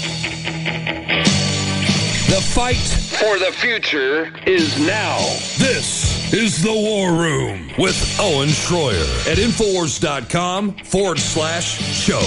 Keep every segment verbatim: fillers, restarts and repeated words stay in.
The fight for the future is now. This is The War Room with Owen Schroyer at Infowars.com forward slash show.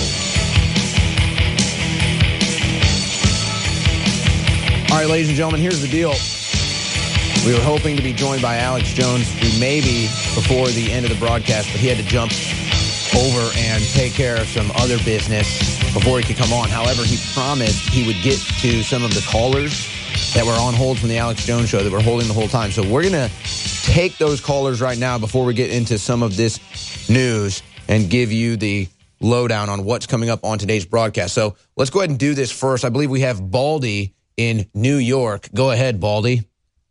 All right, ladies and gentlemen, here's the deal. We were hoping to be joined by Alex Jones maybe before the end of the broadcast, but he had to jump over and take care of some other business before he could come on. However, he promised he would get to some of the callers that were on hold from the Alex Jones show that were holding the whole time. So we're going to take those callers right now before we get into some of this news and give you the lowdown on what's coming up on today's broadcast. So let's go ahead and do this first. I believe we have Baldy in New York. Go ahead, Baldy.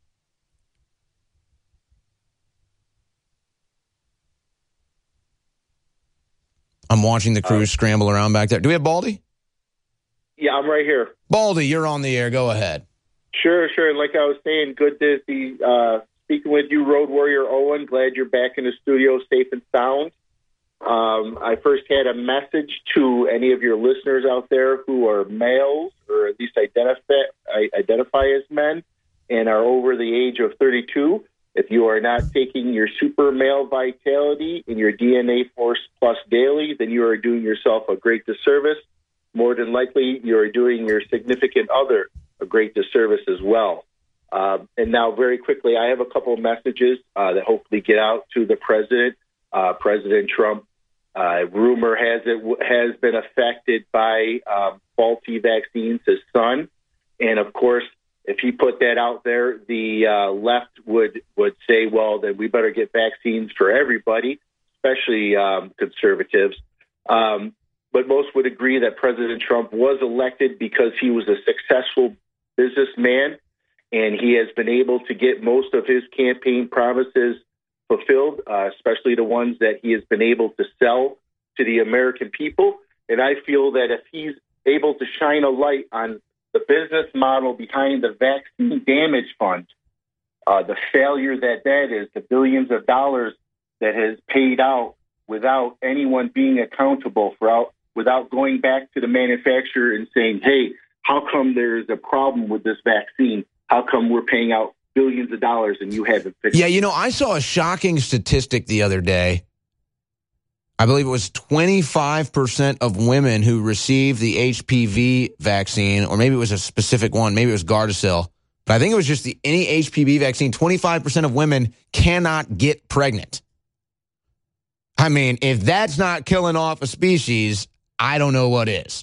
I'm watching the crew uh, scramble around back there. Do we have Baldy? Yeah, I'm right here. Baldy, you're on the air. Go ahead. Sure, sure. Like I was saying, good to be uh, speaking with you, Road Warrior Owen. Glad you're back in the studio safe and sound. Um, I first had a message to any of your listeners out there who are males or at least identify, identify as men and are over the age of thirty-two. If you are not taking your super male vitality and your D N A Force Plus daily, then you are doing yourself a great disservice. More than likely, you are doing your significant other a great disservice as well. Uh, and now, very quickly, I have a couple of messages uh, that hopefully get out to the president. Uh, President Trump, uh, rumor has it has been affected by um, faulty vaccines, his son. And of course, if he put that out there, the uh, left would, would say, well, then we better get vaccines for everybody, especially um, conservatives. Um, but most would agree that President Trump was elected because he was a successful businessman, and he has been able to get most of his campaign promises fulfilled, uh, especially the ones that he has been able to sell to the American people. And I feel that if he's able to shine a light on the business model behind the Vaccine Damage Fund, uh, the failure that that is, the billions of dollars that has paid out without anyone being accountable for out, without going back to the manufacturer and saying, hey, how come there's a problem with this vaccine? How come we're paying out billions of dollars and you haven't fixed it? Yeah, you know, I saw a shocking statistic the other day. I believe it was twenty-five percent of women who received the H P V vaccine, or maybe it was a specific one, maybe it was Gardasil, but I think it was just the any H P V vaccine, twenty-five percent of women cannot get pregnant. I mean, if that's not killing off a species, I don't know what is.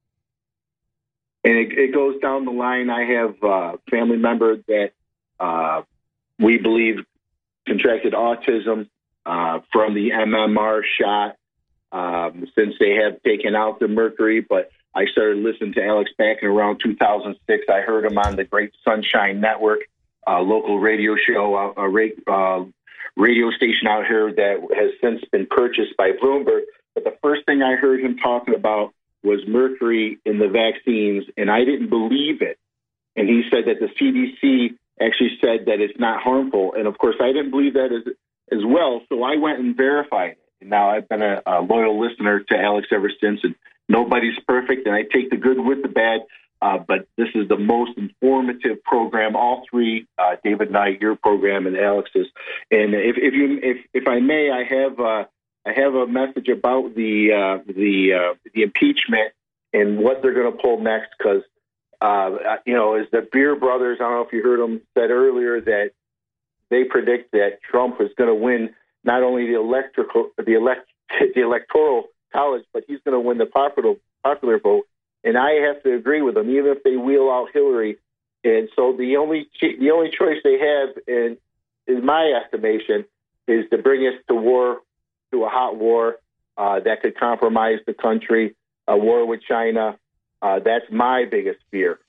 And it, it goes down the line. I have a family member that uh, we believe contracted autism uh, from the M M R shot um, since they have taken out the mercury. But I started listening to Alex back in around two thousand six. I heard him on the Great Sunshine Network, a local radio show, a, a uh, radio station out here that has since been purchased by Bloomberg. But the first thing I heard him talking about was mercury in the vaccines, and I didn't believe it. And he said that the C D C actually said that it's not harmful. And, of course, I didn't believe that as, as well, so I went and verified it. And now I've been a, a loyal listener to Alex ever since, and nobody's perfect, and I take the good with the bad, uh, but this is the most informative program, all three, uh, David and I, your program and Alex's. And if, if, you, if, if I may, I have uh, I have a message about the uh, the uh, the impeachment and what they're going to pull next, because uh, you know, as the Beer Brothers, I don't know if you heard them said earlier that they predict that Trump is going to win not only the electrical the elect the electoral college, but he's going to win the popular popular vote. And I have to agree with them, even if they wheel out Hillary. And so the only the only choice they have, in in my estimation, is to bring us to war. To a hot war uh, that could compromise the country, a war with China. Uh, that's my biggest fear.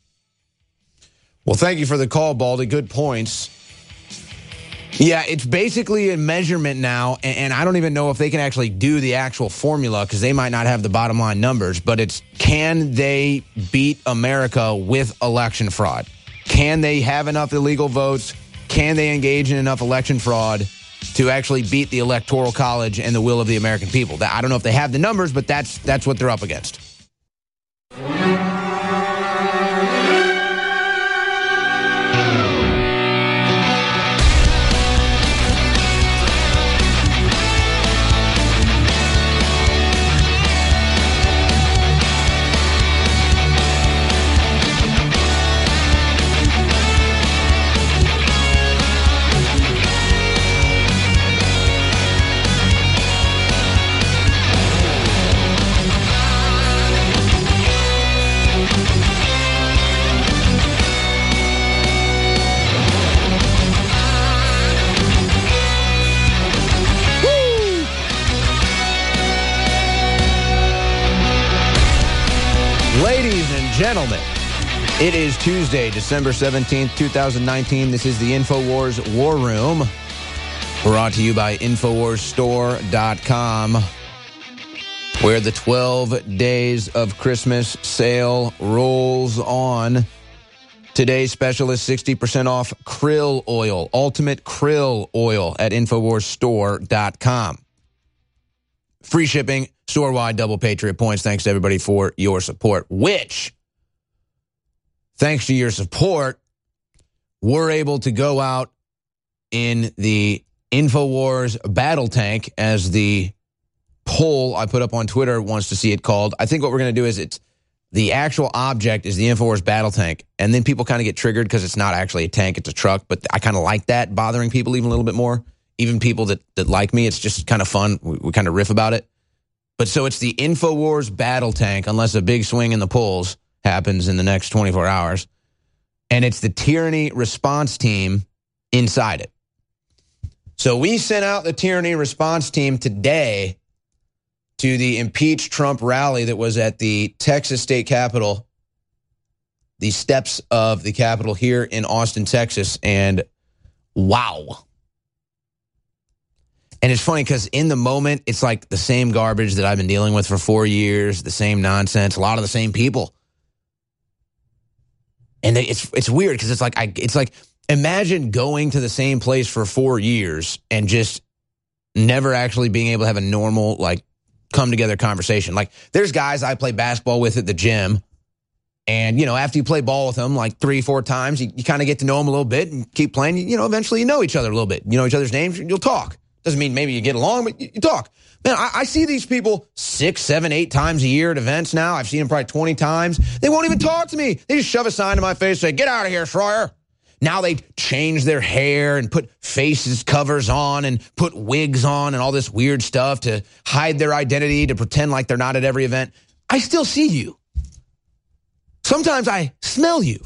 Well, thank you for the call, Baldy. Good points. Yeah, it's basically a measurement now, and, and I don't even know if they can actually do the actual formula because they might not have the bottom line numbers, but it's can they beat America with election fraud? Can they have enough illegal votes? Can they engage in enough election fraud to actually beat the Electoral College and the will of the American people? I don't know if they have the numbers, but that's that's what they're up against. Ladies and gentlemen, it is Tuesday, December seventeenth, twenty nineteen. This is the InfoWars War Room, brought to you by Infowars Store dot com, where the twelve Days of Christmas sale rolls on. Today's special is sixty percent off krill oil, ultimate krill oil at Infowars Store dot com. Free shipping, store-wide, double Patriot points. Thanks to everybody for your support, which, thanks to your support, we're able to go out in the InfoWars battle tank, as the poll I put up on Twitter wants to see it called. I think what we're going to do is it's the actual object is the InfoWars battle tank, and then people kind of get triggered because it's not actually a tank, it's a truck, but I kind of like that bothering people even a little bit more. Even people that, that like me, it's just kind of fun. We, we kind of riff about it. But so it's the InfoWars battle tank, unless a big swing in the polls happens in the next twenty-four hours. And it's the Tyranny Response Team inside it. So we sent out the Tyranny Response Team today to the Impeach Trump rally that was at the Texas State Capitol, the steps of the Capitol here in Austin, Texas. And wow. And it's funny because in the moment, it's like the same garbage that I've been dealing with for four years, the same nonsense, a lot of the same people. And it's it's weird because it's like I it's like imagine going to the same place for four years and just never actually being able to have a normal, like, come together conversation. Like, there's guys I play basketball with at the gym, and, you know, after you play ball with them like three, four times, you, you kind of get to know them a little bit and keep playing. You, you know, eventually you know each other a little bit. You know each other's names, you'll talk. Doesn't mean maybe you get along, but you, you talk. Man, I, I see these people six, seven, eight times a year at events now. I've seen them probably twenty times. They won't even talk to me. They just shove a sign to my face and say, "Get out of here, Schroyer." Now they change their hair and put faces covers on and put wigs on and all this weird stuff to hide their identity, to pretend like they're not at every event. I still see you. Sometimes I smell you.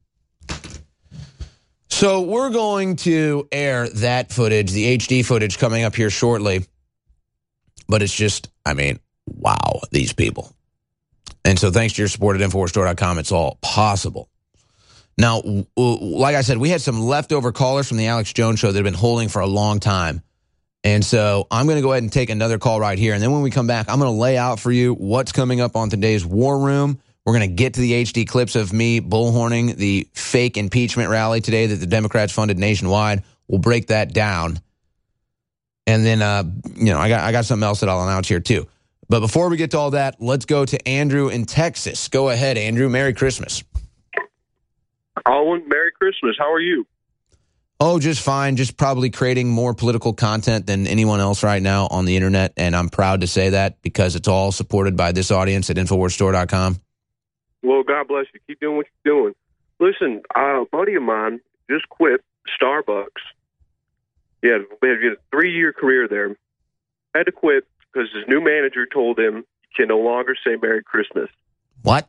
So we're going to air that footage, the H D footage, coming up here shortly. But it's just, I mean, wow, these people. And so thanks to your support at Infowars Store dot com, it's all possible. Now, like I said, we had some leftover callers from the Alex Jones Show that have been holding for a long time. And so I'm going to go ahead and take another call right here. And then when we come back, I'm going to lay out for you what's coming up on today's War Room. We're going to get to the H D clips of me bullhorning the fake impeachment rally today that the Democrats funded nationwide. We'll break that down. And then, uh, you know, I got I got something else that I'll announce here, too. But before we get to all that, let's go to Andrew in Texas. Go ahead, Andrew. Merry Christmas. Owen, Merry Christmas. How are you? Oh, just fine. Just probably creating more political content than anyone else right now on the internet. And I'm proud to say that because it's all supported by this audience at Infowars Store dot com. Well, God bless you. Keep doing what you're doing. Listen, uh, a buddy of mine just quit Starbucks. He had, he had a three-year career there. Had to quit because his new manager told him he can no longer say Merry Christmas. What?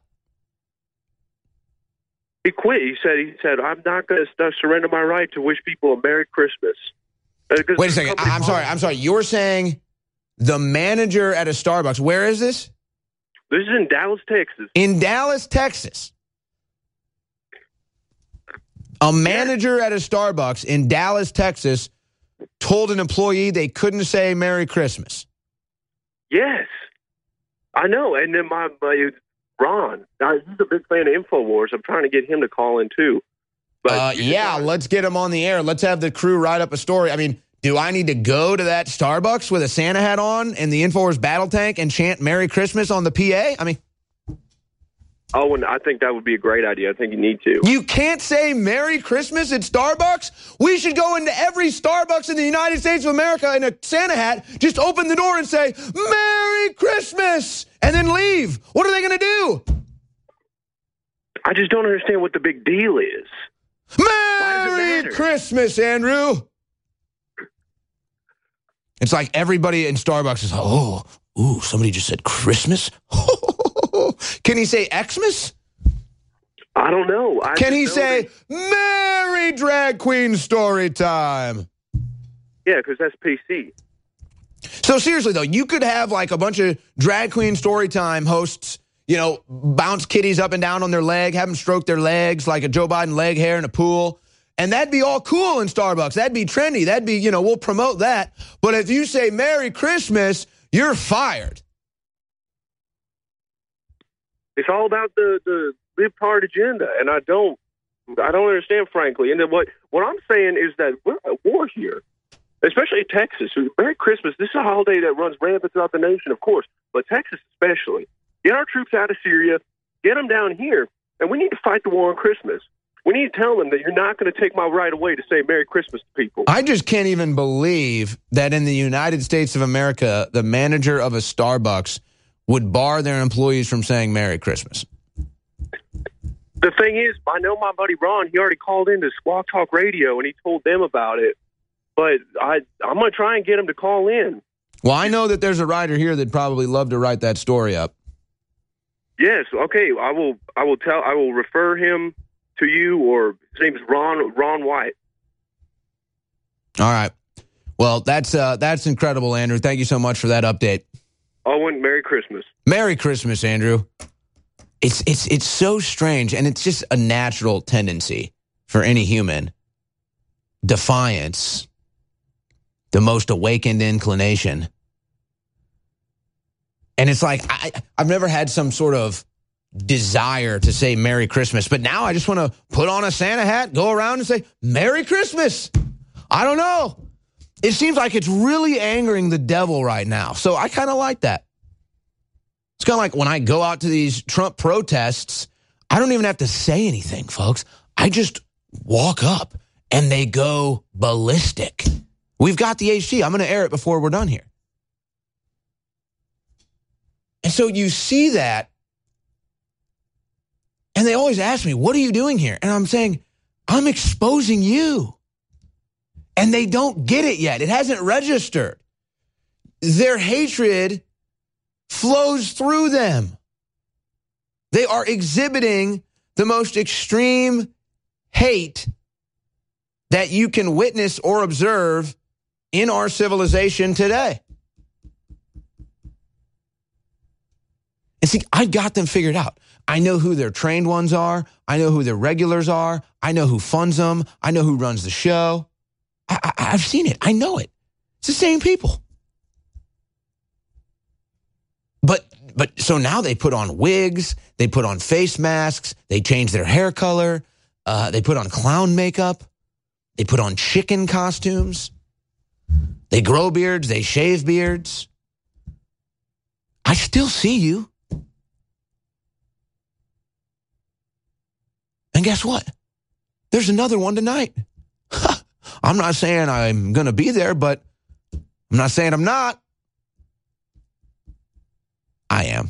He quit. He said, "He said I'm not going to surrender my right to wish people a Merry Christmas." Uh, Wait a second. I'm sorry. I'm sorry. You're saying the manager at a Starbucks. Where is this? This is in Dallas, Texas. In Dallas, Texas. A manager yeah. at a Starbucks in Dallas, Texas, told an employee they couldn't say Merry Christmas. Yes, I know. And then my, my Ron, now, he's a big fan of InfoWars. I'm trying to get him to call in too. But uh, yeah, let's get him on the air. Let's have the crew write up a story. I mean, do I need to go to that Starbucks with a Santa hat on and the InfoWars battle tank and chant Merry Christmas on the P A? I mean, oh, and I think that would be a great idea. I think you need to. You can't say Merry Christmas at Starbucks? We should go into every Starbucks in the United States of America in a Santa hat, just open the door and say, Merry Christmas, and then leave. What are they going to do? I just don't understand what the big deal is. Merry Christmas, Andrew. It's like everybody in Starbucks is, oh, ooh, somebody just said Christmas? Can he say Xmas? I don't know. I Can he say, that... Merry Drag Queen Story Time? Yeah, because that's P C. So seriously, though, you could have like a bunch of Drag Queen Story Time hosts you know, bounce kitties up and down on their leg, have them stroke their legs like a Joe Biden leg hair in a pool. And that'd be all cool in Starbucks. That'd be trendy. That'd be, you know, we'll promote that. But if you say Merry Christmas, you're fired. It's all about the, the libtard agenda, and I don't I don't understand, frankly. And then what, what I'm saying is that we're at war here, especially in Texas. Merry Christmas. This is a holiday that runs rampant throughout the nation, of course, but Texas especially. Get our troops out of Syria, get them down here, and we need to fight the war on Christmas. We need to tell them that you're not going to take my right away to say Merry Christmas to people. I just can't even believe that in the United States of America, the manager of a Starbucks would bar their employees from saying Merry Christmas. The thing is, I know my buddy Ron, he already called into Squawk Talk Radio, and he told them about it. But I, I'm going to try and get him to call in. Well, I know that there's a writer here that'd probably love to write that story up. Yes, okay. I will I will tell I will refer him to you, or his name's Ron Ron White. All right. Well, that's uh, that's incredible, Andrew. Thank you so much for that update. Owen, Merry Christmas. Merry Christmas, Andrew. It's it's it's so strange, and it's just a natural tendency for any human. Defiance, the most awakened inclination. And it's like, I, I've never had some sort of desire to say Merry Christmas, but now I just want to put on a Santa hat, go around and say Merry Christmas. I don't know. It seems like it's really angering the devil right now. So I kind of like that. It's kind of like when I go out to these Trump protests, I don't even have to say anything, folks. I just walk up and they go ballistic. We've got the H D. I'm going to air it before we're done here. And so you see that, and they always ask me, what are you doing here? And I'm saying, I'm exposing you. And they don't get it yet. It hasn't registered. Their hatred flows through them. They are exhibiting the most extreme hate that you can witness or observe in our civilization today. And see, I got them figured out. I know who their trained ones are. I know who their regulars are. I know who funds them. I know who runs the show. I, I, I've seen it. I know it. It's the same people. But but so now they put on wigs. They put on face masks. They change their hair color. Uh, they put on clown makeup. They put on chicken costumes. They grow beards. They shave beards. I still see you. And guess what? There's another one tonight. I'm not saying I'm going to be there, but I'm not saying I'm not. I am.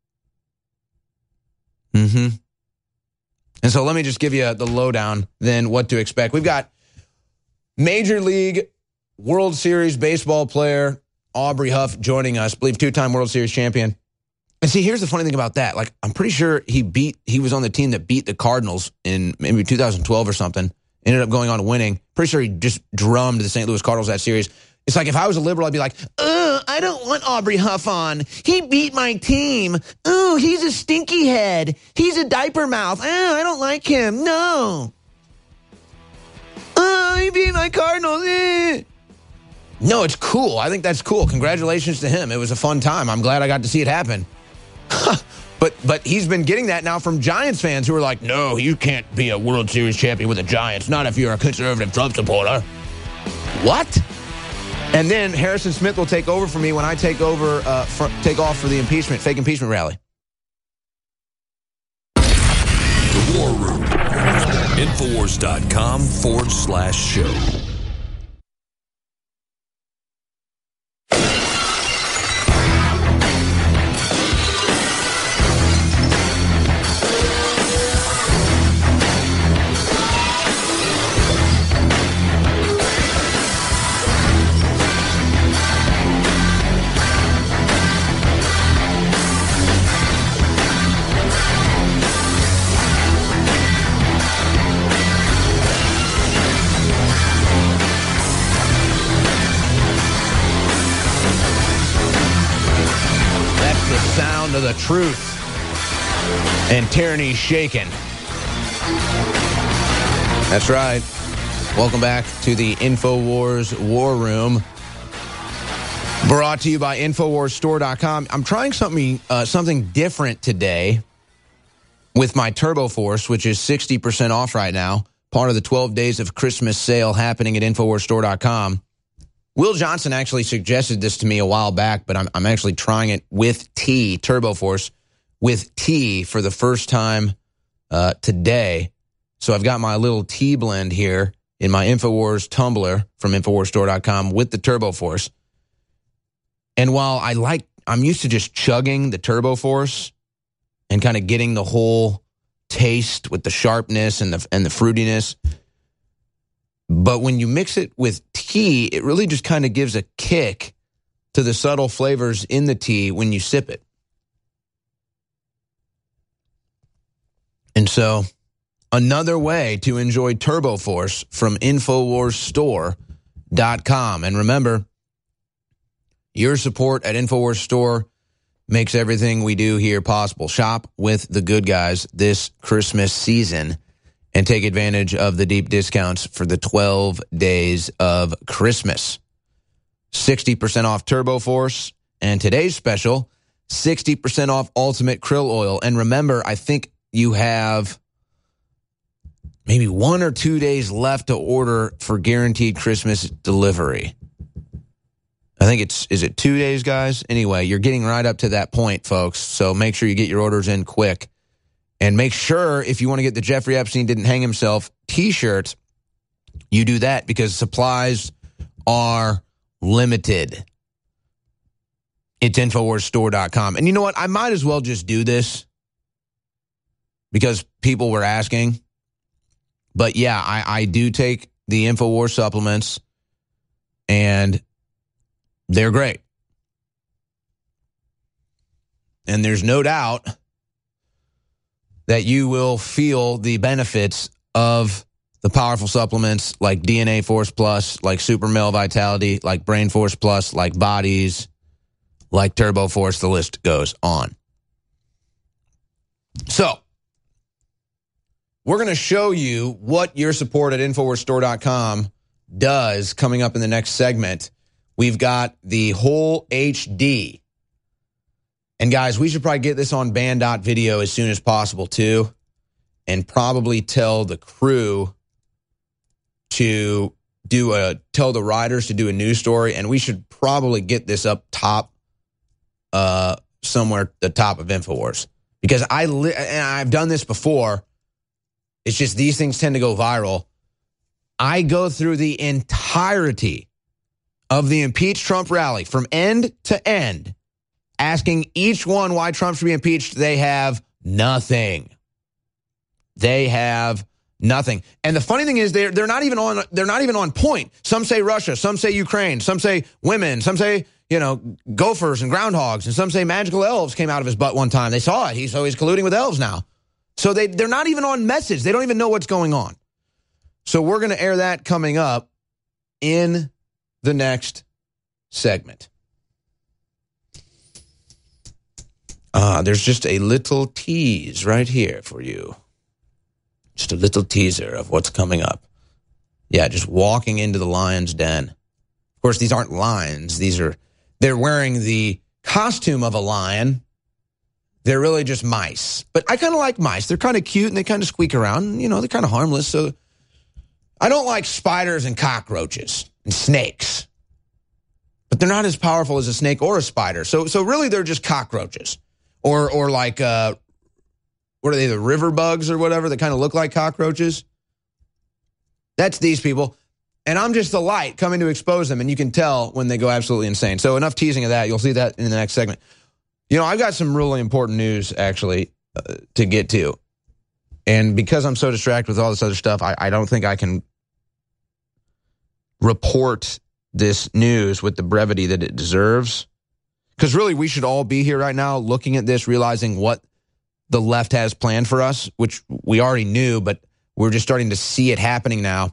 Mm-hmm. And so let me just give you the lowdown, then what to expect. We've got Major League World Series baseball player Aubrey Huff joining us, I believe two-time World Series champion. And see, here's the funny thing about that. Like, I'm pretty sure he beat, he was on the team that beat the Cardinals in maybe two thousand twelve or something. Ended up going on and winning. Pretty sure he just drummed the Saint Louis Cardinals that series. It's like if I was a liberal, I'd be like, oh, I don't want Aubrey Huff on. He beat my team. Oh, he's a stinky head. He's a diaper mouth. Oh, I don't like him. No. Oh, he beat my Cardinals. Eh. No, it's cool. I think that's cool. Congratulations to him. It was a fun time. I'm glad I got to see it happen. But but he's been getting that now from Giants fans who are like, no, you can't be a World Series champion with the Giants, not if you're a conservative Trump supporter. What? And then Harrison Smith will take over for me when I take over, uh, for, take off for the impeachment, fake impeachment rally. The War Room. Infowars.com forward slash show. Of the truth. And tyranny shaken. That's right. Welcome back to the InfoWars War Room. Brought to you by Infowars Store dot com. I'm trying something uh, something different today with my Turbo Force, which is sixty percent off right now. Part of the twelve days of Christmas sale happening at Infowars Store dot com. Will Johnson actually suggested this to me a while back, but I'm, I'm actually trying it with tea, Turbo Force, with tea for the first time uh, today. So I've got my little tea blend here in my InfoWars tumbler from Infowars Store dot com with the Turbo Force. And while I like, I'm used to just chugging the Turbo Force and kind of getting the whole taste with the sharpness and the and the fruitiness. But when you mix it with tea, it really just kind of gives a kick to the subtle flavors in the tea when you sip it. And so, another way to enjoy Turbo Force from Infowars Store dot com. And remember, your support at Infowars Store makes everything we do here possible. Shop with the good guys this Christmas season and take advantage of the deep discounts for the twelve days of Christmas. sixty percent off Turbo Force, and today's special, sixty percent off Ultimate Krill Oil. And remember, I think you have maybe one or two days left to order for guaranteed Christmas delivery. I think it's, is it two days, guys? Anyway, you're getting right up to that point, folks. So make sure you get your orders in quick. And make sure, if you want to get the Jeffrey Epstein Didn't Hang Himself t-shirt, you do that because supplies are limited. It's Infowars Store dot com. And you know what? I might as well just do this because people were asking. But yeah, I, I do take the InfoWars supplements, and they're great. And there's no doubt that you will feel the benefits of the powerful supplements like D N A Force Plus, like Super Male Vitality, like Brain Force Plus, like Bodies, like Turbo Force. The list goes on. So, we're going to show you what your support at Infowars Store dot com does coming up in the next segment. We've got the whole H D. And guys, we should probably get this on band.video as soon as possible too. And probably tell the crew to do a, tell the writers to do a news story. And we should probably get this up top, uh, somewhere at the top of InfoWars. Because I, li- and I've done this before. It's just these things tend to go viral. I go through the entirety of the impeach Trump rally from end to end, asking each one why Trump should be impeached. They have nothing. They have nothing. And the funny thing is they're they're not even on they're not even on point. Some say Russia, some say Ukraine, some say women, some say, you know, gophers and groundhogs, and some say magical elves came out of his butt one time. They saw it. He so he's colluding with elves now. So they they're not even on message. They don't even know what's going on. So we're going to air that coming up in the next segment. Ah, there's just a little tease right here for you. Just a little teaser of what's coming up. Yeah, just walking into the lion's den. Of course, these aren't lions. These are, they're wearing the costume of a lion. They're really just mice. But I kind of like mice. They're kind of cute and they kind of squeak around. You know, they're kind of harmless. So I don't like spiders and cockroaches and snakes. But they're not as powerful as a snake or a spider. So so really they're just cockroaches. Or or like, uh, what are they, the river bugs or whatever that kind of look like cockroaches? That's these people. And I'm just the light coming to expose them. And you can tell when they go absolutely insane. So enough teasing of that. You'll see that in the next segment. You know, I've got some really important news, actually, uh, to get to. And because I'm so distracted with all this other stuff, I, I don't think I can report this news with the brevity that it deserves. Because really, we should all be here right now looking at this, realizing what the left has planned for us, which we already knew, but we're just starting to see it happening now.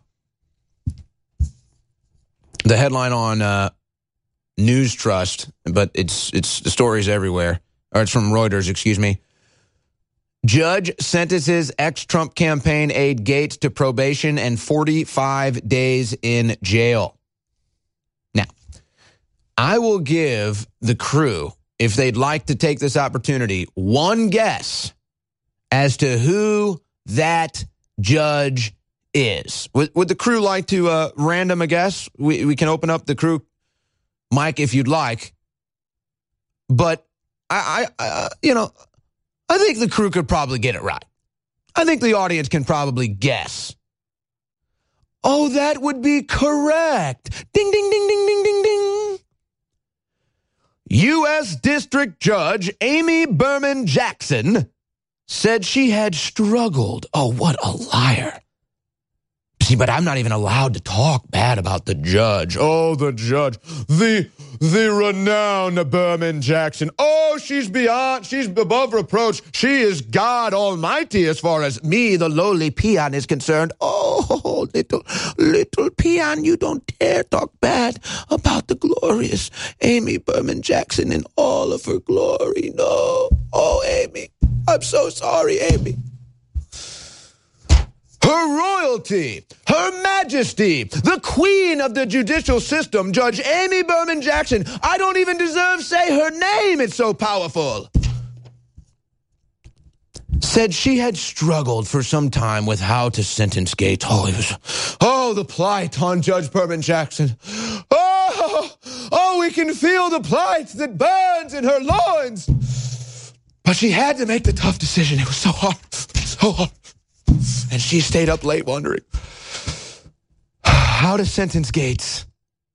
The headline on uh, News Trust, but it's it's the story's everywhere, or it's from Reuters, excuse me. Judge sentences ex-Trump campaign aide Gates to probation and forty-five days in jail. Now, I will give the crew, if they'd like to take this opportunity, one guess as to who that judge is. Would, would the crew like to uh, random a guess? We, we can open up the crew mic if you'd like. But, I, I uh, you know, I think the crew could probably get it right. I think the audience can probably guess. Oh, that would be correct. Ding, ding, ding, ding, ding, ding, ding. U S District Judge Amy Berman Jackson said she had struggled. Oh, what a liar. See, but I'm not even allowed to talk bad about the judge. Oh, the judge. The the renowned Berman Jackson. Oh, she's beyond, she's above reproach. She is God Almighty as far as me, the lowly peon, is concerned. Oh, little, little peon, you don't dare talk bad about the glorious Amy Berman Jackson in all of her glory. No. Oh, Amy. I'm so sorry, Amy. Her royalty, her majesty, the queen of the judicial system, Judge Amy Berman Jackson. I don't even deserve to say her name, it's so powerful. Said she had struggled for some time with how to sentence Gates. Oh, it was, oh, the plight on Judge Berman Jackson. Oh, oh, we can feel the plight that burns in her loins. But she had to make the tough decision. It was so hard, so hard. And she stayed up late wondering how to sentence Gates,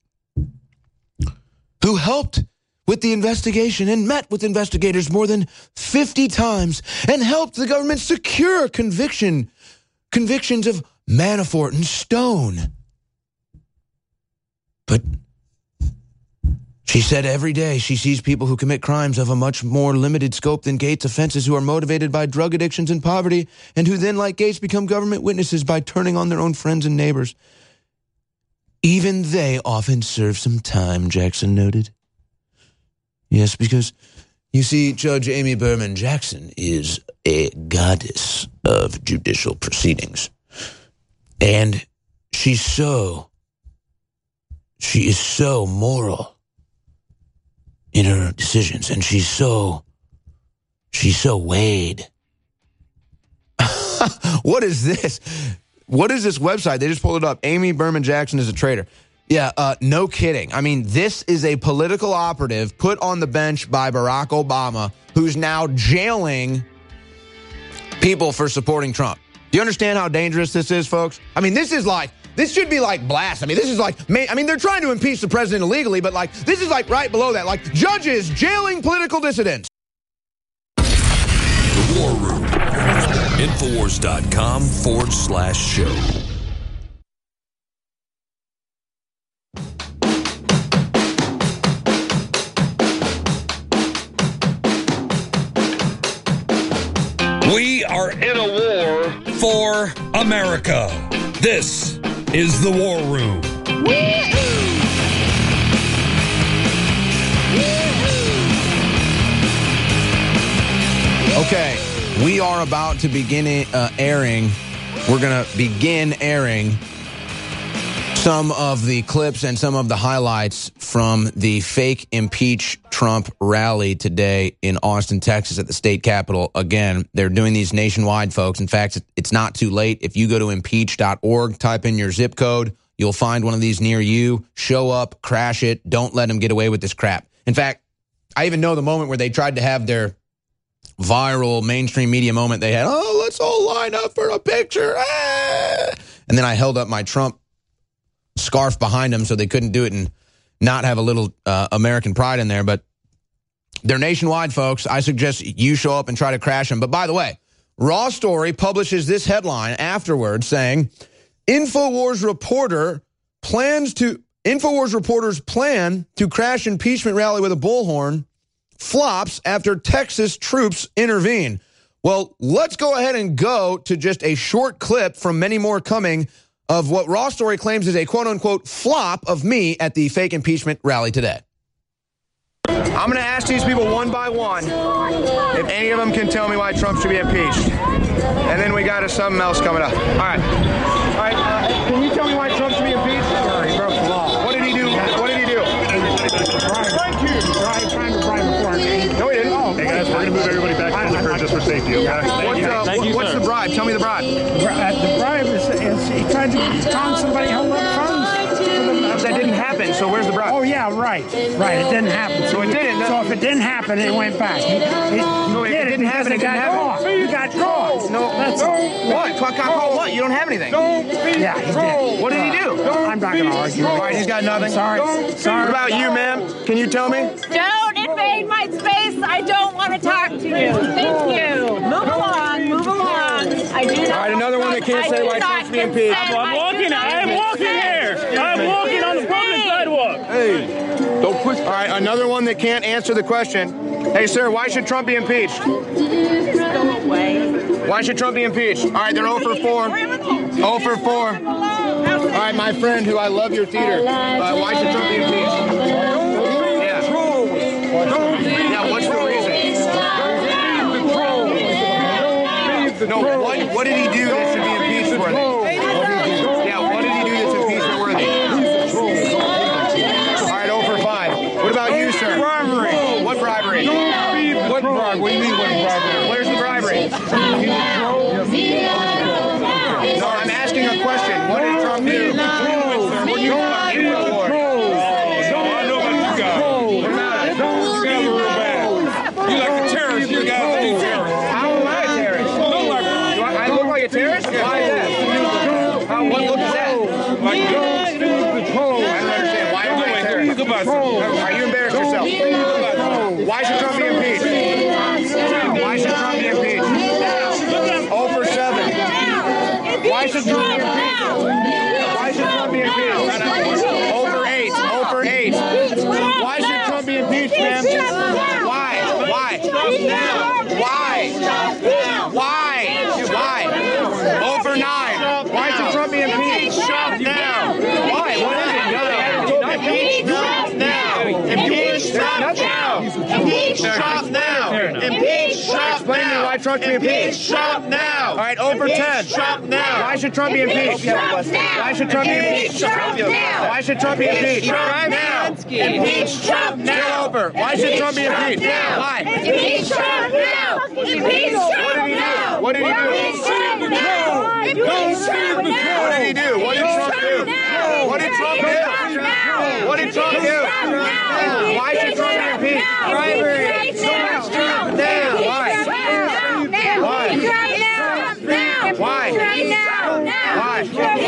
who helped with the investigation and met with investigators more than fifty times and helped the government secure conviction, convictions of Manafort and Stone. But she said every day she sees people who commit crimes of a much more limited scope than Gates' offenses, who are motivated by drug addictions and poverty, and who then, like Gates, become government witnesses by turning on their own friends and neighbors. Even they often serve some time, Jackson noted. Yes, because, you see, Judge Amy Berman Jackson is a goddess of judicial proceedings. And she's so, she is so moral in her decisions, and she's so, she's so weighed. What is this? What is this website? They just pulled it up. Amy Berman Jackson is a traitor. Yeah, uh, no kidding. I mean, this is a political operative put on the bench by Barack Obama, who's now jailing people for supporting Trump. Do you understand how dangerous this is, folks? I mean, this is like, this should be like blasphemy. This is like, I mean, they're trying to impeach the president illegally, but like, this is like right below that. Like, judges jailing political dissidents. The War Room. Infowars.com forward slash show. We are in a war for America. This is the War Room. Okay, we are about to begin uh, airing. We're going to begin airing some of the clips and some of the highlights from the fake impeach Trump rally today in Austin, Texas at the state capitol. Again, they're doing these nationwide, folks. In fact, it's not too late. If you go to impeach dot org, type in your zip code, you'll find one of these near you. Show up, crash it. Don't let them get away with this crap. In fact, I even know the moment where they tried to have their viral mainstream media moment. They had, oh, let's all line up for a picture. Ah! And then I held up my Trump scarf behind them so they couldn't do it and not have a little uh, American pride in there. But they're nationwide, folks. I suggest you show up and try to crash them. But by the way, Raw Story publishes this headline afterwards saying, InfoWars reporter plans to, InfoWars reporters plan to crash impeachment rally with a bullhorn flops after Texas troops intervene. Well, let's go ahead and go to just a short clip from many more coming of what Raw Story claims is a quote-unquote flop of me at the fake impeachment rally today. I'm going to ask these people one by one if any of them can tell me why Trump should be impeached. And then we got a something else coming up. All right. All right. Uh, can you tell me why Trump should be impeached? Sure, he broke the law. What did he do? What did he do? Thank you. Bribe, trying to bribe a foreign nation. No, he didn't. Oh, Hey guys, we're going to move everybody back to the curb just for safety, okay? What's, uh, Thank you, what's sir. the bribe? Tell me the bribe. Uh, the bribe is, is he tried to con somebody held up funds. That didn't happen, so where's the bribe? Oh, yeah, right. Right, it didn't happen. So it didn't. So if it didn't happen, it went back. It, it, No, if it didn't happen, it got didn't happen. caught. You got caught. No, That's all. What? Got caught what? You don't have anything. Yeah, he did. What did he do? I'm not going to argue. All right, he's got nothing. Sorry. Sorry. What about you, ma'am? Can you tell me? Don't invade my space. I don't want to talk to you. Thank you. Move along. Move along. I do not. All right, another one that can't I say do why not Trump's being impeached. consent. I'm walking. I I am walking here. I'm walking on the public sidewalk. Hey, don't push. All right, another one that can't answer the question. Hey, sir, why should Trump be impeached? Go away. Why should Trump be impeached? All right, they're zero for four. zero for four. All right, my friend, who I love your theater. Uh, why should Trump be impeached? Yeah. Yeah, what's the reason? No, what, what did he do that should be impeached worthy? Yeah, what did he do that's impeachment worthy? All right, zero for five. What about you, sir? Bribery. What bribery? What bribery? What do you mean what bribery? Where's the bribery? No, I'm asking a question. What did Trump do? What do you want? You reward. I know about you guys. What about it? You guys are real bad. You like a terrorist. You guys are terrorists. How am I a terrorist? You look like Do I, I look like a terrorist? Why is that? How, what look is that? like you. I don't understand. Why am I a terrorist? Goodbye, sir. Are you embarrassed yourself? Why should Trump be impeached? Why should Trump be impeached? zero for seven. Why should Trump be impeached? Why should Trump be impeached? Over eight. Over eight. Why should Trump be impeached, man? Why? Why? Why? Why? Why? Over nine. Why should Trump be impeached? Shut down. Why? What is it? No, no. Impeach Trump now. Impeach Trump now. Impeach Trump now. Impeach Trump now. Explain to me why Trump should be impeached. Trump now. All right, over ten. Trump now. Why should Trump be impeached? Why should Trump be impeached? Why should Trump be impeached? Trump now. Impeach Trump now. Still over. Why should Trump be impeached? Why? Impeach Trump now. Impeach Trump now. What did he do? Impeach Trump now. Impeach Trump now. What did he do? What did Trump do? What did Trump do? What did Trump do? Why should Trump be impeached? Bribery. Impeach Trump now. Why? Why? Why? Why? Why?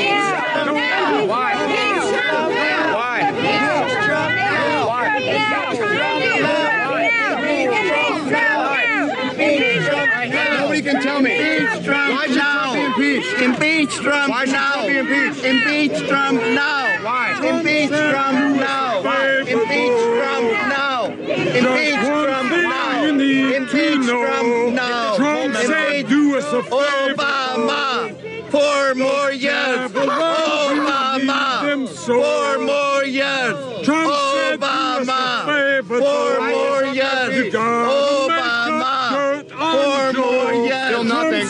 Nobody can tell me. Why should Trump be impeached? Impeach Trump Why should now. Trump be impeached? Impeach Trump now. Why? Impeach Trump now. Impeach Trump now. Impeach Trump now. Impeach Trump now. Trump said, do us a favor. Obama. Four more years. Obama. Four more years. Trump said, do us a Obama. favor. Four more years. Obama. Four more years. Still nothing.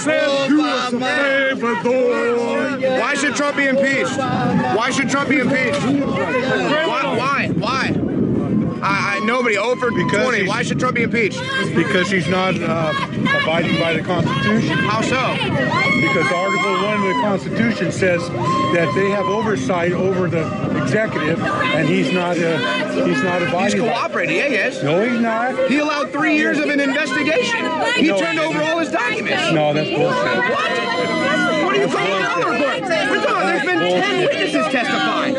Obama. Why should Trump be impeached? Why should Trump be impeached? Why? Why? Why? I, I nobody over twenty. Why should Trump be impeached? Because he's not uh, abiding by the Constitution. How so? Because Article one of the Constitution says that they have oversight over the executive, and he's not. Uh, he's not He's abiding. by it. cooperating. Yeah, he is. No, he's not. He allowed three years of an investigation. He No, turned he over all his documents. No, that's bullshit. What? What are you calling an over court? We're talking. There's been ten witnesses testifying.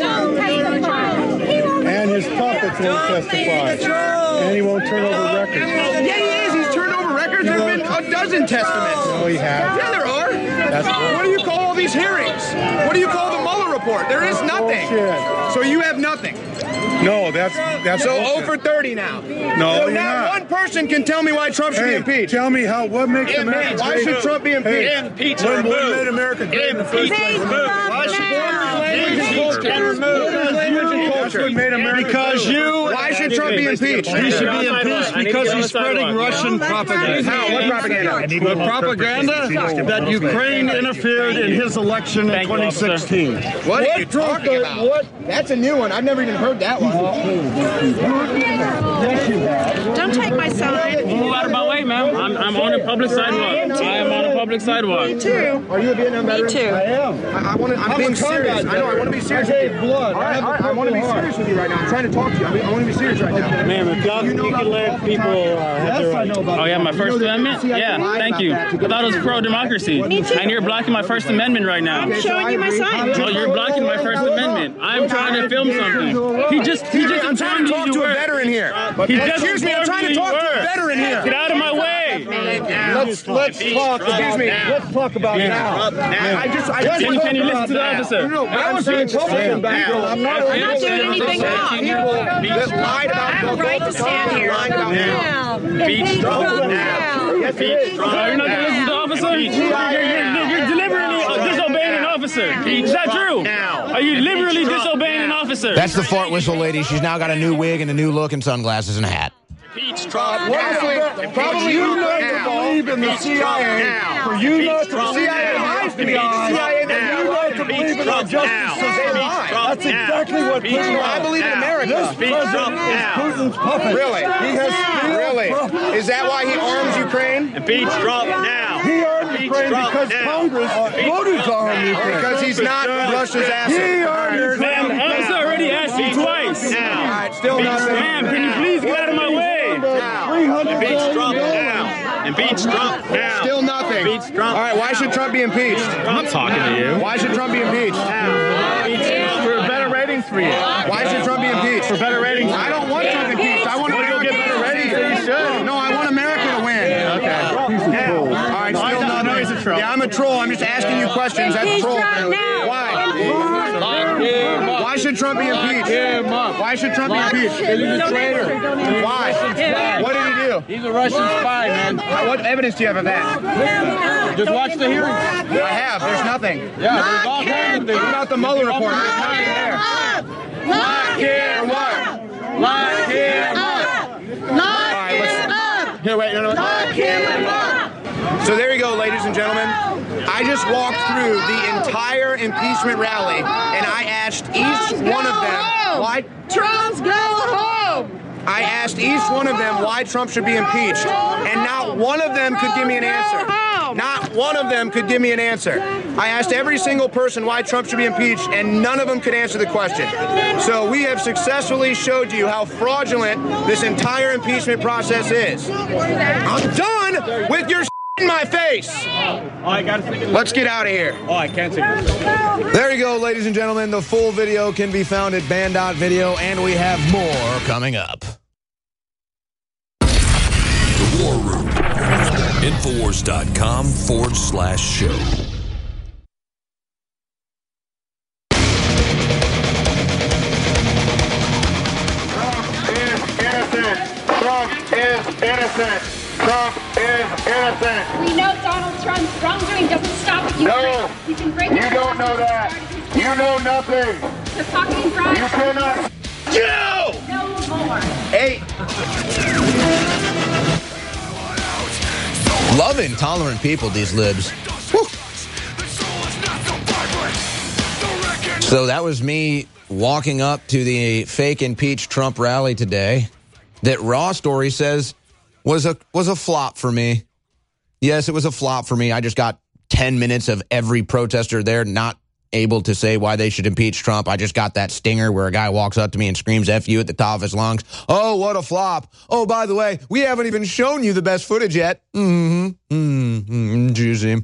And his puppets won't testify. And he won't turn over records. Yeah, he is. He's turned over records. There's been a dozen testaments. No, he hasn't. Yeah, there are. That's What do you call all these hearings? What do you call the Mueller report? There is nothing. bullshit. So you have nothing. No, that's that's So bullshit. zero for thirty now. No, So you're now not. one person can tell me why Trump should Hey, be impeached. tell me how. What makes Yeah, America man, why great? should Trump be impeached? Hey, Impeach when, and what remove. made America great in the first place? Impeach and remove. Language and culture. Language and culture. future. Because you... Why should Trump be impeached? He should be impeached because he's spreading Russian propaganda. How? What propaganda? The propaganda that Ukraine interfered in his election in twenty sixteen. What are you talking about? What? That's a new one. I've never even heard that one. Don't take my sign. Move out of my way, ma'am. I'm, I'm on a public sidewalk. I am on a public sidewalk. Me too. Are you a Vietnam veteran? Me too. I am. I, I want to. I'm, I'm being a serious. combat I know. I want to be serious. I gave blood. All right, all right. I want to be serious with you right now. I'm trying to talk to you. I, mean, I want to be serious right now. Ma'am, if y'all You know you about can let the people uh, have their Yes, I know about Oh, yeah, my You First know that Amendment? C I A Yeah, lied thank about you. that to I get thought it was the- pro-democracy. Me too. And you're blocking my First Amendment right now. I'm showing you my sign. No, you're blocking my First Amendment. I'm trying to film something. He just, he just I'm trying informed to me talk you to a were. veteran here. He just Excuse me, I'm informed trying to me talk you to a were. veteran here. Get out of my way. Let's let's talk about let's talk about now. I just, I Can, just. can you listen to the officer? No, I was a Republican back then. I'm not. I'm not doing anything wrong. That lied about I have a right to stand here. Lied about Now. Impeach Trump now. Impeach Trump. So you're not going to listen to the officer? You're, you're, you're deliberately disobeying an officer. Is that true? Are you deliberately disobeying an officer? That's the fart whistle lady. She's now got a new wig and a new look and sunglasses and a hat. Impeach Trump. Probably, probably you not to believe in the C I A. For you not to The C I A lies to me. The C I A that you not to believe in our justice system. That's exactly what Putin. I believe in America. This president is Putin's puppet. Really? He has steel Really? puppets. Is that why he arms Ukraine? Impeach Trump now. He armed Ukraine because Congress voted to arm Ukraine. Because he's not Russia's He asset. armed Ma'am, Ukraine. the officer already asked you twice. All right, still nothing. Ma'am, can you please get out of my way? three hundred billion dollars. Impeach Trump now. Still nothing. Impeach Trump. All right, why should Trump be impeached? I'm not talking to you. Why should Trump be impeached? For better ratings for you. Why should Trump be impeached? For better ratings. I don't want Trump impeached. I want America get better ratings than you should. No, I want America to win. Okay. All right, still I nothing. know he's a troll. Yeah, I'm a troll. I'm just asking you questions. That's a troll. Why? Why should Trump be impeached? Why should Trump be impeached? He's a traitor. Why? What did he do? He's a Russian spy, man. What evidence do you have of that? Just watch the hearings. I have. There's nothing. Yeah, there's all kinds of things. What about the Mueller report? There's nothing there. Lock him up. Lock him up. All right, let's. Here, wait. No, no. So there you go, ladies and gentlemen. I just walked through the entire impeachment rally, and I asked each one of them why. Trump's go home. I asked each one of them why Trump should be impeached, and not one of them could give me an answer. Not one of them could give me an answer. I asked every single person why Trump should be impeached, and none of them could answer the question. So we have successfully showed you how fraudulent this entire impeachment process is. I'm done with your in my face. Oh, I got to Let's get out of here. Oh, I can't take this. There you go, ladies and gentlemen. The full video can be found at band dot video, and we have more coming up. The War Room. Infowars.com forward slash show. Trump is innocent. Trump is innocent. We know Donald Trump's wrongdoing doesn't stop at Ukraine. No, You can break you don't know that. You know nothing. The fucking bribe. You cannot. You! No more. Hey. Love intolerant people, these libs. Woo. So that was me walking up to the fake impeach Trump rally today that Raw Story says was a was a flop for me. Yes, it was a flop for me. I just got ten minutes of every protester there not able to say why they should impeach Trump. I just got that stinger where a guy walks up to me and screams F you at the top of his lungs. Oh, what a flop. Oh, by the way, we haven't even shown you the best footage yet. Mm-hmm. Mm-hmm. Juicy.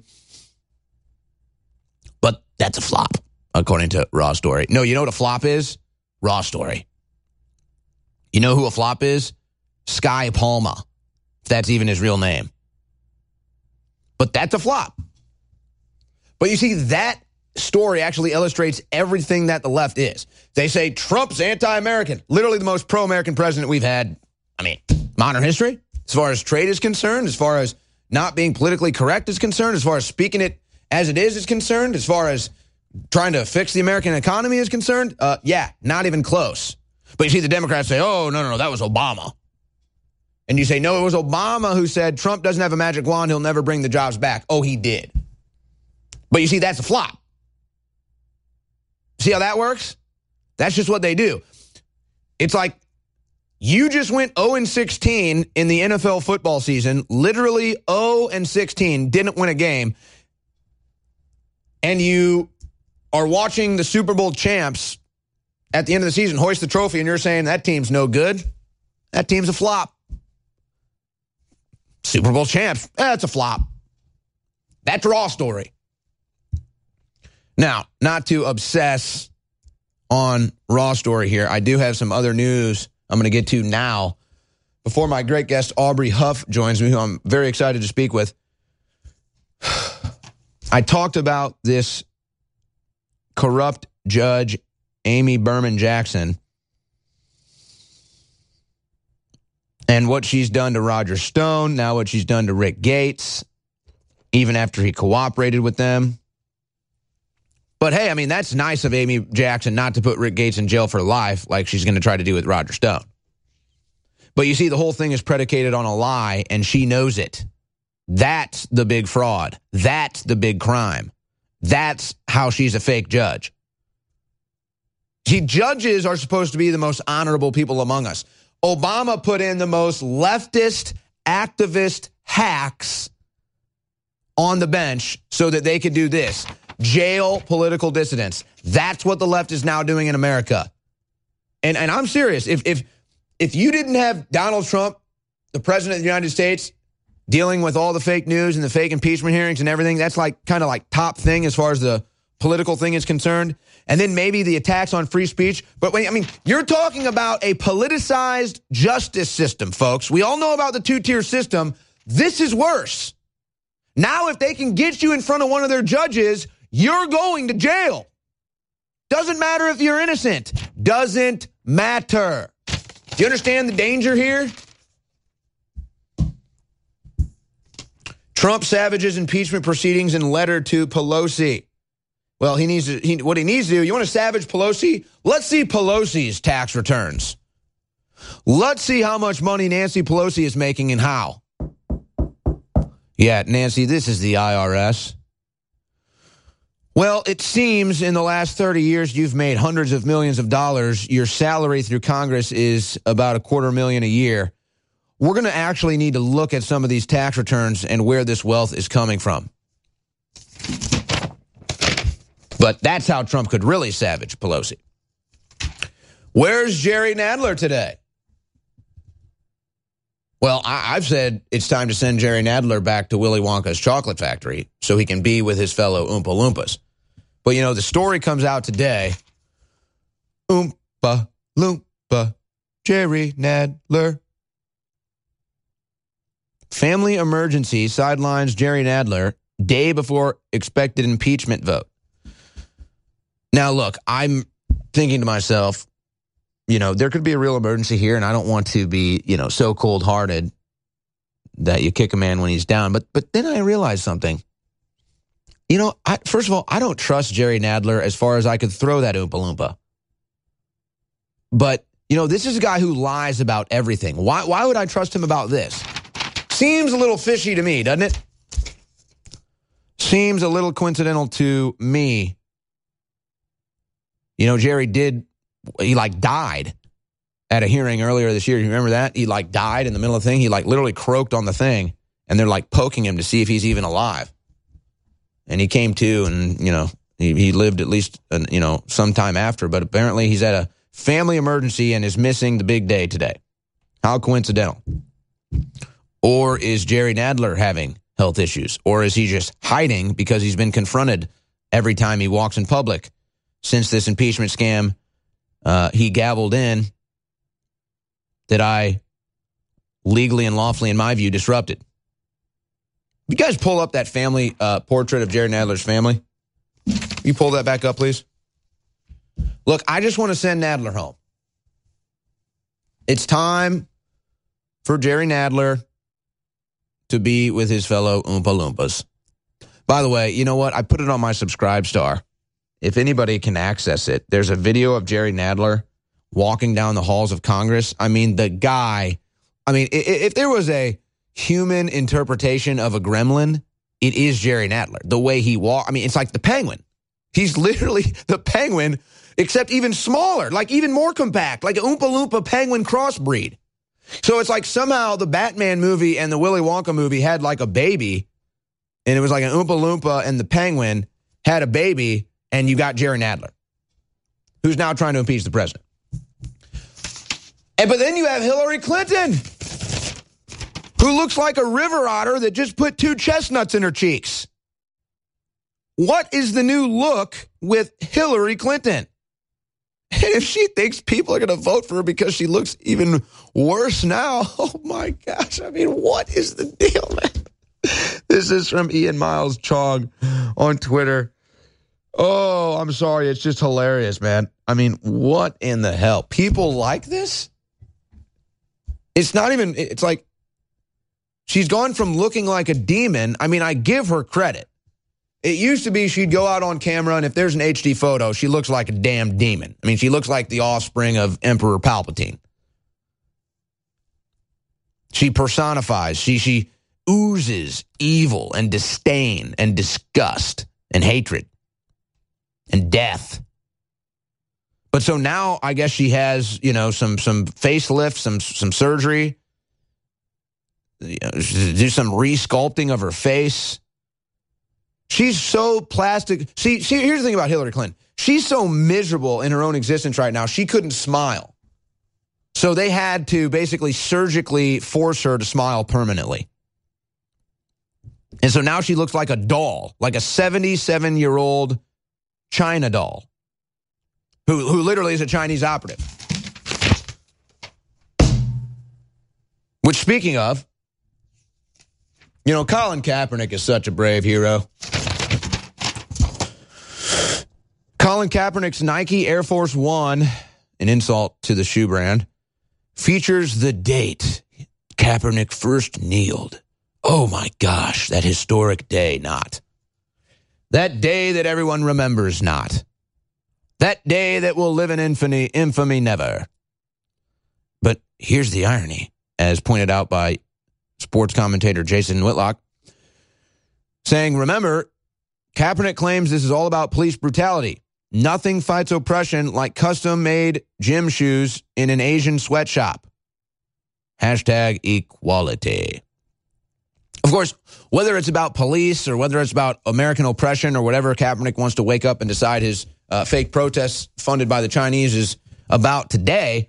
But that's a flop, according to Raw Story. No, you know what a flop is? Raw Story. You know who a flop is? Sky Palma, if that's even his real name. But that's a flop. But you see, that story actually illustrates everything that the left is. They say Trump's anti-American, literally the most pro-American president we've had, I mean, modern history, as far as trade is concerned, as far as not being politically correct is concerned, as far as speaking it as it is is concerned, as far as trying to fix the American economy is concerned, uh, yeah, not even close. But you see the Democrats say, oh, no, no, no, that was Obama. And you say, no, it was Obama who said Trump doesn't have a magic wand, he'll never bring the jobs back. Oh, he did. But you see, that's a flop. See how that works? That's just what they do. It's like you just went oh and sixteen in the N F L football season, literally oh and sixteen, didn't win a game, and you are watching the Super Bowl champs at the end of the season hoist the trophy, and you're saying that team's no good. That team's a flop. Super Bowl champs, that's a flop. That's a raw story. Now, not to obsess on raw story here, I do have some other news I'm going to get to now before my great guest Aubrey Huff joins me, who I'm very excited to speak with. I talked about this corrupt judge, Amy Berman Jackson, and what she's done to Roger Stone, now what she's done to Rick Gates, even after he cooperated with them. But hey, I mean, that's nice of Amy Jackson not to put Rick Gates in jail for life like she's going to try to do with Roger Stone. But you see, the whole thing is predicated on a lie, and she knows it. That's the big fraud. That's the big crime. That's how she's a fake judge. See, judges are supposed to be the most honorable people among us. Obama put in the most leftist, activist hacks on the bench so that they could do this. Jail political dissidents. That's what the left is now doing in America. And and I'm serious. If if if you didn't have Donald Trump, the president of the United States, dealing with all the fake news and the fake impeachment hearings and everything, that's like kind of like top thing as far as the political thing is concerned. And then maybe the attacks on free speech. But wait, I mean, you're talking about a politicized justice system, folks. We all know about the two-tier system. This is worse. Now, if they can get you in front of one of their judges, you're going to jail. Doesn't matter if you're innocent. Doesn't matter. Do you understand the danger here? Trump savages impeachment proceedings in letter to Pelosi. Well, he needs to, he, what he needs to do, you want to savage Pelosi? Let's see Pelosi's tax returns. Let's see how much money Nancy Pelosi is making and how. Yeah, Nancy, this is the I R S. Well, it seems in the last thirty years you've made hundreds of millions of dollars. Your salary through Congress is about a quarter million a year. We're going to actually need to look at some of these tax returns and where this wealth is coming from. But that's how Trump could really savage Pelosi. Where's Jerry Nadler today? Well, I, I've said it's time to send Jerry Nadler back to Willy Wonka's chocolate factory so he can be with his fellow Oompa Loompas. But, you know, the story comes out today. Oompa Loompa, Jerry Nadler. Family emergency sidelines Jerry Nadler day before expected impeachment vote. Now, look, I'm thinking to myself, you know, there could be a real emergency here, and I don't want to be, you know, so cold-hearted that you kick a man when he's down. But but then I realized something. You know, I, first of all, I don't trust Jerry Nadler as far as I could throw that Oompa Loompa. But, you know, this is a guy who lies about everything. Why, why would I trust him about this? Seems a little fishy to me, doesn't it? Seems a little coincidental to me. You know, Jerry did, he like died at a hearing earlier this year. You remember that? He like died in the middle of the thing. He like literally croaked on the thing, and they're like poking him to see if he's even alive. And he came to, and, you know, he, he lived at least, uh, you know, some time after, but apparently he's at a family emergency and is missing the big day today. How coincidental. Or is Jerry Nadler having health issues? Or is he just hiding because he's been confronted every time he walks in public since this impeachment scam uh, he gabbled in that I legally and lawfully, in my view, disrupted? You guys pull up that family uh, portrait of Jerry Nadler's family. You pull that back up, please. Look, I just want to send Nadler home. It's time for Jerry Nadler to be with his fellow Oompa Loompas. By the way, you know what? I put it on my Subscribe Star. If anybody can access it, there's a video of Jerry Nadler walking down the halls of Congress. I mean, the guy, I mean, if, if there was a human interpretation of a gremlin, it is Jerry Nadler. The way he walks, I mean, it's like the Penguin. He's literally the Penguin, except even smaller, like even more compact, like an Oompa Loompa Penguin crossbreed. So it's like somehow the Batman movie and the Willy Wonka movie had like a baby, and it was like an Oompa Loompa and the Penguin had a baby, and you got Jerry Nadler, who's now trying to impeach the president. And but then you have Hillary Clinton, who looks like a river otter that just put two chestnuts in her cheeks. What is the new look with Hillary Clinton? And if she thinks people are going to vote for her because she looks even worse now, oh my gosh, I mean, what is the deal, man? This is from Ian Miles Chong on Twitter. Oh, I'm sorry, it's just hilarious, man. I mean, what in the hell? People like this? It's not even, it's like, she's gone from looking like a demon. I mean, I give her credit. It used to be she'd go out on camera, and if there's an H D photo, she looks like a damn demon. I mean, she looks like the offspring of Emperor Palpatine. She personifies. She, she oozes evil and disdain and disgust and hatred and death. But so now I guess she has, you know, some some facelift, some some surgery, you know, do some resculpting of her face. She's so plastic. See, see, here's the thing about Hillary Clinton. She's so miserable in her own existence right now, she couldn't smile. So they had to basically surgically force her to smile permanently. And so now she looks like a doll, like a seventy-seven-year-old China doll, who, who literally is a Chinese operative. Which, speaking of, you know, Colin Kaepernick is such a brave hero. Colin Kaepernick's Nike Air Force One, an insult to the shoe brand, features the date Kaepernick first kneeled. Oh my gosh, that historic day, not. That day that everyone remembers, not. That day that will live in infamy, infamy never. But here's the irony, as pointed out by sports commentator Jason Whitlock, saying, remember, Kaepernick claims this is all about police brutality. Nothing fights oppression like custom-made gym shoes in an Asian sweatshop. Hashtag equality. Of course, whether it's about police or whether it's about American oppression or whatever Kaepernick wants to wake up and decide his uh, fake protests funded by the Chinese is about today,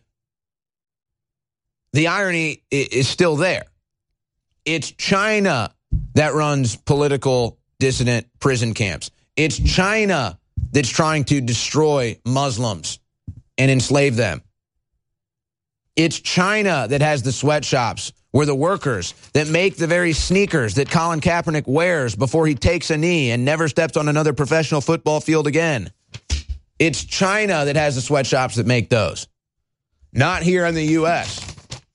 the irony is still there. It's China that runs political dissident prison camps. It's China that's trying to destroy Muslims and enslave them. It's China that has the sweatshops where the workers that make the very sneakers that Colin Kaepernick wears before he takes a knee and never steps on another professional football field again. It's China that has the sweatshops that make those. Not here in the U S.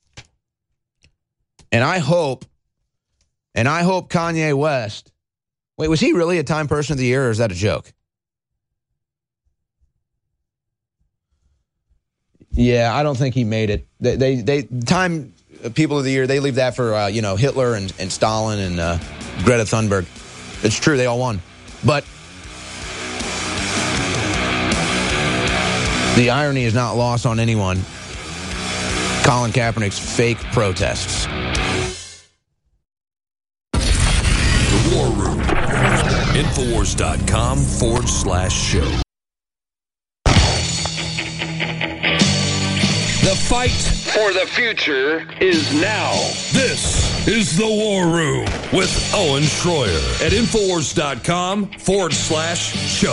And I hope, and I hope Kanye West, wait, was he really a Time Person of the Year, or is that a joke? Yeah, I don't think he made it. They, they, they Time People of the Year, they leave that for, uh, you know, Hitler and, and Stalin and uh, Greta Thunberg. It's true, they all won. But the irony is not lost on anyone. Colin Kaepernick's fake protests. The War Room. Infowars.com forward slash show. The fight for the future is now. This is The War Room with Owen Schroyer at Infowars.com forward slash show.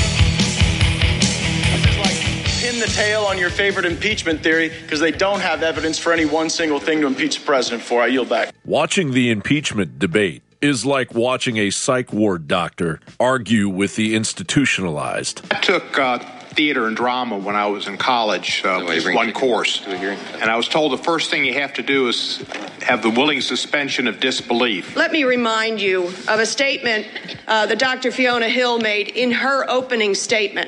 This is like pin the tail on your favorite impeachment theory because they don't have evidence for any one single thing to impeach the president for. I yield back. Watching the impeachment debate is like watching a psych ward doctor argue with the institutionalized. I took uh, theater and drama when I was in college, uh, one course. And I was told the first thing you have to do is have the willing suspension of disbelief. Let me remind you of a statement uh, that Doctor Fiona Hill made in her opening statement.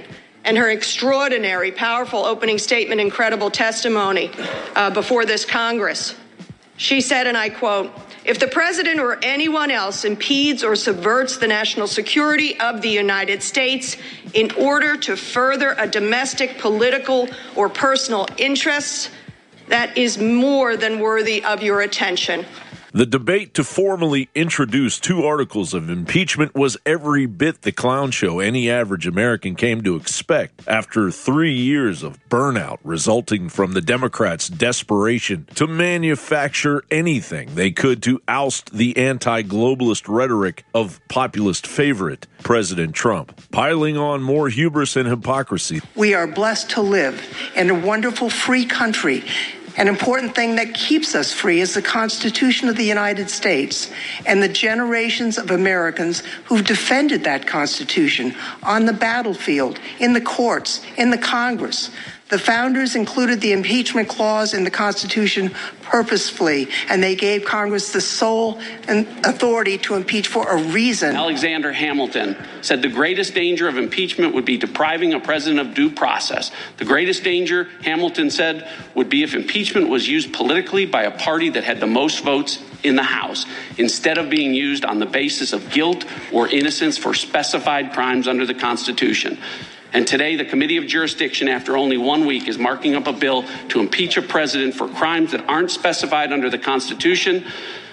and her extraordinary, powerful opening statement and credible testimony uh, before this Congress. She said, and I quote, "If the president or anyone else impedes or subverts the national security of the United States in order to further a domestic, political, or personal interests, that is more than worthy of your attention." The debate to formally introduce two articles of impeachment was every bit the clown show any average American came to expect after three years of burnout resulting from the Democrats' desperation to manufacture anything they could to oust the anti-globalist rhetoric of populist favorite President Trump, piling on more hubris and hypocrisy. We are blessed to live in a wonderful free country. An important thing that keeps us free is the Constitution of the United States and the generations of Americans who've defended that Constitution on the battlefield, in the courts, in the Congress. The founders included the impeachment clause in the Constitution purposefully, and they gave Congress the sole authority to impeach for a reason. Alexander Hamilton said the greatest danger of impeachment would be depriving a president of due process. The greatest danger, Hamilton said, would be if impeachment was used politically by a party that had the most votes in the House, instead of being used on the basis of guilt or innocence for specified crimes under the Constitution. And today, the Committee of Jurisdiction, after only one week, is marking up a bill to impeach a president for crimes that aren't specified under the Constitution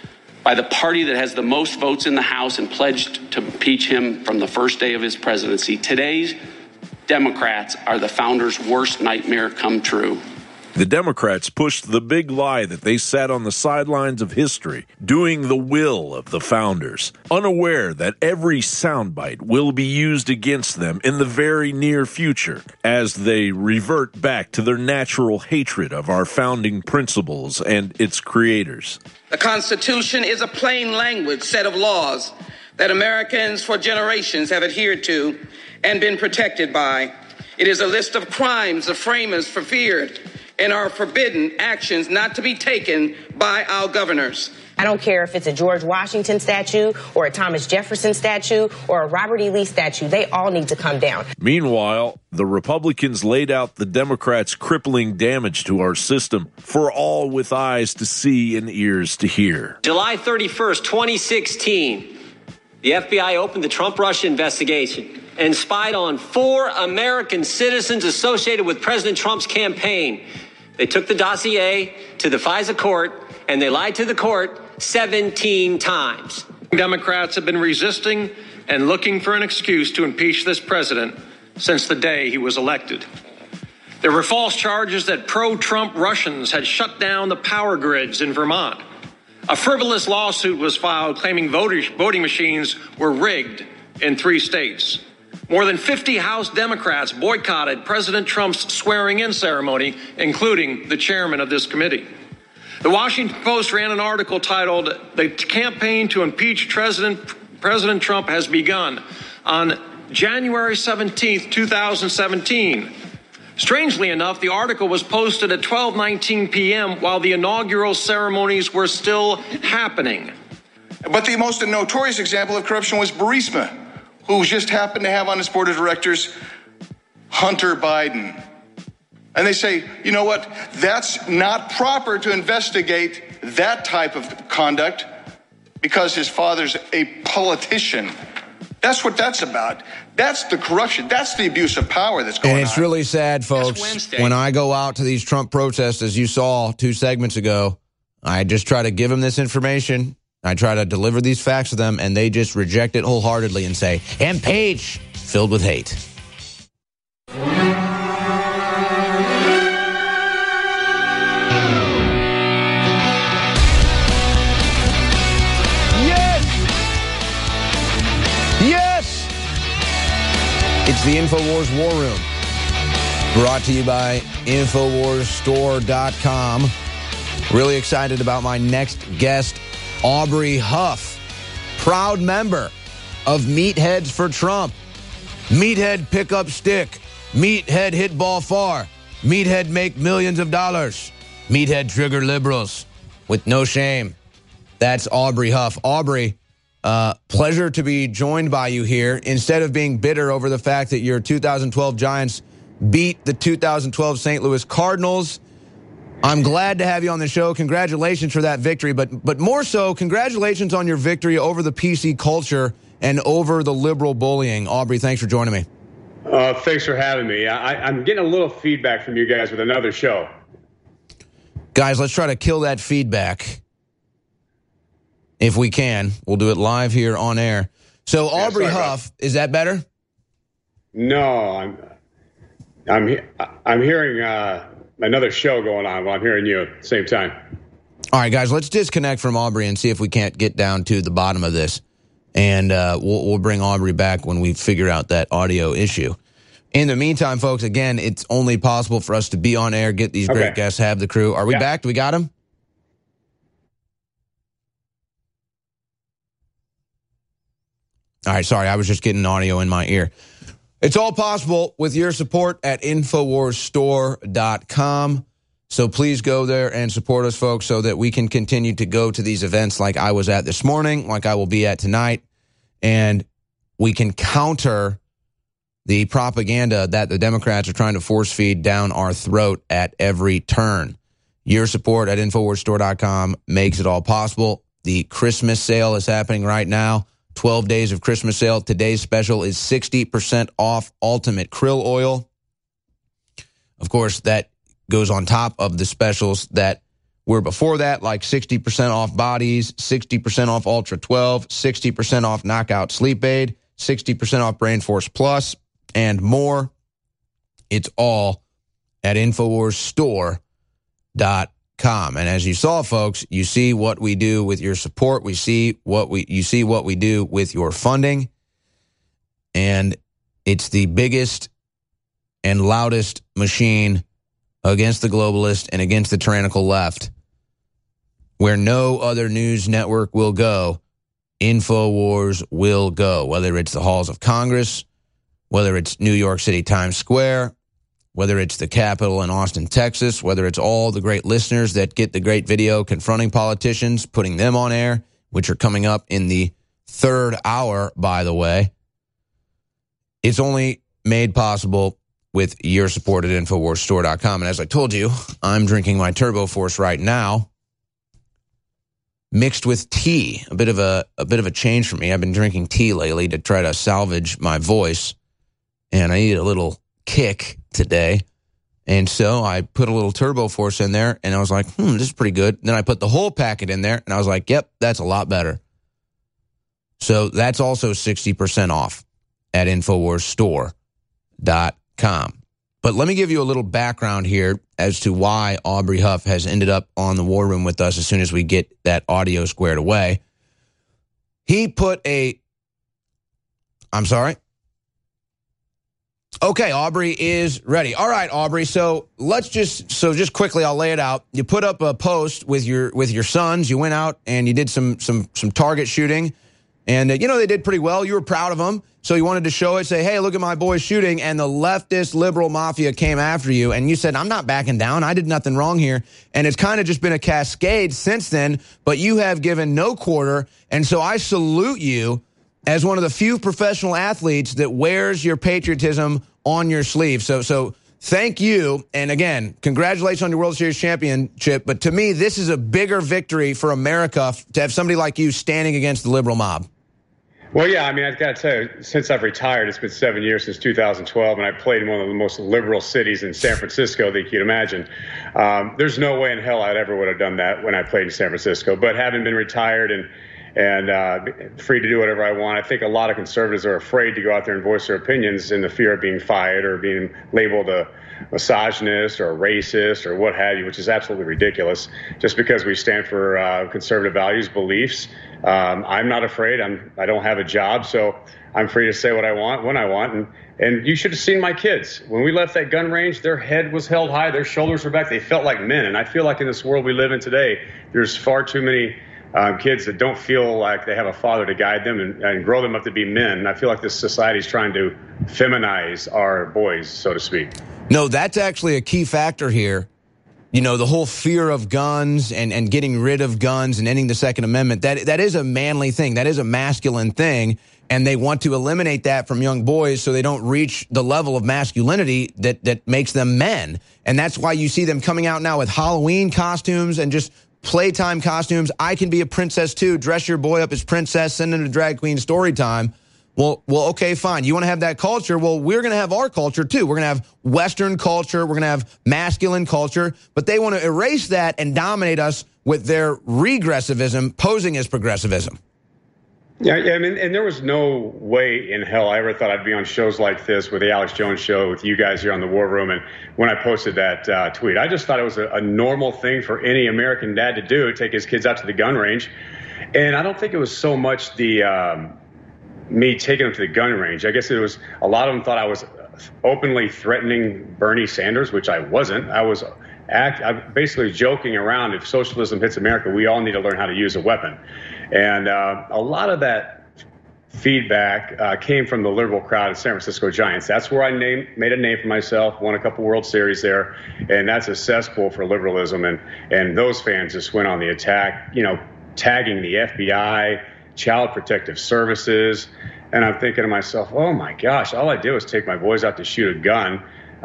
by the party that has the most votes in the House and pledged to impeach him from the first day of his presidency. Today's Democrats are the founders' worst nightmare come true. The Democrats pushed the big lie that they sat on the sidelines of history, doing the will of the founders, unaware that every soundbite will be used against them in the very near future as they revert back to their natural hatred of our founding principles and its creators. The Constitution is a plain language set of laws that Americans for generations have adhered to and been protected by. It is a list of crimes the framers feared and are forbidden actions not to be taken by our governors. I don't care if it's a George Washington statue or a Thomas Jefferson statue or a Robert E. Lee statue. They all need to come down. Meanwhile, the Republicans laid out the Democrats' crippling damage to our system for all with eyes to see and ears to hear. July thirty-first, twenty sixteen, the F B I opened the Trump-Russia investigation and spied on four American citizens associated with President Trump's campaign. They took the dossier to the FISA court, and they lied to the court seventeen times. Democrats have been resisting and looking for an excuse to impeach this president since the day he was elected. There were false charges that pro-Trump Russians had shut down the power grids in Vermont. A frivolous lawsuit was filed claiming voting machines were rigged in three states. More than fifty House Democrats boycotted President Trump's swearing-in ceremony, including the chairman of this committee. The Washington Post ran an article titled, "The Campaign to Impeach President, President Trump Has Begun," on January seventeenth, two thousand seventeen. Strangely enough, the article was posted at twelve nineteen p.m. while the inaugural ceremonies were still happening. But the most notorious example of corruption was Burisma, who just happened to have on his board of directors Hunter Biden. And they say, you know what, that's not proper to investigate that type of conduct because his father's a politician. That's what that's about. That's the corruption. That's the abuse of power that's going on. And it's on. really sad, folks. When I go out to these Trump protests, as you saw two segments ago, I just try to give them this information. I try to deliver these facts to them, and they just reject it wholeheartedly and say, impeach, filled with hate. Yes! Yes! It's the InfoWars War Room, brought to you by Infowars Store dot com. Really excited about my next guest, Aubrey Huff, proud member of Meatheads for Trump. Meathead pick up stick. Meathead hit ball far. Meathead make millions of dollars. Meathead trigger liberals with no shame. That's Aubrey Huff. Aubrey, Uh, pleasure to be joined by you here. Instead of being bitter over the fact that your two thousand twelve Giants beat the two thousand twelve Saint Louis Cardinals, I'm glad to have you on the show. Congratulations for that victory, but but more so, congratulations on your victory over the P C culture and over the liberal bullying. Aubrey, thanks for joining me. Uh, thanks for having me. I, I'm getting a little feedback from you guys with another show. Guys, let's try to kill that feedback if we can. We'll do it live here on air. So yeah, Aubrey Huff, is that better? No, I'm I'm I'm hearing uh, another show going on while I'm hearing you at the same time. All right, guys, let's disconnect from Aubrey and see if we can't get down to the bottom of this. And uh, we'll, we'll bring Aubrey back when we figure out that audio issue. In the meantime, folks, again, it's only possible for us to be on air, get these great okay. guests, have the crew. Are we yeah. back? Do we got him? All right, sorry, I was just getting audio in my ear. It's all possible with your support at Infowars Store dot com. So please go there and support us, folks, so that we can continue to go to these events like I was at this morning, like I will be at tonight, and we can counter the propaganda that the Democrats are trying to force feed down our throat at every turn. Your support at Infowars Store dot com makes it all possible. The Christmas sale is happening right now. twelve days of Christmas sale. Today's special is sixty percent off Ultimate Krill Oil. Of course, that goes on top of the specials that were before that, like sixty percent off Bodies, sixty percent off Ultra twelve, sixty percent off Knockout Sleep Aid, sixty percent off Brain Force Plus, and more. It's all at Infowars Store dot com. And as you saw, folks, you see what we do with your support. We see what we you see what we do with your funding. And it's the biggest and loudest machine against the globalist and against the tyrannical left. Where no other news network will go, Infowars will go. Whether it's the halls of Congress, whether it's New York City Times Square, whether it's the Capitol in Austin, Texas, whether it's all the great listeners that get the great video confronting politicians, putting them on air, which are coming up in the third hour, by the way. It's only made possible with your support at Infowars Store dot com. And as I told you, I'm drinking my Turbo Force right now, mixed with tea. A bit of a, a bit of a change for me. I've been drinking tea lately to try to salvage my voice, and I need a little kick today. And so I put a little Turbo Force in there, and I was like, hmm, this is pretty good. Then I put the whole packet in there, and I was like, yep, that's a lot better. So that's also sixty percent off at Infowars Store dot com. But let me give you a little background here as to why Aubrey Huff has ended up on the War Room with us as soon as we get that audio squared away. He put a... I'm sorry? Okay, Aubrey is ready. All right, Aubrey, so let's just... So just quickly, I'll lay it out. You put up a post with your with your sons. You went out and you did some some some target shooting. And, uh, you know, they did pretty well. You were proud of them. So you wanted to show it, say, hey, look at my boys shooting. And the leftist liberal mafia came after you. And you said, I'm not backing down. I did nothing wrong here. And it's kind of just been a cascade since then. But you have given no quarter. And so I salute you as one of the few professional athletes that wears your patriotism on your sleeve. So, so thank you. And again, congratulations on your World Series championship. But to me, this is a bigger victory for America to have somebody like you standing against the liberal mob. Well, yeah, I mean, I've got to tell you, since I've retired, it's been seven years since two thousand twelve, and I played in one of the most liberal cities in San Francisco that you could imagine. Um, there's no way in hell I'd ever would have done that when I played in San Francisco. But having been retired and and uh, free to do whatever I want, I think a lot of conservatives are afraid to go out there and voice their opinions in the fear of being fired or being labeled a misogynist or a racist or what have you, which is absolutely ridiculous. Just because we stand for uh, conservative values, beliefs, um, I'm not afraid. I'm I don't have a job, so I'm free to say what I want when I want. And and you should have seen my kids when we left that gun range. Their head was held high, their shoulders were back. They felt like men. And I feel like in this world we live in today, there's far too many Um, kids that don't feel like they have a father to guide them and, and grow them up to be men. And I feel like this society is trying to feminize our boys, so to speak. No, that's actually a key factor here. you know, the whole fear of guns and, and getting rid of guns and ending the Second Amendment, that that is a manly thing. That is a masculine thing. And they want to eliminate that from young boys so they don't reach the level of masculinity that, that makes them men. And that's why you see them coming out now with Halloween costumes and just playtime costumes. I can be a princess too. Dress your boy up as princess, send him to drag queen story time. Well, well, okay, fine. You want to have that culture? Well, we're going to have our culture, too. We're going to have Western culture. We're going to have masculine culture. But they want to erase that and dominate us with their regressivism posing as progressivism. Yeah, yeah, I mean, and there was no way in hell I ever thought I'd be on shows like this with the Alex Jones Show with you guys here on the War Room. And when I posted that uh, tweet, I just thought it was a, a normal thing for any American dad to do, take his kids out to the gun range. And I don't think it was so much the... Um, me taking them to the gun range. I guess it was, a lot of them thought I was openly threatening Bernie Sanders, which I wasn't. I was act, I'm basically joking around. If socialism hits America, we all need to learn how to use a weapon. And uh, a lot of that feedback uh, came from the liberal crowd of San Francisco Giants. That's where I named, made a name for myself, won a couple World Series there, and that's a cesspool for liberalism. And, and those fans just went on the attack, you know, tagging the F B I, Child Protective Services, and I'm thinking to myself, oh my gosh, all I did was take my boys out to shoot a gun,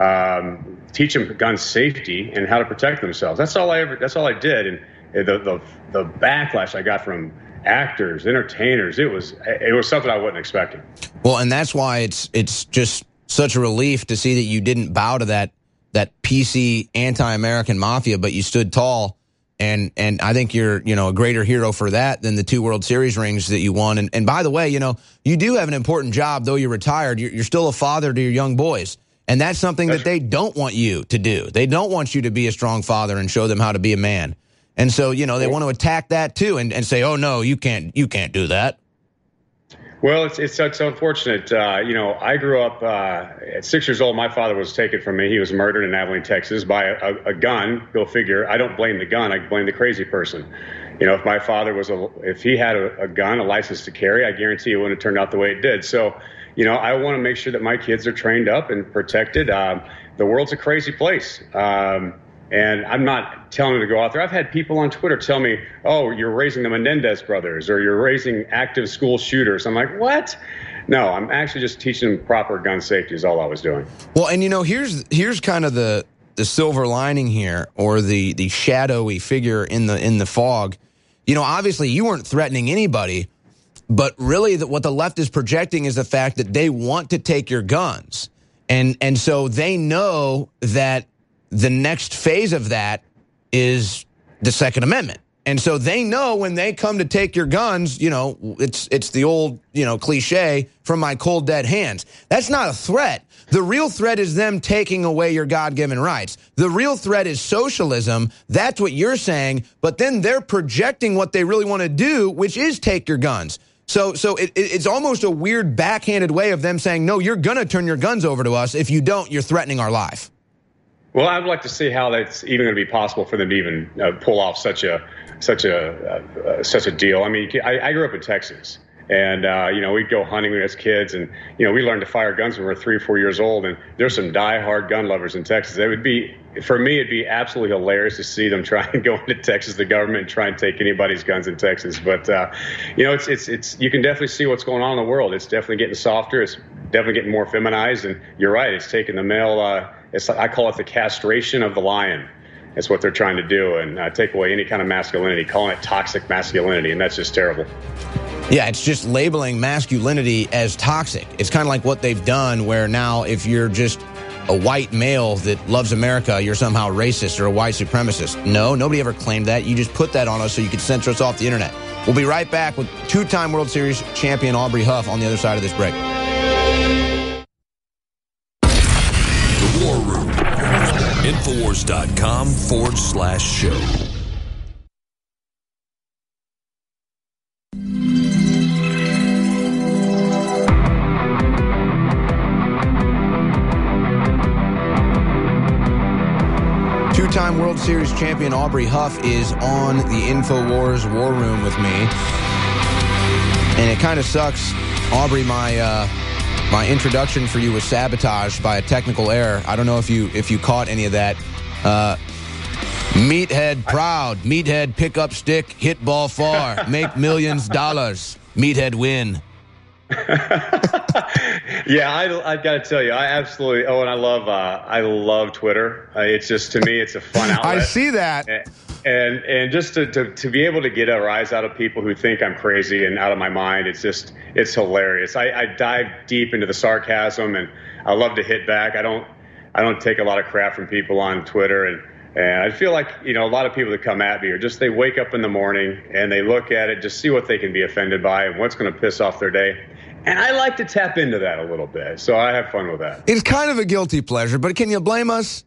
um, teach them gun safety and how to protect themselves. That's all I ever. That's all I did, and the the the backlash I got from actors, entertainers, it was it was something I wasn't expecting. Well, and that's why it's it's just such a relief to see that you didn't bow to that that P C anti-American mafia, but you stood tall. And and I think you're, you know, a greater hero for that than the two World Series rings that you won. And, and by the way, you know, you do have an important job, though you're retired. You're, you're still a father to your young boys. And that's something that's that they don't want you to do. They don't want you to be a strong father and show them how to be a man. And so, you know, they want to attack that, too, and, and say, oh, no, you can't you can't do that. Well, it's it's, it's unfortunate. Uh, you know, I grew up uh, at six years old. My father was taken from me. He was murdered in Abilene, Texas, by a, a gun. Go figure. I don't blame the gun. I blame the crazy person. You know, if my father was a, if he had a, a gun, a license to carry, I guarantee it wouldn't have turned out the way it did. So, you know, I want to make sure that my kids are trained up and protected. Um, the world's a crazy place. Um, And I'm not telling them to go out there. I've had people on Twitter tell me, oh, you're raising the Menendez brothers or you're raising active school shooters. I'm like, what? No, I'm actually just teaching them proper gun safety is all I was doing. Well, and, you know, here's here's kind of the the silver lining here, or the, the shadowy figure in the in the fog. You know, obviously you weren't threatening anybody, but really the, what the left is projecting is the fact that they want to take your guns. And and so they know that the next phase of that is the Second Amendment. And so they know when they come to take your guns, you know, it's it's the old, you know, cliche, from my cold, dead hands. That's not a threat. The real threat is them taking away your God-given rights. The real threat is socialism. That's what you're saying. But then they're projecting what they really want to do, which is take your guns. So so it, it's almost a weird backhanded way of them saying, no, you're going to turn your guns over to us. If you don't, you're threatening our life. Well, I'd like to see how that's even going to be possible for them to even uh, pull off such a such a uh, uh, such a deal. I mean, I, I grew up in Texas, and uh, you know, we'd go hunting as kids, and you know, we learned to fire guns when we were three or four years old. And there's some diehard gun lovers in Texas. It would be, for me, it'd be absolutely hilarious to see them try and go into Texas, the government, and try and take anybody's guns in Texas. But uh, you know, it's it's it's you can definitely see what's going on in the world. It's definitely getting softer. It's definitely getting more feminized, and you're right. It's taking the male. Uh, It's, I call it the castration of the lion. It's what they're trying to do, and uh, take away any kind of masculinity, calling it toxic masculinity, and that's just terrible. Yeah, it's just labeling masculinity as toxic. It's kind of like what they've done, where now if you're just a white male that loves America, you're somehow racist or a white supremacist. No, nobody ever claimed that. You just put that on us so you could censor us off the internet. We'll be right back with two-time World Series champion Aubrey Huff on the other side of this break. War Room. Infowars.com forward slash show. Two-time World Series champion Aubrey Huff is on the InfoWars War Room with me. And it kind of sucks, Aubrey, my... Uh, My introduction for you was sabotaged by a technical error. I don't know if you if you caught any of that. Uh, Meathead proud. Meathead pick up stick, hit ball far, make millions dollars. Meathead win. Yeah, I, I got to tell you, I absolutely. Oh, and I love, uh, I love Twitter. Uh, it's just to me, it's a fun outlet. I see that, and and, and just to, to to be able to get a rise out of people who think I'm crazy and out of my mind, it's just it's hilarious. I, I dive deep into the sarcasm, and I love to hit back. I don't I don't take a lot of crap from people on Twitter, and. And I feel like, you know, a lot of people that come at me are just, they wake up in the morning and they look at it, just see what they can be offended by and what's going to piss off their day. And I like to tap into that a little bit. So I have fun with that. It's kind of a guilty pleasure, but can you blame us?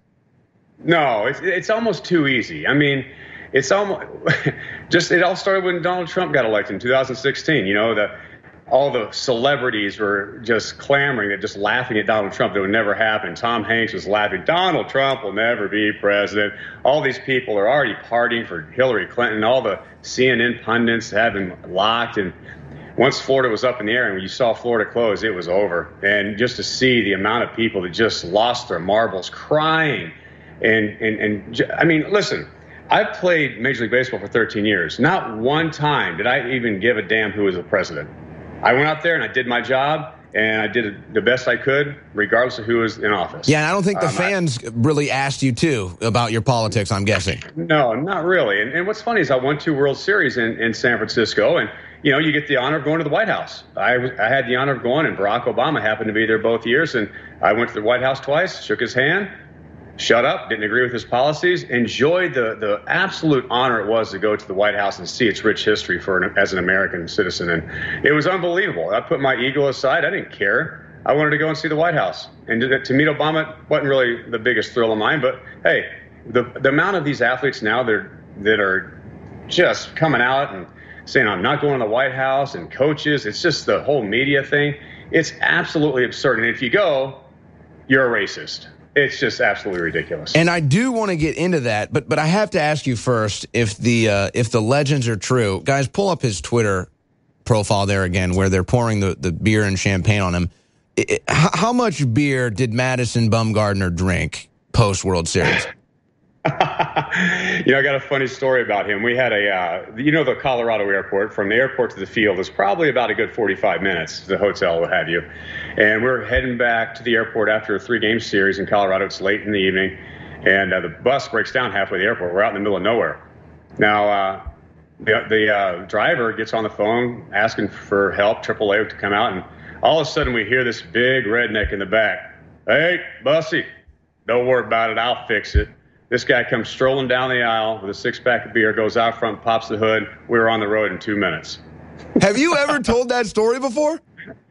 No, it's, it's almost too easy. I mean, it's almost just, it all started when Donald Trump got elected in two thousand sixteen. You know, the all the celebrities were just clamoring, that just laughing at Donald Trump. That would never happen. Tom Hanks was laughing. Donald Trump will never be president. All these people are already partying for Hillary Clinton. All the C N N pundits have him locked. And once Florida was up in the air and when you saw Florida close, it was over. And just to see the amount of people that just lost their marbles crying. And, and, and I mean, listen, I've played Major League Baseball for thirteen years. Not one time did I even give a damn who was the president. I went out there and I did my job, and I did the best I could, regardless of who was in office. Yeah, and I don't think the um, fans I, really asked you, too, about your politics, I'm guessing. No, not really. And, and what's funny is I won two World Series in, in San Francisco, and, you know, you get the honor of going to the White House. I, I had the honor of going, and Barack Obama happened to be there both years, and I went to the White House twice, shook his hand, shut up, didn't agree with his policies, enjoyed the, the absolute honor it was to go to the White House and see its rich history for an, as an American citizen. And it was unbelievable. I put my ego aside. I didn't care. I wanted to go and see the White House. And to, to meet Obama wasn't really the biggest thrill of mine. But, hey, the, the amount of these athletes now that are, that are just coming out and saying, I'm not going to the White House, and coaches, it's just the whole media thing. It's absolutely absurd. And if you go, you're a racist. It's just absolutely ridiculous. And I do want to get into that, but but I have to ask you first if the uh, if the legends are true. Guys, pull up his Twitter profile there again, where they're pouring the, the beer and champagne on him. It, it, how much beer did Madison Bumgarner drink post World Series? You know, I got a funny story about him. We had a, uh, you know, the Colorado airport, from the airport to the field is probably about a good forty-five minutes, the hotel, what have you. And we're heading back to the airport after a three-game series in Colorado. It's late in the evening, and uh, the bus breaks down halfway to the airport. We're out in the middle of nowhere. Now, uh, the, the uh, driver gets on the phone asking for help, triple A, to come out, and all of a sudden we hear this big redneck in the back. Hey, Bussy, don't worry about it. I'll fix it. This guy comes strolling down the aisle with a six-pack of beer, goes out front, pops the hood. We were on the road in two minutes. Have you ever told that story before?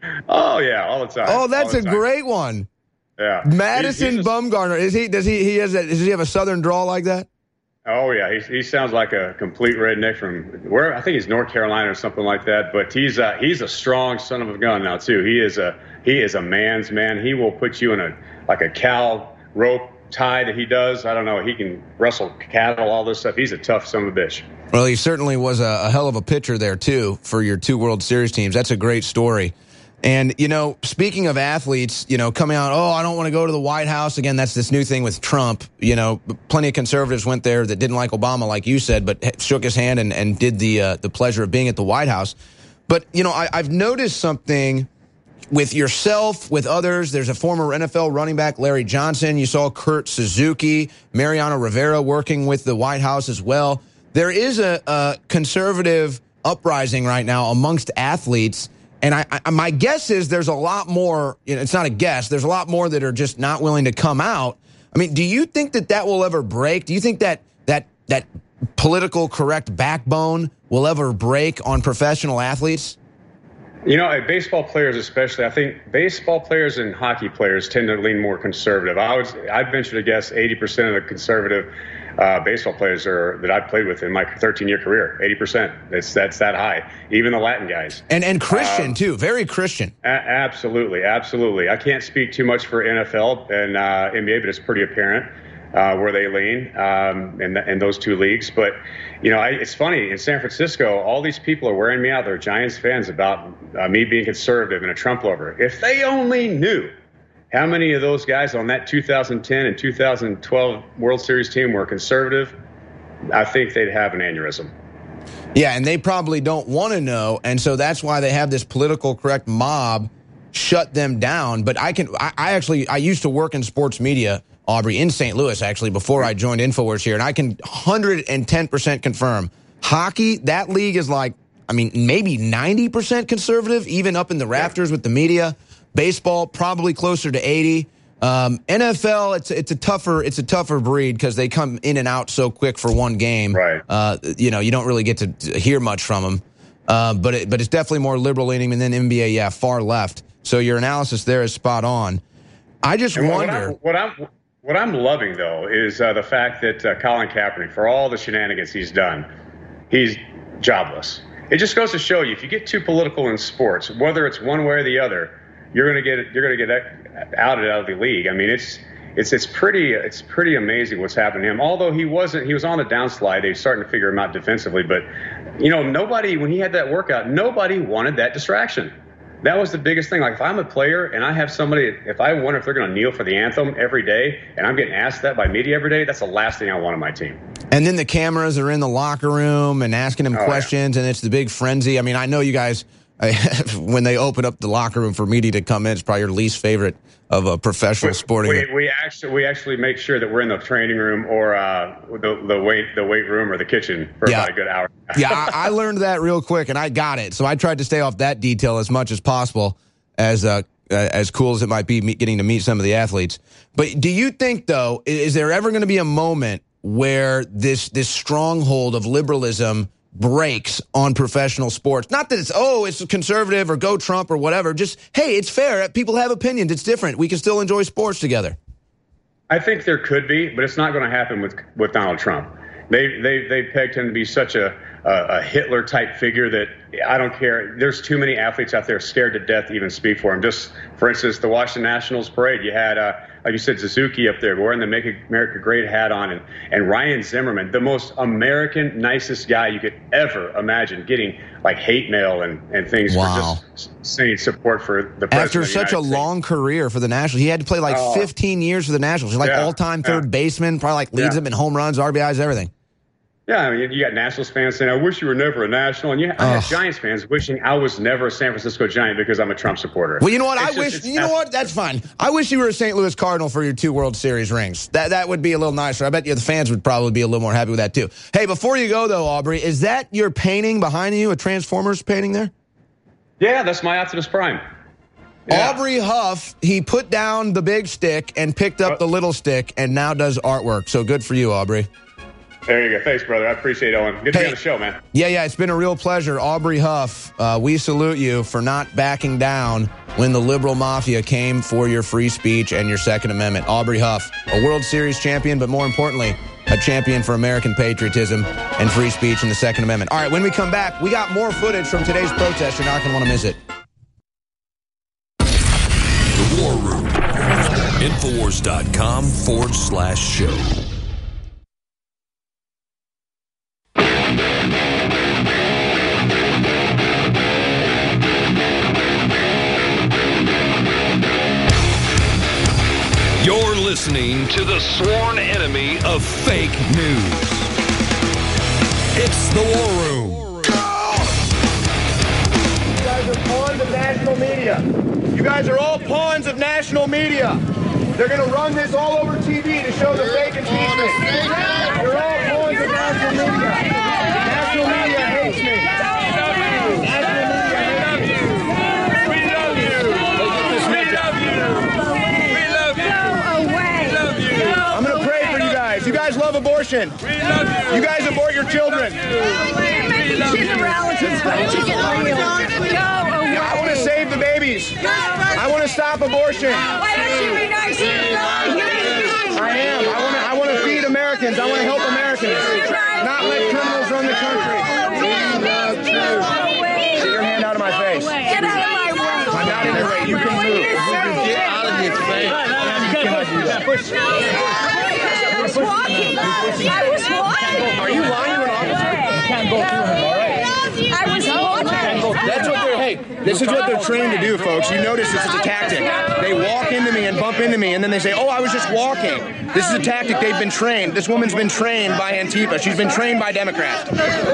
Oh, yeah, all the time. Oh, that's a time. great one. Yeah. Madison he's, he's Bumgarner. Is he, does he, he has that, does he have a southern drawl like that? Oh, yeah. He, he sounds like a complete redneck from where, I think he's North Carolina or something like that. But he's a, he's a strong son of a gun now, too. He is a, he is a man's man. He will put you in a, like a cow rope tie that he does. I don't know. He can wrestle cattle, all this stuff. He's a tough son of a bitch. Well, he certainly was a, a hell of a pitcher there, too, for your two World Series teams. That's a great story. And, you know, speaking of athletes, you know, coming out, oh, I don't want to go to the White House. Again, that's this new thing with Trump. You know, plenty of conservatives went there that didn't like Obama, like you said, but shook his hand and, and did the uh, the pleasure of being at the White House. But, you know, I, I've noticed something with yourself, with others. There's a former N F L running back, Larry Johnson. You saw Kurt Suzuki, Mariano Rivera working with the White House as well. There is a, a conservative uprising right now amongst athletes. And I, I, my guess is there's a lot more, you know, it's not a guess, there's a lot more that are just not willing to come out. I mean, do you think that that will ever break? Do you think that that that political correct backbone will ever break on professional athletes? You know, baseball players especially, I think baseball players and hockey players tend to lean more conservative. I would, I'd venture to guess eighty percent of the conservative uh, baseball players are, that I've played with in my thirteen-year career, eighty percent. That's, that's that high. Even the Latin guys. And and Christian, um, too. Very Christian. A- absolutely, absolutely. I can't speak too much for N F L and uh, N B A, but it's pretty apparent uh, where they lean um, in, the, in those two leagues. But, you know, I, it's funny. In San Francisco, all these people are wearing me out. They're Giants fans about uh, me being conservative and a Trump lover. If they only knew how many of those guys on that two thousand ten and two thousand twelve World Series team were conservative, I think they'd have an aneurysm. Yeah, and they probably don't want to know, and so that's why they have this political correct mob shut them down. But I can, I, I actually, I used to work in sports media, Aubrey, in Saint Louis, actually, before I joined InfoWars here, and I can one hundred ten percent confirm, hockey, that league is like, I mean, maybe ninety percent conservative, even up in the rafters with the media. Baseball, probably closer to eighty. Um, N F L, it's it's a tougher it's a tougher breed because they come in and out so quick for one game. Right. Uh, you know, you don't really get to hear much from them. Uh, but it, but it's definitely more liberal leaning, and then N B A, yeah, far left. So your analysis there is spot on. I just and wonder what I'm what I'm, what I'm loving though is uh, the fact that uh, Colin Kaepernick, for all the shenanigans he's done, he's jobless. It just goes to show you, if you get too political in sports, whether it's one way or the other, you're going to get you're going to get outed out of the league. I mean, it's it's it's pretty it's pretty amazing what's happened to him. Although he wasn't, he was on the downslide. They're starting to figure him out defensively. But you know, nobody when he had that workout, nobody wanted that distraction. That was the biggest thing. Like, if I'm a player and I have somebody, if I wonder if they're going to kneel for the anthem every day, and I'm getting asked that by media every day, that's the last thing I want on my team. And then the cameras are in the locker room and asking him oh, questions, yeah. and it's the big frenzy. I mean, I know you guys, when they open up the locker room for media to come in, it's probably your least favorite of a professional we, sporting. We, we actually we actually make sure that we're in the training room or uh, the the weight the weight room or the kitchen for yeah. about a good hour. yeah, I, I learned that real quick, and I got it. So I tried to stay off that detail as much as possible, as uh, as cool as it might be getting to meet some of the athletes. But do you think, though, is there ever going to be a moment where this this stronghold of liberalism breaks on professional sports? Not that it's, oh, it's conservative or go Trump or whatever. Just, hey, it's fair. People have opinions. It's different. We can still enjoy sports together. I think there could be, but it's not going to happen with with Donald Trump. They they they pegged him to be such a a, a Hitler type figure that I don't care. There's too many athletes out there scared to death to even speak for him. Just for instance, the Washington Nationals parade. You had, uh, like you said, Suzuki up there wearing the Make America Great hat on, and and Ryan Zimmerman, the most American, nicest guy you could ever imagine, getting like hate mail and and things wow. for just saying support for the president. After such a long career for the Nationals, he had to play like oh. fifteen years for the Nationals. He's like yeah, all-time third yeah. baseman, probably like leads yeah. them in home runs, R B Is, everything. Yeah, I mean, you got Nationals fans saying, I wish you were never a National. And you I have Giants fans wishing I was never a San Francisco Giant because I'm a Trump supporter. Well, you know what? It's I just, wish, you know what? That's fine. I wish you were a Saint Louis Cardinal for your two World Series rings. That that would be a little nicer. I bet you the fans would probably be a little more happy with that, too. Hey, before you go, though, Aubrey, is that your painting behind you, a Transformers painting there? Yeah, that's my Optimus Prime. Yeah. Aubrey Huff, he put down the big stick and picked up the little stick and now does artwork. So good for you, Aubrey. There you go. Thanks, brother. I appreciate it, Owen. Good to hey, be on the show, man. Yeah, yeah, it's been a real pleasure. Aubrey Huff, uh, we salute you for not backing down when the liberal mafia came for your free speech and your Second Amendment. Aubrey Huff, a World Series champion, but more importantly, a champion for American patriotism and free speech and the Second Amendment. All right, when we come back, we got more footage from today's protest. You're not going to want to miss it. The War Room. Infowars.com forward slash show. You're listening to the sworn enemy of fake news. It's the War Room. You guys are pawns of national media. You guys are all pawns of national media. They're going to run this all over T V to show the fake impeachment. You're all pawns of national media. National media hates me. You guys love abortion. We love you. You guys abort your children. She's a relative. I want to save the babies. I want to stop abortion. Why don't you be nice to I am. I want to. I want to feed Americans. I want to help Americans. Not let criminals run the country. Get your hand out of my face. Get out of my way. I'm not in your way. You can move. Get out of here, face. I was walking. I was walking. Are you lying to an officer? You can't go through him. All right. I was walking. That's what they're. Hey, Hey, this is what they're trained to do, folks. You notice this is a tactic. They walk into me and bump into me, and then they say, oh, I was just walking. This is a tactic. They've been trained. This woman's been trained by Antifa. She's been trained by Democrats.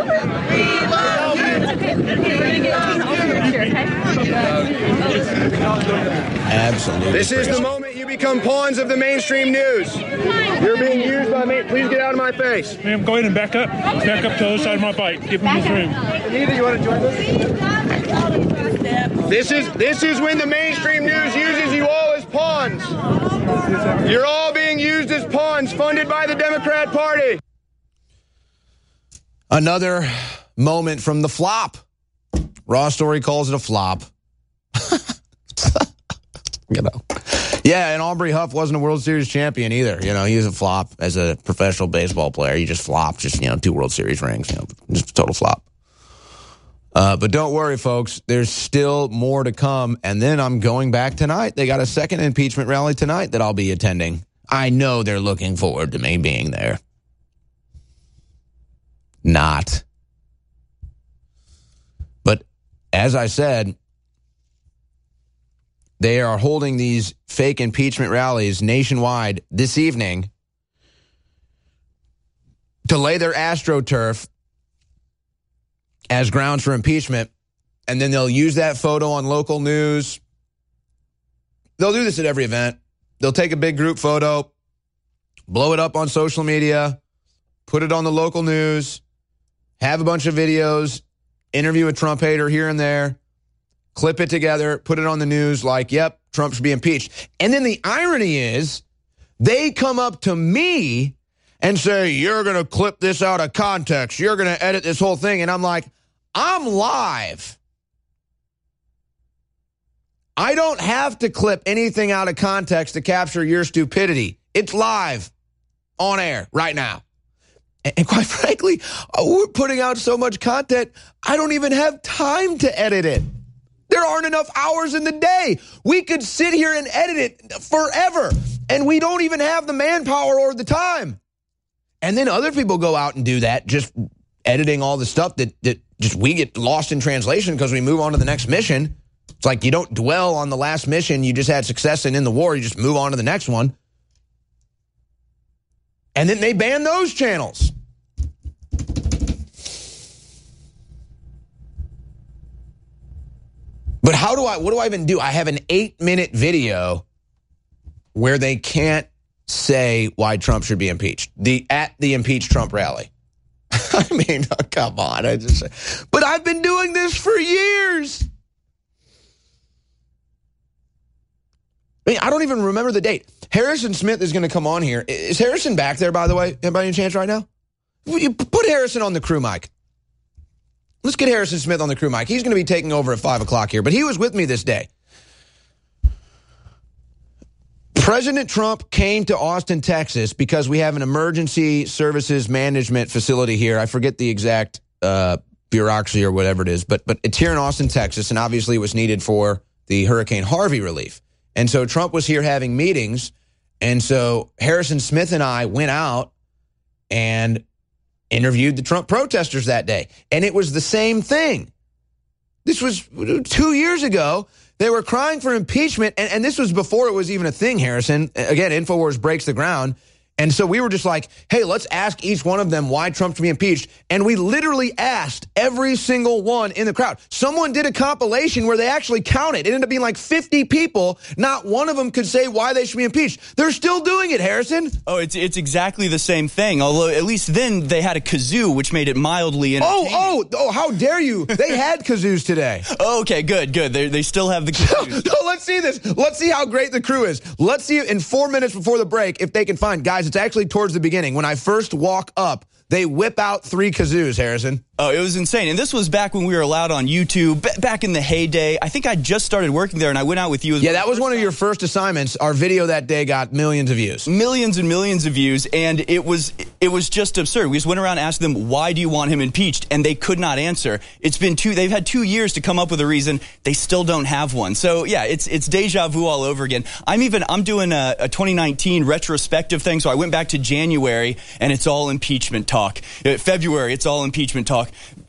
Absolutely. This is the moment you become pawns of the mainstream news. You're being used by me. Please get out of my face. Ma'am, go ahead and back up. Back up to the other side of my bike. Give me this room. Anita, you want to join this? This is this is when the mainstream news uses you all as pawns. You're all being used as pawns funded by the Democrat Party. Another moment from the flop. Raw Story calls it a flop. You know. Yeah, and Aubrey Huff wasn't a World Series champion either. You know, he was a flop as a professional baseball player. He just flopped, just, you know, two World Series rings, you know, just a total flop. Uh, but don't worry, folks. There's still more to come. And then I'm going back tonight. They got a second impeachment rally tonight that I'll be attending. I know they're looking forward to me being there. Not. But as I said, they are holding these fake impeachment rallies nationwide this evening to lay their AstroTurf as grounds for impeachment, and then they'll use that photo on local news. They'll do this at every event. They'll take a big group photo, blow it up on social media, put it on the local news, have a bunch of videos, interview a Trump hater here and there, clip it together, put it on the news like, yep, Trump should be impeached. And then the irony is they come up to me and say, you're going to clip this out of context. You're going to edit this whole thing. And I'm like, I'm live. I don't have to clip anything out of context to capture your stupidity. It's live on air right now. And quite frankly, we're putting out so much content, I don't even have time to edit it. There aren't enough hours in the day. We could sit here and edit it forever, and we don't even have the manpower or the time. And then other people go out and do that, just editing all the stuff that, that just we get lost in translation because we move on to the next mission. It's like you don't dwell on the last mission you just had success in in the war. You just move on to the next one. And then they ban those channels. But how do I, what do I even do? I have an eight minute video where they can't say why Trump should be impeached. The, at the impeach Trump rally. I mean, oh, come on. I just, but I've been doing this for years. I mean, I don't even remember the date. Harrison Smith is going to come on here. Is Harrison back there, by the way, by any chance right now? You put Harrison on the crew mic. Let's get Harrison Smith on the crew mic. He's going to be taking over at five o'clock here, but he was with me this day. President Trump came to Austin, Texas, because we have an emergency services management facility here. I forget the exact uh, bureaucracy or whatever it is, but but it's here in Austin, Texas, and obviously it was needed for the Hurricane Harvey relief. And so Trump was here having meetings, and so Harrison Smith and I went out and interviewed the Trump protesters that day. And it was the same thing. This was two years ago. They were crying for impeachment, and, and this was before it was even a thing, Harrison. Again, InfoWars breaks the ground. And so we were just like, hey, let's ask each one of them why Trump should be impeached. And we literally asked every single one in the crowd. Someone did a compilation where they actually counted. It ended up being like fifty people. Not one of them could say why they should be impeached. They're still doing it, Harrison. Oh, it's it's exactly the same thing. Although at least then they had a kazoo, which made it mildly entertaining. Oh, oh, oh, how dare you. They had kazoos today. Oh, okay, good, good. They, they still have the kazoos. No, let's see this. Let's see how great the crew is. Let's see in four minutes before the break if they can find. Guys, it's actually towards the beginning. When I first walk up, they whip out three kazoos, Harrison. Oh, it was insane. And this was back when we were allowed on YouTube, b- back in the heyday. I think I just started working there, and I went out with you. As yeah, that was one of your first assignments. Our video that day got millions of views. Millions and millions of views, and it was it was just absurd. We just went around asking them, why do you want him impeached? And they could not answer. It's been two, they've had two years to come up with a reason. They still don't have one. So, yeah, it's it's deja vu all over again. I'm even, I'm doing a, a twenty nineteen retrospective thing, so I went back to January, and it's all impeachment talk. February, it's all impeachment talk.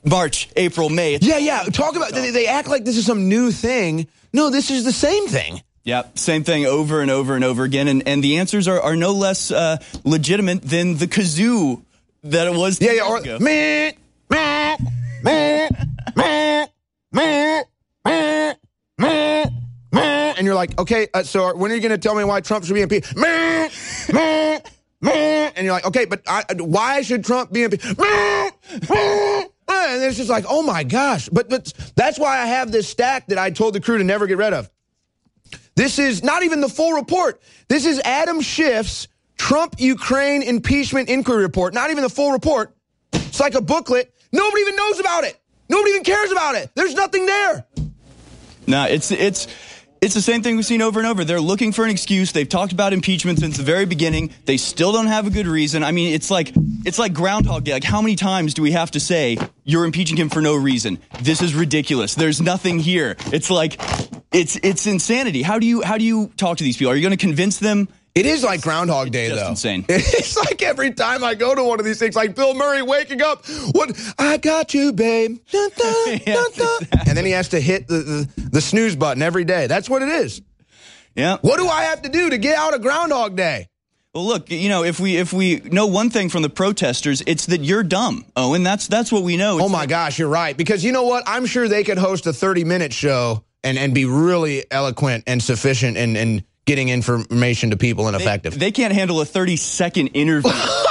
March, April, May. Yeah, yeah. Talk about, they, they act like this is some new thing. No, this is the same thing. Yeah, same thing over and over and over again. And, and the answers are, are no less uh, legitimate than the kazoo that it was. Yeah, yeah. Or, meh, meh, meh, meh, meh, meh, meh, meh. And you're like, okay, uh, so when are you going to tell me why Trump should be impeached? Meh, meh, meh. And you're like, okay, but I, why should Trump be impeached? Meh, meh. And it's just like, oh my gosh. But, but that's why I have this stack that I told the crew to never get rid of. This is not even the full report. This is Adam Schiff's Trump-Ukraine impeachment inquiry report. Not even the full report. It's like a booklet. Nobody even knows about it. Nobody even cares about it. There's nothing there. No, it's it's it's the same thing we've seen over and over. They're looking for an excuse. They've talked about impeachment since the very beginning. They still don't have a good reason. I mean, it's like it's like Groundhog Day. Like, how many times do we have to say you're impeaching him for no reason? This is ridiculous. There's nothing here. It's like it's it's insanity. How do you how do you talk to these people? Are you going to convince them? It is like Groundhog Day, it's just though. Insane. It's like every time I go to one of these things, like Bill Murray waking up, what? I got you, babe. Dun, dun, yes, dun, dun. exactly. And then he has to hit the, the, the snooze button every day. That's what it is. Yeah. What do I have to do to get out of Groundhog Day? Well, look, you know, if we if we know one thing from the protesters, it's that you're dumb. Oh, and that's that's what we know. It's oh my like, gosh, you're right. Because you know what? I'm sure they could host a thirty minute show and, and be really eloquent and sufficient and and. Getting information to people and effective. They, they can't handle a thirty second interview.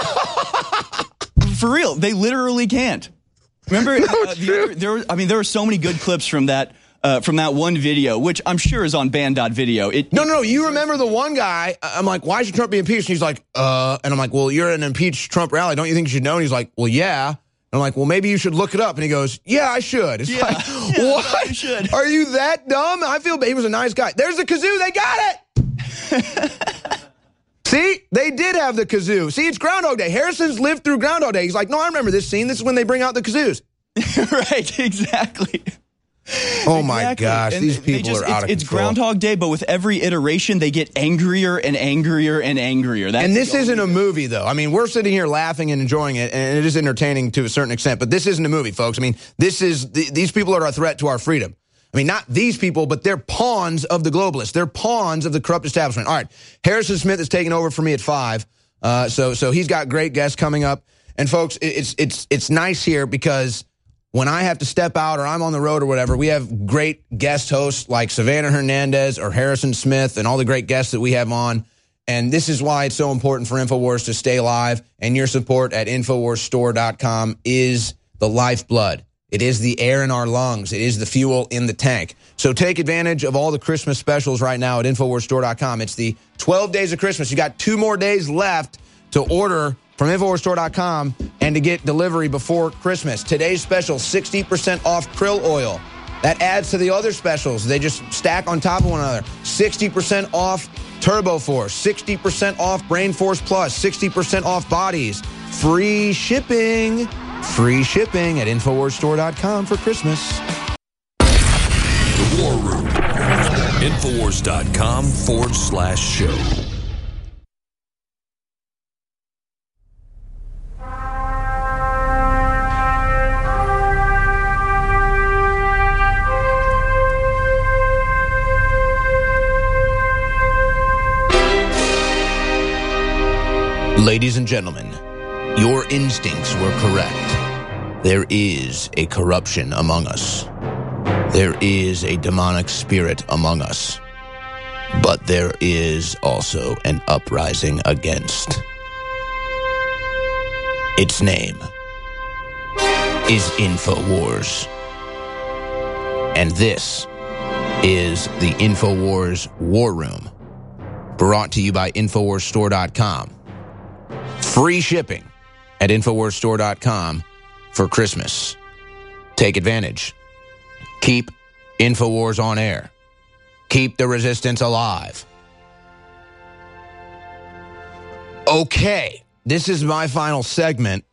For real, they literally can't. Remember, no, uh, the other, there were, I mean, there were so many good clips from that uh, from that one video, which I'm sure is on band dot video. It, no, it, no, no. You remember the one guy? I'm like, why should Trump be impeached? And he's like, uh, and I'm like, well, you're at an impeached Trump rally. Don't you think you should know? And he's like, well, yeah. And I'm like, well, maybe you should look it up. And he goes, yeah, I should. It's yeah, like, yeah, what? You should. Are you that dumb? I feel bad. He was a nice guy. There's the kazoo. They got it. See, they did have the kazoo. See, it's Groundhog Day. Harrison's lived through Groundhog Day. He's like, no, I remember this scene. This is when they bring out the kazoos. Right, exactly. Oh, my exactly. gosh. And these people just, are out it's, of it's control. It's Groundhog Day, but with every iteration, they get angrier and angrier and angrier. That's and this isn't a movie, though. I mean, we're sitting here laughing and enjoying it, and it is entertaining to a certain extent. But this isn't a movie, folks. I mean, this is th- these people are a threat to our freedom. I mean, not these people, but they're pawns of the globalists. They're pawns of the corrupt establishment. All right, Harrison Smith is taking over for me at five. Uh, so, so he's got great guests coming up. And folks, it's it's it's nice here because when I have to step out or I'm on the road or whatever, we have great guest hosts like Savannah Hernandez or Harrison Smith and all the great guests that we have on. And this is why it's so important for InfoWars to stay live. And your support at Infowars Store dot com is the lifeblood. It is the air in our lungs. It is the fuel in the tank. So take advantage of all the Christmas specials right now at Infowars Store dot com. It's the twelve days of Christmas. You got two more days left to order from Infowars Store dot com and to get delivery before Christmas. Today's special, sixty percent off krill oil. That adds to the other specials. They just stack on top of one another. sixty percent off Turbo Force, sixty percent off Brain Force Plus, sixty percent off bodies. Free shipping. Free shipping at Infowars Store dot com for Christmas. The War Room. Infowars dot com forward slash show. Ladies and gentlemen, your instincts were correct. There is a corruption among us. There is a demonic spirit among us. But there is also an uprising against. Its name is InfoWars. And this is the InfoWars War Room, brought to you by Infowars Store dot com. Free shipping at Infowars Store dot com for Christmas. Take advantage. Keep InfoWars on air. Keep the resistance alive. Okay, this is my final segment.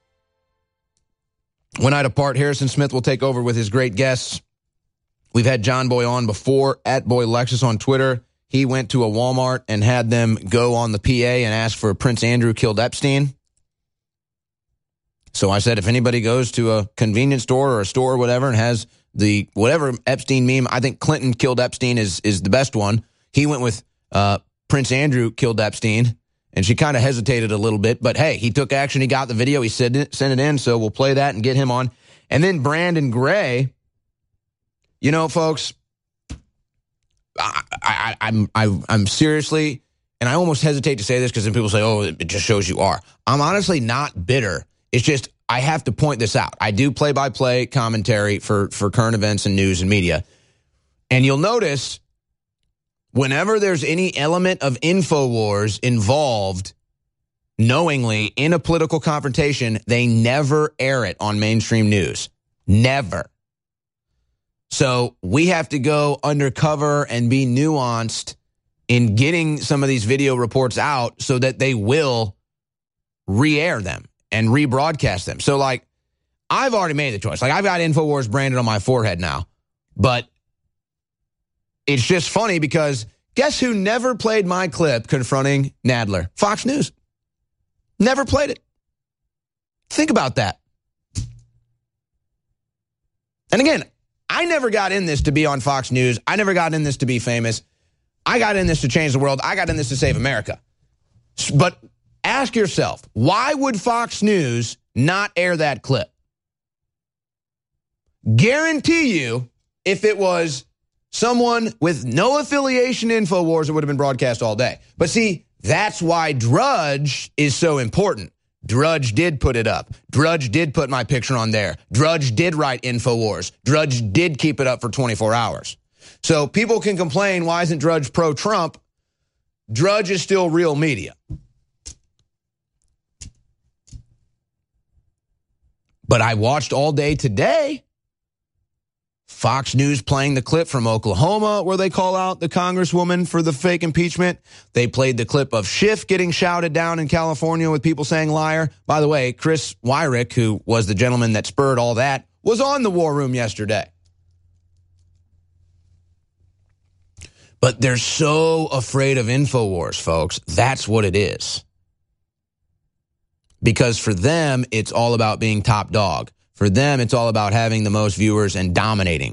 When I depart, Harrison Smith will take over with his great guests. We've had John Boy on before, at Boy Lexus on Twitter. He went to a Walmart and had them go on the P A and ask for Prince Andrew killed Epstein. So I said, if anybody goes to a convenience store or a store or whatever and has the whatever Epstein meme, I think Clinton killed Epstein is is the best one. He went with uh, Prince Andrew killed Epstein, and she kind of hesitated a little bit. But, hey, he took action. He got the video. He sent it, sent it in, so we'll play that and get him on. And then Brandon Gray, you know, folks, I, I, I'm I, I'm seriously, and I almost hesitate to say this because then people say, oh, it just shows you are. I'm honestly not bitter. It's just I have to point this out. I do play-by-play commentary for, for current events and news and media. And you'll notice whenever there's any element of InfoWars involved knowingly in a political confrontation, they never air it on mainstream news. Never. So we have to go undercover and be nuanced in getting some of these video reports out so that they will re-air them and rebroadcast them. So, like, I've already made the choice. Like, I've got InfoWars branded on my forehead now. But it's just funny because guess who never played my clip confronting Nadler? Fox News. Never played it. Think about that. And again, I never got in this to be on Fox News. I never got in this to be famous. I got in this to change the world. I got in this to save America. But ask yourself, why would Fox News not air that clip? Guarantee you, if it was someone with no affiliation to InfoWars, it would have been broadcast all day. But see, that's why Drudge is so important. Drudge did put it up. Drudge did put my picture on there. Drudge did write InfoWars. Drudge did keep it up for twenty-four hours. So people can complain, why isn't Drudge pro-Trump? Drudge is still real media. But I watched all day today Fox News playing the clip from Oklahoma where they call out the congresswoman for the fake impeachment. They played the clip of Schiff getting shouted down in California with people saying liar. By the way, Chris Wyrick, who was the gentleman that spurred all that, was on the War Room yesterday. But they're so afraid of InfoWars, folks. That's what it is. Because for them, it's all about being top dog. For them, it's all about having the most viewers and dominating.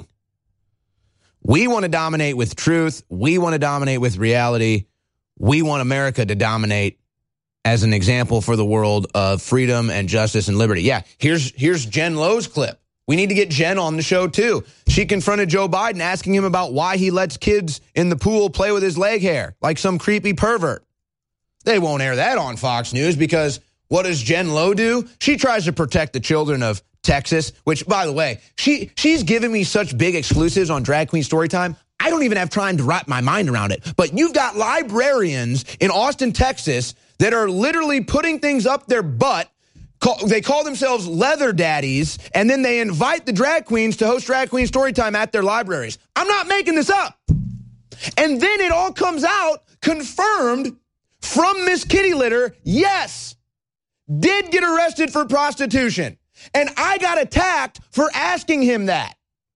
We want to dominate with truth. We want to dominate with reality. We want America to dominate as an example for the world of freedom and justice and liberty. Yeah, here's here's Jen Lowe's clip. We need to get Jen on the show, too. She confronted Joe Biden asking him about why he lets kids in the pool play with his leg hair like some creepy pervert. They won't air that on Fox News because what does Jen Lowe do? She tries to protect the children of Texas, which, by the way, she she's giving me such big exclusives on Drag Queen Storytime. I don't even have time to wrap my mind around it. But you've got librarians in Austin, Texas, that are literally putting things up their butt. Call, they call themselves leather daddies, and then they invite the drag queens to host Drag Queen Storytime at their libraries. I'm not making this up. And then it all comes out confirmed from Miss Kitty Litter, yes, did get arrested for prostitution. And I got attacked for asking him that.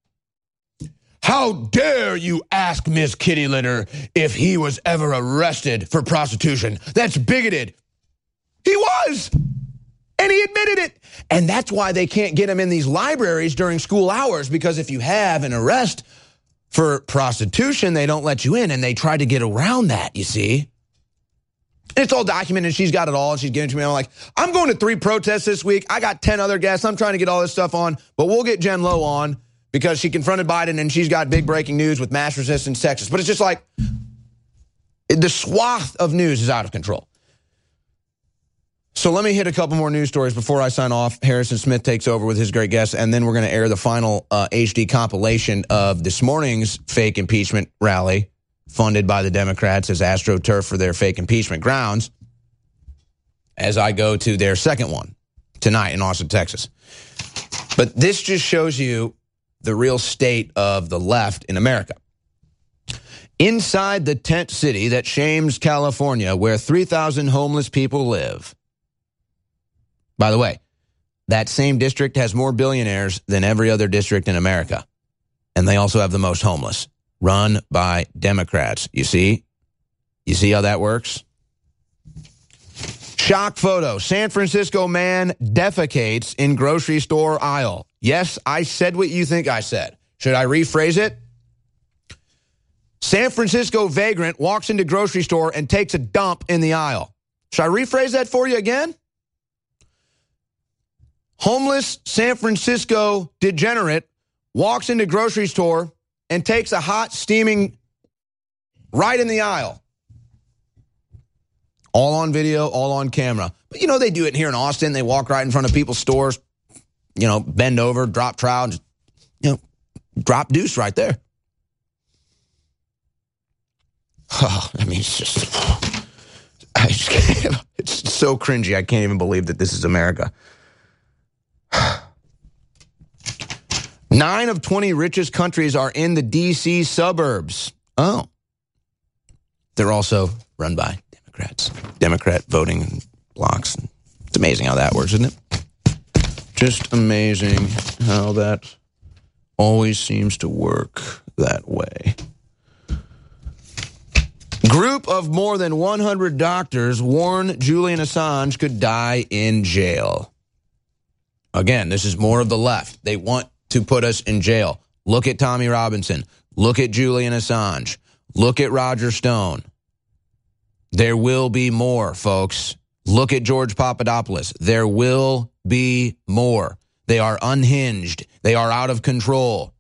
How dare you ask Miss Kitty Litter if he was ever arrested for prostitution? That's bigoted. He was. And he admitted it. And that's why they can't get him in these libraries during school hours, because if you have an arrest for prostitution, they don't let you in. And they try to get around that, you see. And it's all documented. She's got it all. She's giving it to me. I'm like, I'm going to three protests this week. I got ten other guests. I'm trying to get all this stuff on. But we'll get Jen Lowe on because she confronted Biden and she's got big breaking news with mass resistance Texas. But it's just like the swath of news is out of control. So let me hit a couple more news stories before I sign off. Harrison Smith takes over with his great guests, and then we're going to air the final uh, H D compilation of this morning's fake impeachment rally funded by the Democrats as AstroTurf for their fake impeachment grounds as I go to their second one tonight in Austin, Texas. But this just shows you the real state of the left in America. Inside the tent city that shames California, where three thousand homeless people live. By the way, that same district has more billionaires than every other district in America. And they also have the most homeless, run by Democrats. You see? You see how that works? Shock photo. San Francisco man defecates in grocery store aisle. Yes, I said what you think I said. Should I rephrase it? San Francisco vagrant walks into grocery store and takes a dump in the aisle. Should I rephrase that for you again? Homeless San Francisco degenerate walks into grocery store and takes a hot, steaming right in the aisle. All on video, all on camera. But, you know, they do it here in Austin. They walk right in front of people's stores, you know, bend over, drop trowel, and just, you know, drop deuce right there. Oh, I mean, it's just, I just can't, it's so cringy. I can't even believe that this is America. Nine of twenty richest countries are in the D C suburbs. Oh. They're also run by Democrats. Democrat voting blocks. It's amazing how that works, isn't it? Just amazing how that always seems to work that way. Group of more than one hundred doctors warn Julian Assange could die in jail. Again, this is more of the left. They want to put us in jail. Look at Tommy Robinson. Look at Julian Assange. Look at Roger Stone. There will be more, folks. Look at George Papadopoulos. There will be more. They are unhinged. They are out of control.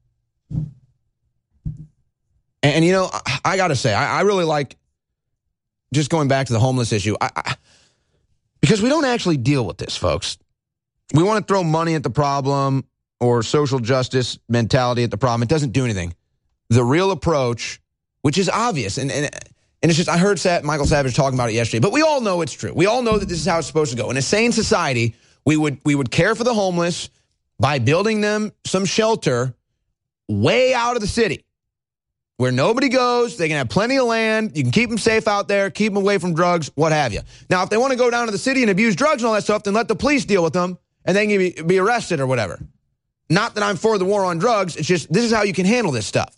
And, and you know, I, I got to say, I, I really like, just going back to the homeless issue, I, I, because we don't actually deal with this, folks. We want to throw money at the problem or social justice mentality at the problem. It doesn't do anything. The real approach, which is obvious, and, and, and it's just, I heard Sa- Michael Savage talking about it yesterday, but we all know it's true. We all know that this is how it's supposed to go. In a sane society, we would we would care for the homeless by building them some shelter way out of the city where nobody goes. They can have plenty of land. You can keep them safe out there, keep them away from drugs, what have you. Now, if they want to go down to the city and abuse drugs and all that stuff, then let the police deal with them and they can be, be arrested or whatever. Not that I'm for the war on drugs. It's just this is how you can handle this stuff.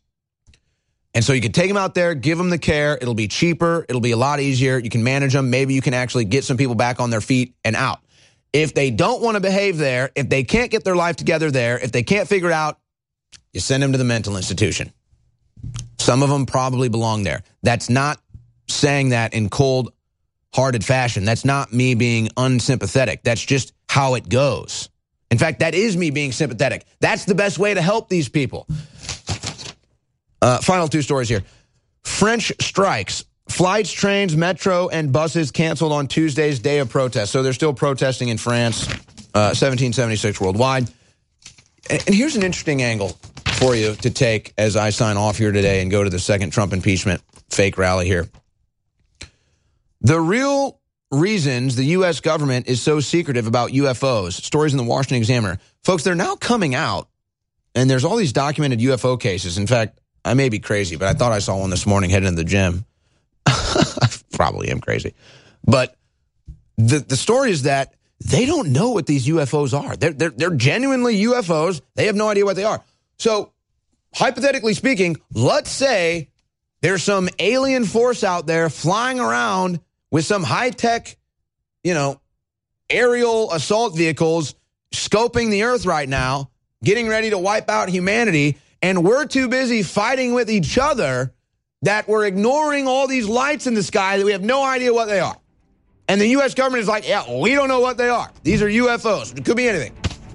And so you can take them out there, give them the care. It'll be cheaper. It'll be a lot easier. You can manage them. Maybe you can actually get some people back on their feet and out. If they don't want to behave there, if they can't get their life together there, if they can't figure it out, you send them to the mental institution. Some of them probably belong there. That's not saying that in cold-hearted fashion. That's not me being unsympathetic. That's just how it goes. In fact, that is me being sympathetic. That's the best way to help these people. Uh, final two stories here. French strikes. Flights, trains, metro, and buses canceled on Tuesday's day of protest. So they're still protesting in France, uh, seventeen seventy-six worldwide. And, and here's an interesting angle for you to take as I sign off here today and go to the second Trump impeachment fake rally here. The real reasons the U S government is so secretive about U F Os, stories in the Washington Examiner. Folks, they're now coming out, and there's all these documented U F O cases. In fact, I may be crazy, but I thought I saw one this morning heading to the gym. I probably am crazy. But the the story is that they don't know what these U F Os are. They're, they're, they're genuinely U F Os. They have no idea what they are. So, hypothetically speaking, let's say there's some alien force out there flying around with some high-tech, you know, aerial assault vehicles scoping the earth right now, getting ready to wipe out humanity, and we're too busy fighting with each other that we're ignoring all these lights in the sky that we have no idea what they are. And the U S government is like, yeah, we don't know what they are. These are U F Os. It could be anything.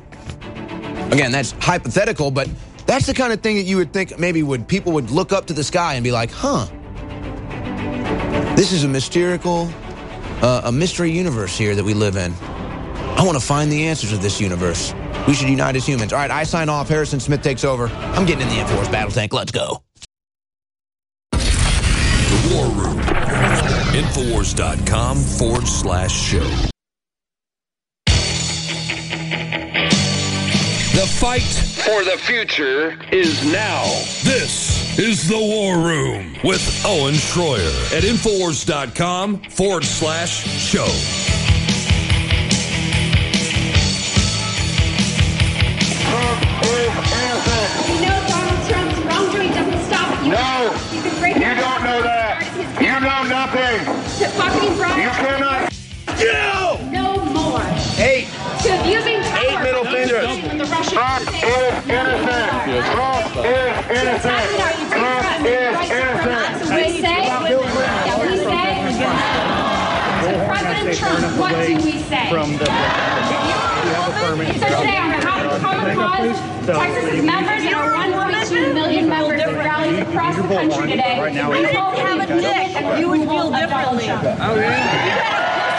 Again, that's hypothetical, but that's the kind of thing that you would think maybe would people would look up to the sky and be like, huh, this is a mystical, uh, a mystery universe here that we live in. I want to find the answers of this universe. We should unite as humans. All right, I sign off. Harrison Smith takes over. I'm getting in the Infowars battle tank. Let's go. The War Room. Infowars.com forward slash show. The fight for the future is now. This is The War Room with Owen Schroyer at Infowars.com forward slash show. You know Donald Trump's wrongdoing doesn't stop you. No, you, can break you don't know that. You know nothing. Pocketing fraud. You cannot you! No more. Eight. To abusing power. Eight middle fingers. The Russian Trump is innocent. Trump is innocent. Trump is innocent. We say, yeah, we say, to President Trump, what do we say? From the So today, on behalf of Common Cause, Texas's members and our one point two million members at rallies across the country today, we all have a dick, and you would feel differently. Oh, yeah.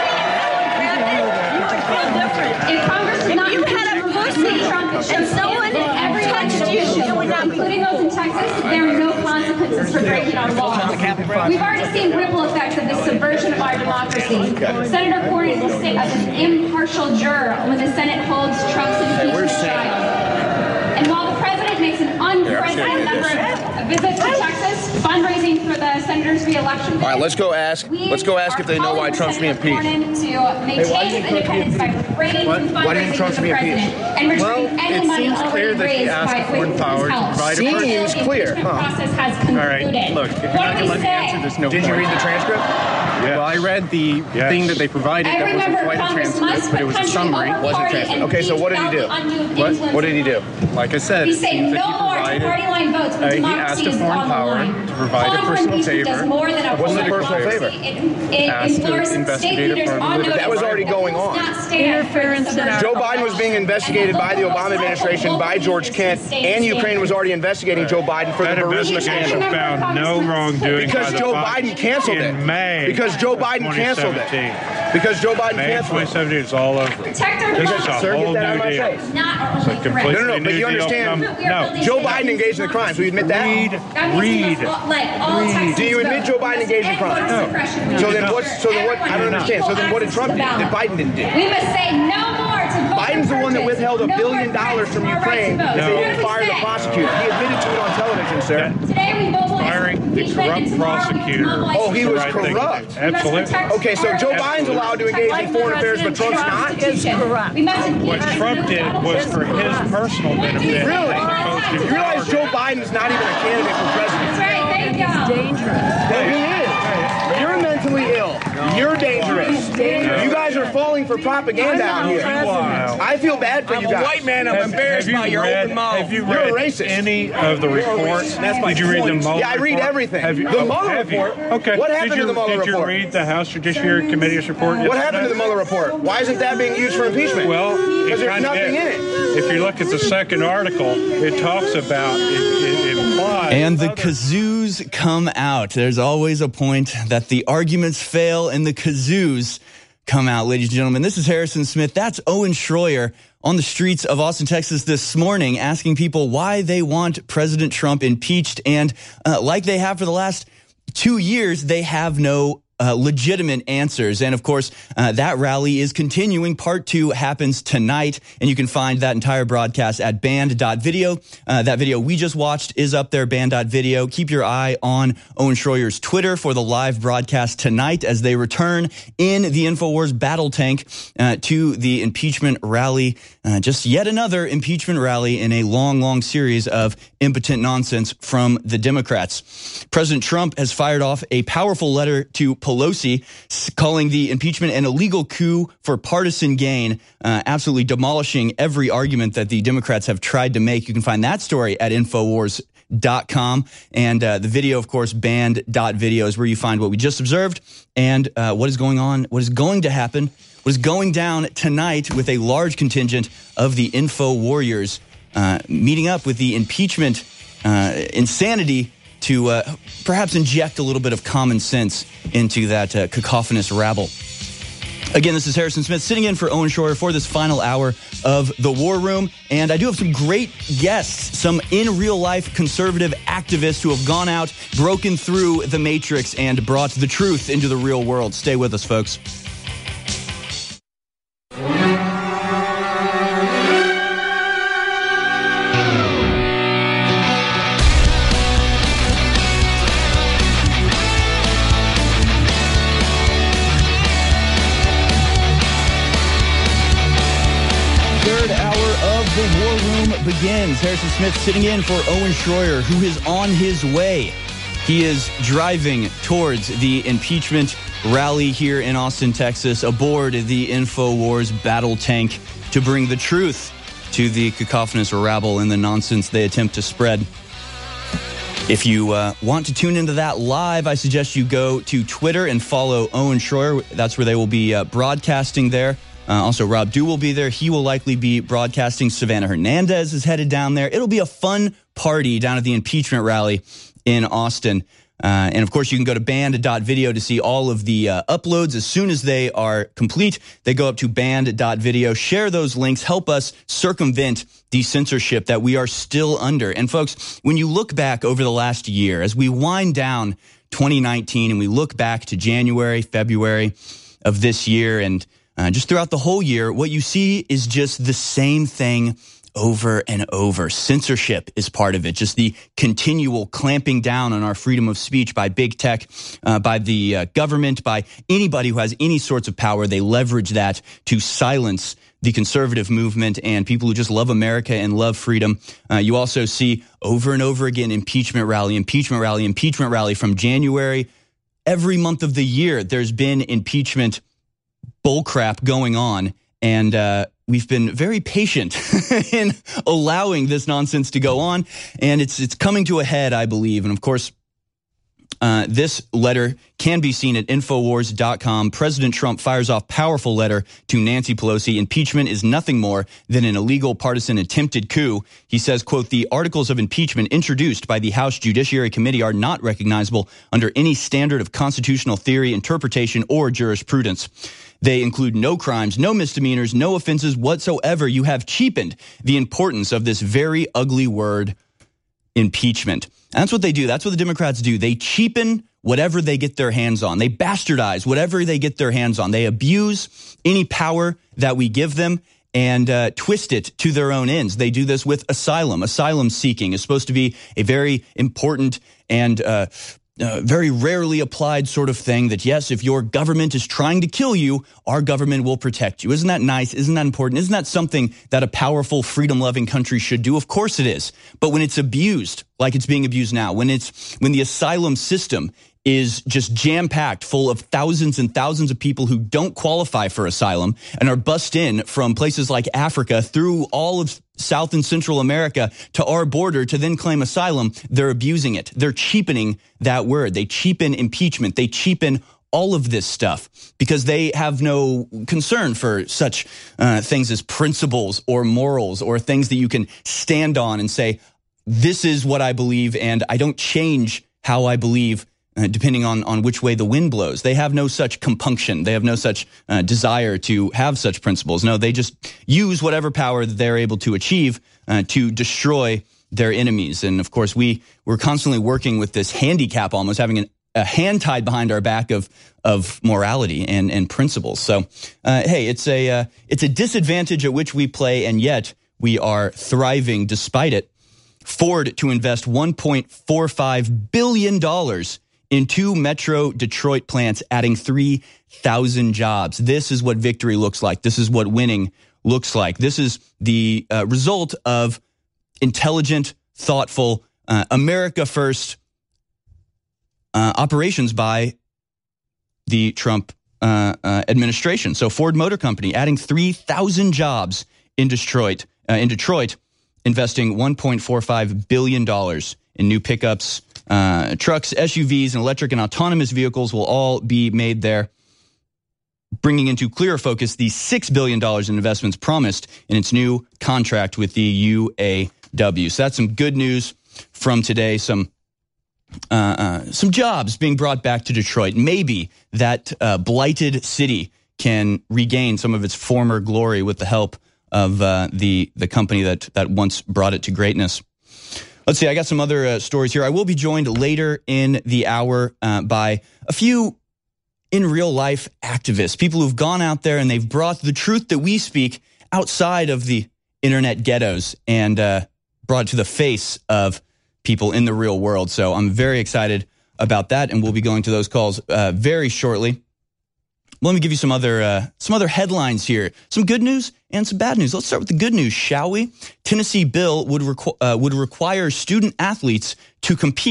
If Congress did not you had a pussy Trump and someone every touched you, including those in Texas, there are no consequences for breaking our laws. We've already seen ripple effects of this subversion of our democracy. Senator Cornyn will sit as an impartial juror when the Senate holds Trump's impeachment trial. And while the president makes an unprecedented number of visits to Texas, fundraising for the senator's re-election. All right, let's go ask. Let's go ask if they know why Trump's being impeached. To maintain his independence by refraining from fundraising for the president and returning any money already raised by with his help. Seems clear, huh? Process has concluded. All right, look, if you're not going to let me answer, there's no Did you read the transcript? Yeah. Well, I read the Yes. thing that they provided that Every wasn't member quite of a Congress transcript, must but it was a put summary. country over party and Okay, so what did he do? What? What did he do? Like I said, He it said seems that no he more to provided, party line votes when uh, he democracy asked a is foreign on the power line. to provide a Calling for personal impeachment favor. does more than a What's the political personal favor? policy. It, it Asked to ignores state investigate a leaders part of on the notice. That was already going on. Interference in our Joe Biden was being investigated by the Obama administration, by George Kent, and Ukraine was already investigating Joe Biden for That the Burisma investigation scandal. found no wrongdoing Because by the Joe Biden Biden canceled in it. May Because Joe Biden canceled it. twenty seventeen. Because Joe Biden May canceled twenty it. seventeen is all over. Protect our This is a democracy. Sir, whole get that out new of my deal. face. Not our It's a only completely No, no, no, new but you deal. understand, Come- no. Joe Biden engaged in the crimes. Will you admit that? Read, That means we read. must let all Texans Do you admit vote. Joe Biden engaged in And crimes? voter suppression. So then what's, so then what, I don't Everyone understand. So then what did has Trump do access to the that ballot. Biden didn't do? We must say no more to voter Biden's the one that purges. withheld a No billion more dollars from our right to Ukraine vote. because they What didn't do we fire the say? prosecutor. He admitted to it on television, sir. Today we mobilize Firing the impeachment, corrupt and tomorrow we prosecutor. mobilize Oh, he the was right thing to do. corrupt. Absolutely. Okay, so Joe Biden's allowed to engage in foreign affairs, but Trump's not? We must What Trump did was for his personal benefit. Really? as opposed to You realize ours. Joe Biden is not even a candidate for president? That's right, there you go. Dangerous. Well, he is. You're mentally ill. You're dangerous. You guys are falling for propaganda out here. I feel bad for you guys. Have- have you read, Have you You're a read racist. any of the reports? That's my Did you read the point. Mueller Yeah, I read report? everything. Have you, The oh, Mueller have you? report? Okay. What Did happened to you- the Mueller Did you report? read the House Judiciary Committee's report? What happened to the yesterday? Mueller report? Why isn't that being used for impeachment? Well, because it there's kind of nothing is. in it. If you look at the second article, it talks about, it, it implies. And the kazoos come out. There's always a point that the arguments fail and the kazoos come out, ladies and gentlemen. This is Harrison Smith. That's Owen Schroyer on the streets of Austin, Texas this morning, asking people why they want President Trump impeached. And uh, like they have for the last two years, they have no Uh, legitimate answers. And of course, uh, that rally is continuing. Part two happens tonight, and you can find that entire broadcast at band dot video. Uh, that video we just watched is up there, band dot video. Keep your eye on Owen Schroyer's Twitter for the live broadcast tonight as they return in the InfoWars battle tank uh, to the impeachment rally. Uh, just yet another impeachment rally in a long, long series of impotent nonsense from the Democrats. President Trump has fired off a powerful letter to Pelosi, calling the impeachment an illegal coup for partisan gain, uh, absolutely demolishing every argument that the Democrats have tried to make. You can find that story at Infowars dot com, and uh, the video, of course, band dot video is where you find what we just observed and uh, what is going on, what is going to happen, what is going down tonight with a large contingent of the Info Warriors uh, meeting up with the impeachment uh, insanity to uh, perhaps inject a little bit of common sense into that uh, cacophonous rabble. Again, this is Harrison Smith sitting in for Owen Schroyer for this final hour of The War Room. And I do have some great guests, some in real life conservative activists who have gone out, broken through the matrix, and brought the truth into the real world. Stay with us, folks. Third hour of The War Room begins. Harrison Smith sitting in for Owen Schroyer, who is on his way He is driving towards the impeachment rally here in Austin, Texas, aboard the InfoWars battle tank to bring the truth to the cacophonous rabble and the nonsense they attempt to spread. If you uh, want to tune into that live, I suggest you go to Twitter and follow Owen Schroyer. That's where they will be uh, broadcasting there. Uh, also, Rob Dew will be there. He will likely be broadcasting. Savannah Hernandez is headed down there. It'll be a fun party down at the impeachment rally in Austin. Uh, and, of course, you can go to banned dot video to see all of the uh, uploads. As soon as they are complete, they go up to banned dot video. Share those links. Help us circumvent the censorship that we are still under. And, folks, when you look back over the last year, as we wind down twenty nineteen and we look back to January, February of this year and uh, just throughout the whole year, what you see is just the same thing over and over. Censorship is part of it. Just the continual clamping down on our freedom of speech by big tech, uh, by the uh, government, by anybody who has any sorts of power. They leverage that to silence the conservative movement and people who just love America and love freedom. Uh, you also see over and over again impeachment rally, impeachment rally, impeachment rally from January. Every month of the year, there's been impeachment bullcrap going on. And uh, we've been very patient in allowing this nonsense to go on. And it's it's coming to a head, I believe. And, of course, uh, this letter can be seen at infowars dot com. President Trump fires off powerful letter to Nancy Pelosi. Impeachment is nothing more than an illegal partisan attempted coup. He says, quote, the articles of impeachment introduced by the House Judiciary Committee are not recognizable under any standard of constitutional theory, interpretation, or jurisprudence. They include no crimes, no misdemeanors, no offenses whatsoever. You have cheapened the importance of this very ugly word, impeachment. And that's what they do. That's what the Democrats do. They cheapen whatever they get their hands on. They bastardize whatever they get their hands on. They abuse any power that we give them and uh, twist it to their own ends. They do this with asylum. Asylum seeking is supposed to be a very important and uh Uh, very rarely applied sort of thing that, yes, if your government is trying to kill you, our government will protect you. Isn't that nice? Isn't that important? Isn't that something that a powerful, freedom-loving country should do? Of course it is. But when it's abused, like it's being abused now, when it's when the asylum system is just jam-packed full of thousands and thousands of people who don't qualify for asylum and are bussed in from places like Africa through all of South and Central America to our border to then claim asylum, they're abusing it. They're cheapening that word. They cheapen impeachment. They cheapen all of this stuff because they have no concern for such uh, things as principles or morals or things that you can stand on and say, this is what I believe and I don't change how I believe Uh, depending on, on which way the wind blows. They have no such compunction. They have no such uh, desire to have such principles. No, they just use whatever power that they're able to achieve uh, to destroy their enemies. And, of course, we, we're constantly working with this handicap, almost having an, a hand tied behind our back of of morality and, and principles. So, uh, hey, it's a uh, it's a disadvantage at which we play, and yet we are thriving despite it. Ford to invest one point four five billion dollars in two Metro Detroit plants, adding three thousand jobs. This is what victory looks like. This is what winning looks like. This is the uh, result of intelligent, thoughtful, uh, America first uh, operations by the Trump uh, uh, administration. So Ford Motor Company adding three thousand jobs in Detroit, uh, in Detroit, investing one point four five billion dollars in new pickups, Uh, trucks, S U Vs, and electric and autonomous vehicles will all be made there, bringing into clearer focus the six billion dollars in investments promised in its new contract with the U A W. So that's some good news from today, some uh, uh, some jobs being brought back to Detroit. Maybe that uh, blighted city can regain some of its former glory with the help of uh, the, the company that, that once brought it to greatness. Let's see, I got some other uh, stories here. I will be joined later in the hour uh, by a few in real life activists, people who've gone out there and they've brought the truth that we speak outside of the internet ghettos and uh, brought it to the face of people in the real world. So I'm very excited about that, and we'll be going to those calls uh, very shortly. Let me give you some other uh, some other headlines here. Some good news and some bad news. Let's start with the good news, shall we? Tennessee bill would requ- uh, would require student athletes to compete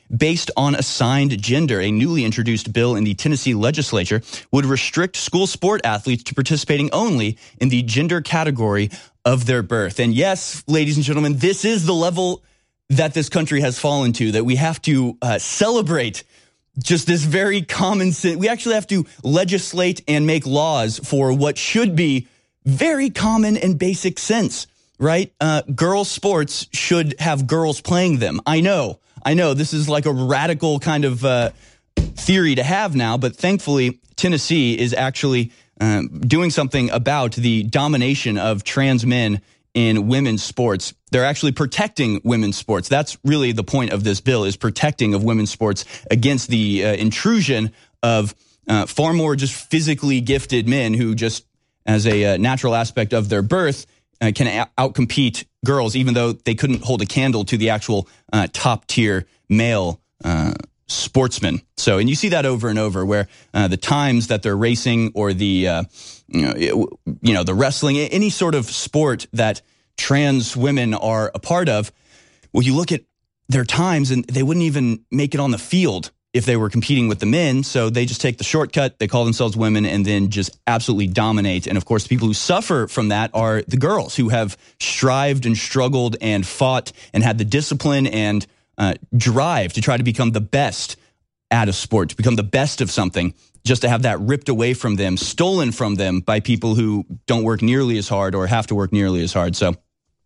based on assigned gender. A newly introduced bill in the Tennessee legislature would restrict school sport athletes to participating only in the gender category of their birth. And yes, ladies and gentlemen, this is the level that this country has fallen to, that we have to uh, celebrate just this very common sense. We actually have to legislate and make laws for what should be very common and basic sense, right? Uh, girls' sports should have girls playing them. I know, I know this is like a radical kind of uh, theory to have now, but thankfully Tennessee is actually um, doing something about the domination of trans men in women's sports. They're actually protecting women's sports. That's really the point of this bill, is protecting of women's sports against the uh, intrusion of uh, far more just physically gifted men who just, as a uh, natural aspect of their birth, uh, can a- outcompete girls, even though they couldn't hold a candle to the actual uh, top-tier male uh, sportsmen. So, and you see that over and over, where uh, the times that they're racing, or the uh, you know, you know the wrestling, any sort of sport that trans women are a part of, well, you look at their times and they wouldn't even make it on the field if they were competing with the men. So they just take the shortcut, they call themselves women, and then just absolutely dominate. And of course, the people who suffer from that are the girls, who have strived and struggled and fought and had the discipline and uh, drive to try to become the best at a sport, to become the best of something, just to have that ripped away from them, stolen from them by people who don't work nearly as hard or have to work nearly as hard. So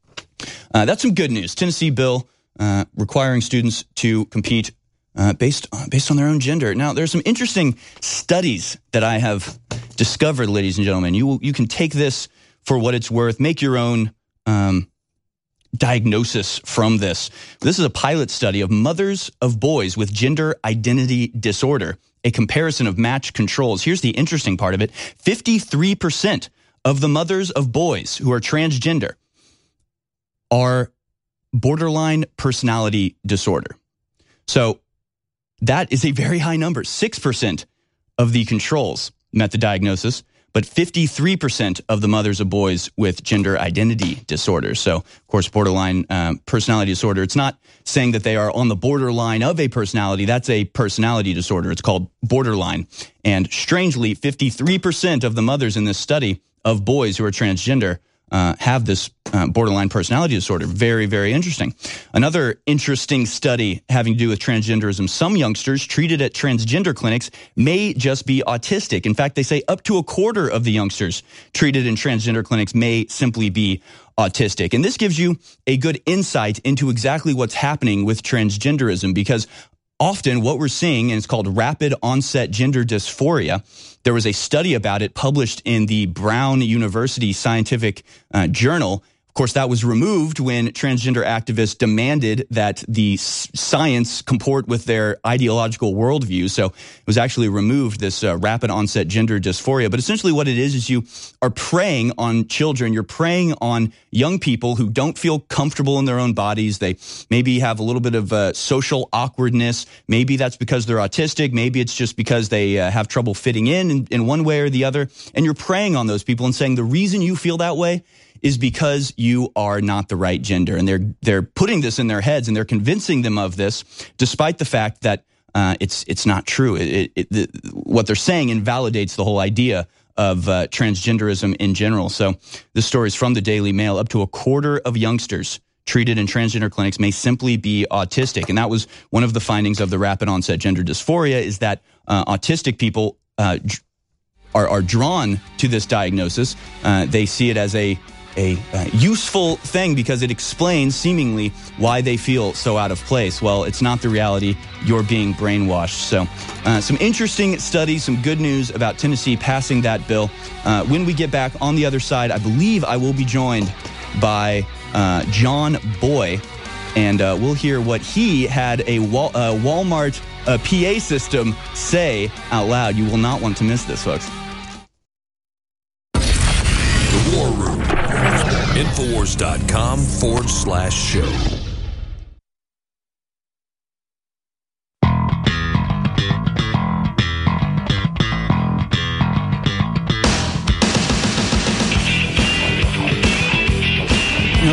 uh, that's some good news. Tennessee bill uh, requiring students to compete uh, based, uh, based on their own gender. Now, there's some interesting studies that I have discovered, ladies and gentlemen. You will, you can take this for what it's worth, make your own um, diagnosis from this. This is a pilot study of mothers of boys with gender identity disorder, a comparison of matched controls. Here's the interesting part of it. fifty-three percent of the mothers of boys who are transgender are borderline personality disorder. So that is a very high number. six percent of the controls met the diagnosis, but fifty-three percent of the mothers of boys with gender identity disorder. So, of course, borderline um, personality disorder, it's not saying that they are on the borderline of a personality. That's a personality disorder. It's called borderline. And strangely, fifty-three percent of the mothers in this study of boys who are transgender uh, have this uh, borderline personality disorder. Very, very interesting. Another interesting study having to do with transgenderism. Some youngsters treated at transgender clinics may just be autistic. In fact, they say up to a quarter of the youngsters treated in transgender clinics may simply be autistic. And this gives you a good insight into exactly what's happening with transgenderism, because often what we're seeing, and it's called rapid onset gender dysphoria. There was a study about it published in the Brown University Scientific uh, Journal. Of course, that was removed when transgender activists demanded that the s- science comport with their ideological worldview. So it was actually removed, this uh, rapid onset gender dysphoria. But essentially what it is, is you are preying on children. You're preying on young people who don't feel comfortable in their own bodies. They maybe have a little bit of uh, social awkwardness. Maybe that's because they're autistic. Maybe it's just because they uh, have trouble fitting in, in in one way or the other. And you're preying on those people and saying the reason you feel that way is because you are not the right gender. And they're they're putting this in their heads, and they're convincing them of this, despite the fact that uh, it's it's not true. It, it, the, what they're saying invalidates the whole idea of uh, transgenderism in general. So this story is from the Daily Mail. Up to a quarter of youngsters treated in transgender clinics may simply be autistic. And that was one of the findings of the rapid onset gender dysphoria, is that uh, autistic people uh, are, are drawn to this diagnosis. Uh, they see it as a a uh, useful thing because it explains seemingly why they feel so out of place. Well, it's not the reality. You're being brainwashed. So uh, some interesting studies, some good news about Tennessee passing that bill. Uh, when we get back on the other side, I believe I will be joined by uh, John Boy, and uh, we'll hear what he had a Wal- uh, Walmart uh, P A system say out loud. You will not want to miss this, folks. The War Room. Infowars.com forward slash show.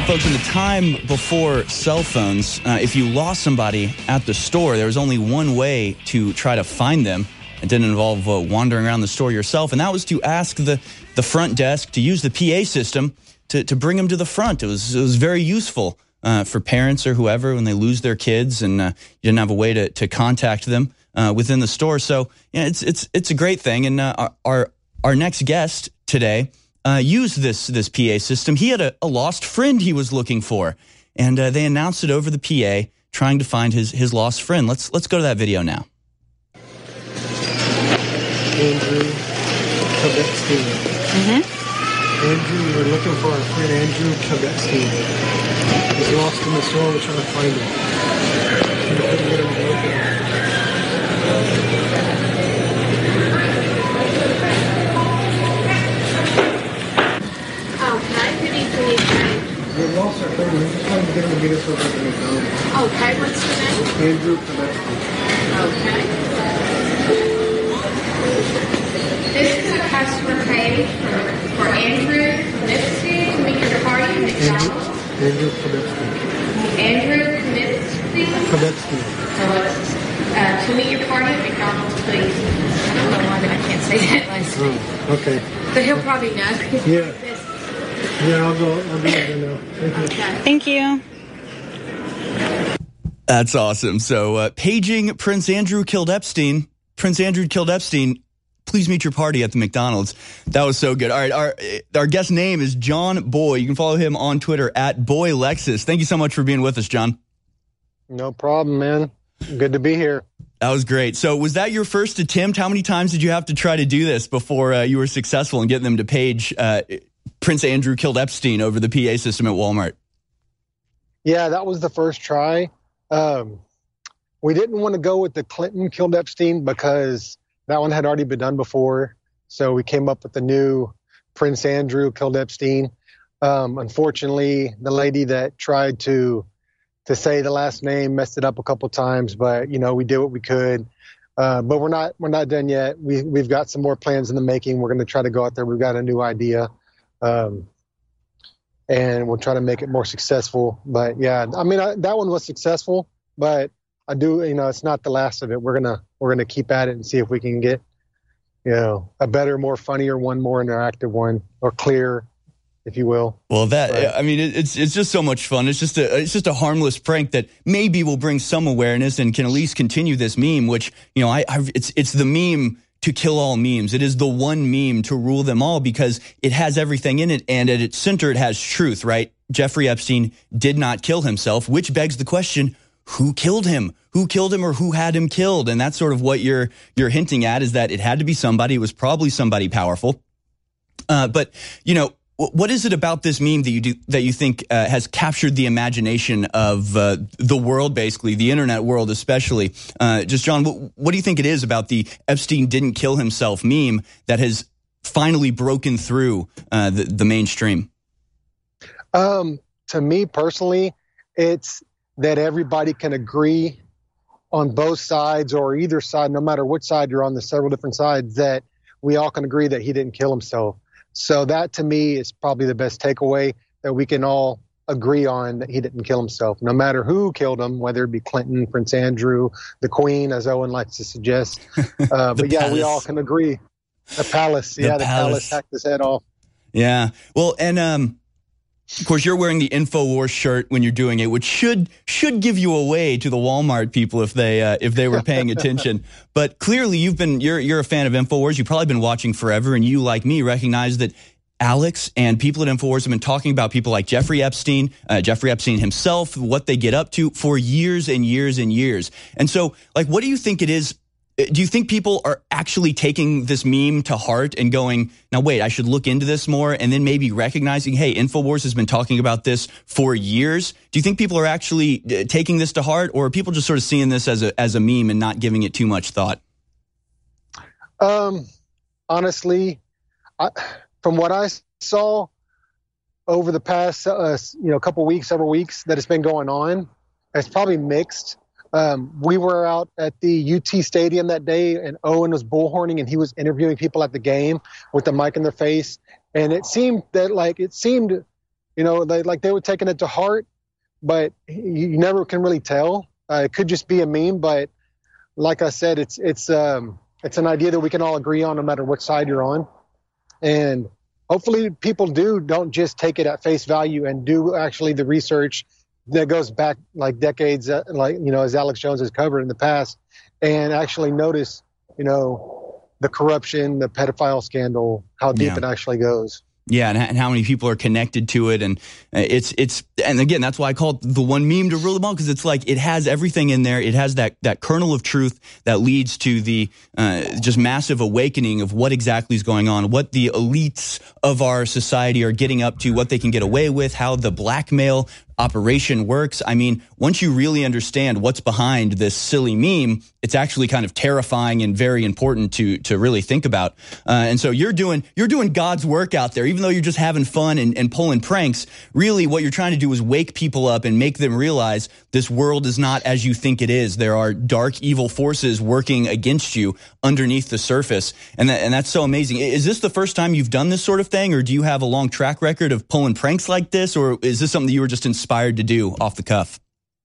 folks, in the time before cell phones, uh, if you lost somebody at the store, there was only one way to try to find them. It didn't involve uh, wandering around the store yourself, and that was to ask the, the front desk to use the P A system to, to bring them to the front. It was, it was very useful uh, for parents or whoever when they lose their kids and uh, you didn't have a way to, to contact them uh, within the store. So yeah, it's it's it's a great thing. And uh, our our next guest today uh, used this this P A system. He had a, a lost friend he was looking for, and uh, they announced it over the P A, trying to find his his lost friend. Let's let's go to that video now. Andrew Kabetstein. Mm-hmm. Andrew, we're looking for our friend Andrew Kabetstein. He's lost in the store. We're trying to find him. We couldn't get him to look at him. Okay, who needs to leave today? We lost our friend. We're just trying to get him to get us over to McDonald's. Okay, what's your name? Andrew Kabetstein. Okay. This is a customer page for, for Andrew Knipsky to meet your party at McDonald's. Andrew Kabetstein. Andrew Knipsky? Kabetstein. Uh, to meet your party at McDonald's, please. I don't know why, but I can't say that last name. Oh, okay. But he'll probably know. Yeah. Yeah, I'll go. I'll do it now. Thank you. Thank you. That's awesome. So, uh, paging Prince Andrew killed Epstein. Prince Andrew killed Epstein. Please meet your party at the McDonald's. That was so good. All right, our our guest name is John Boy. You can follow him on Twitter at Boy Lexus. Thank you so much for being with us, John. No problem, man. Good to be here. That was great. So was that your first attempt? How many times did you have to try to do this before uh, you were successful in getting them to page uh, Prince Andrew killed Epstein over the P A system at Walmart? Yeah, that was the first try. Um, we didn't want to go with the Clinton killed Epstein because that one had already been done before. So we came up with the new Prince Andrew killed Epstein. Um, unfortunately, the lady that tried to to say the last name messed it up a couple times, but you know, we did what we could. Uh, but we're not we're not done yet. We we've got some more plans in the making. We're going to try to go out there. We've got a new idea, um, and we'll try to make it more successful. But yeah, I mean I, that one was successful, but I do, you know, it's not the last of it. We're gonna we're gonna keep at it and see if we can get, you know, a better, more funnier one, more interactive one, or clear, if you will. Well, that right. I mean, it's it's just so much fun. It's just a it's just a harmless prank that maybe will bring some awareness and can at least continue this meme. Which, you know, I, I it's it's the meme to kill all memes. It is the one meme to rule them all because it has everything in it, and at its center it has truth. Right? Jeffrey Epstein did not kill himself, which begs the question: who killed him? Who killed him or who had him killed? And that's sort of what you're you're hinting at, is that it had to be somebody. It was probably somebody powerful. Uh, but, you know, what is it about this meme that you do that you think uh, has captured the imagination of uh, the world, basically, the internet world especially? Uh, just, John, what, what do you think it is about the Epstein didn't kill himself meme that has finally broken through uh, the, the mainstream? Um, to me personally, it's that everybody can agree on both sides or either side, no matter which side you're on, the several different sides, that we all can agree that he didn't kill himself. So that to me is probably the best takeaway, that we can all agree on that he didn't kill himself, no matter who killed him, whether it be Clinton, Prince Andrew, the Queen, as Owen likes to suggest. Uh, but yeah, we all can agree. The palace. The yeah, the palace. palace hacked his head off. Yeah. Well, and um, of course, you're wearing the InfoWars shirt when you're doing it, which should should give you away to the Walmart people if they uh, if they were paying attention. But clearly, you've been you're you're a fan of InfoWars. You've probably been watching forever, and you, like me, recognize that Alex and people at InfoWars have been talking about people like Jeffrey Epstein, uh, Jeffrey Epstein himself, what they get up to for years and years and years. And so, like, what do you think it is? Do you think people are actually taking this meme to heart and going, now, wait, I should look into this more, and then maybe recognizing, hey, InfoWars has been talking about this for years? Do you think people are actually taking this to heart, or are people just sort of seeing this as a as a meme and not giving it too much thought? Um, honestly, I, from what I saw over the past, uh, you know, couple weeks, several weeks that it's been going on, it's probably mixed. Um, we were out at the U T Stadium that day, and Owen was bullhorning, and he was interviewing people at the game with the mic in their face. And it seemed that, like, it seemed you know, they like they were taking it to heart, but you, you never can really tell. Uh, it could just be a meme, but like I said, it's it's um, it's an idea that we can all agree on, no matter what side you're on, and hopefully people do don't just take it at face value and do actually the research that goes back like decades, uh, like, you know, as Alex Jones has covered in the past, and actually notice, you know, the corruption, the pedophile scandal, how deep Yeah. it actually goes. Yeah, and, and how many people are connected to it, and it's it's and again, that's why I call it the one meme to rule them all, because it's like it has everything in there. It has that that kernel of truth that leads to the uh, just massive awakening of what exactly is going on, what the elites of our society are getting up to, what they can get away with, how the blackmail operation works. I mean, once you really understand what's behind this silly meme, it's actually kind of terrifying and very important to to really think about. Uh, and so you're doing you're doing God's work out there, even though you're just having fun and, and pulling pranks. Really, what you're trying to do is wake people up and make them realize this world is not as you think it is. There are dark, evil forces working against you underneath the surface, and that, and that's so amazing. Is this the first time you've done this sort of thing, or do you have a long track record of pulling pranks like this, or is this something that you were just inspired to do off the cuff?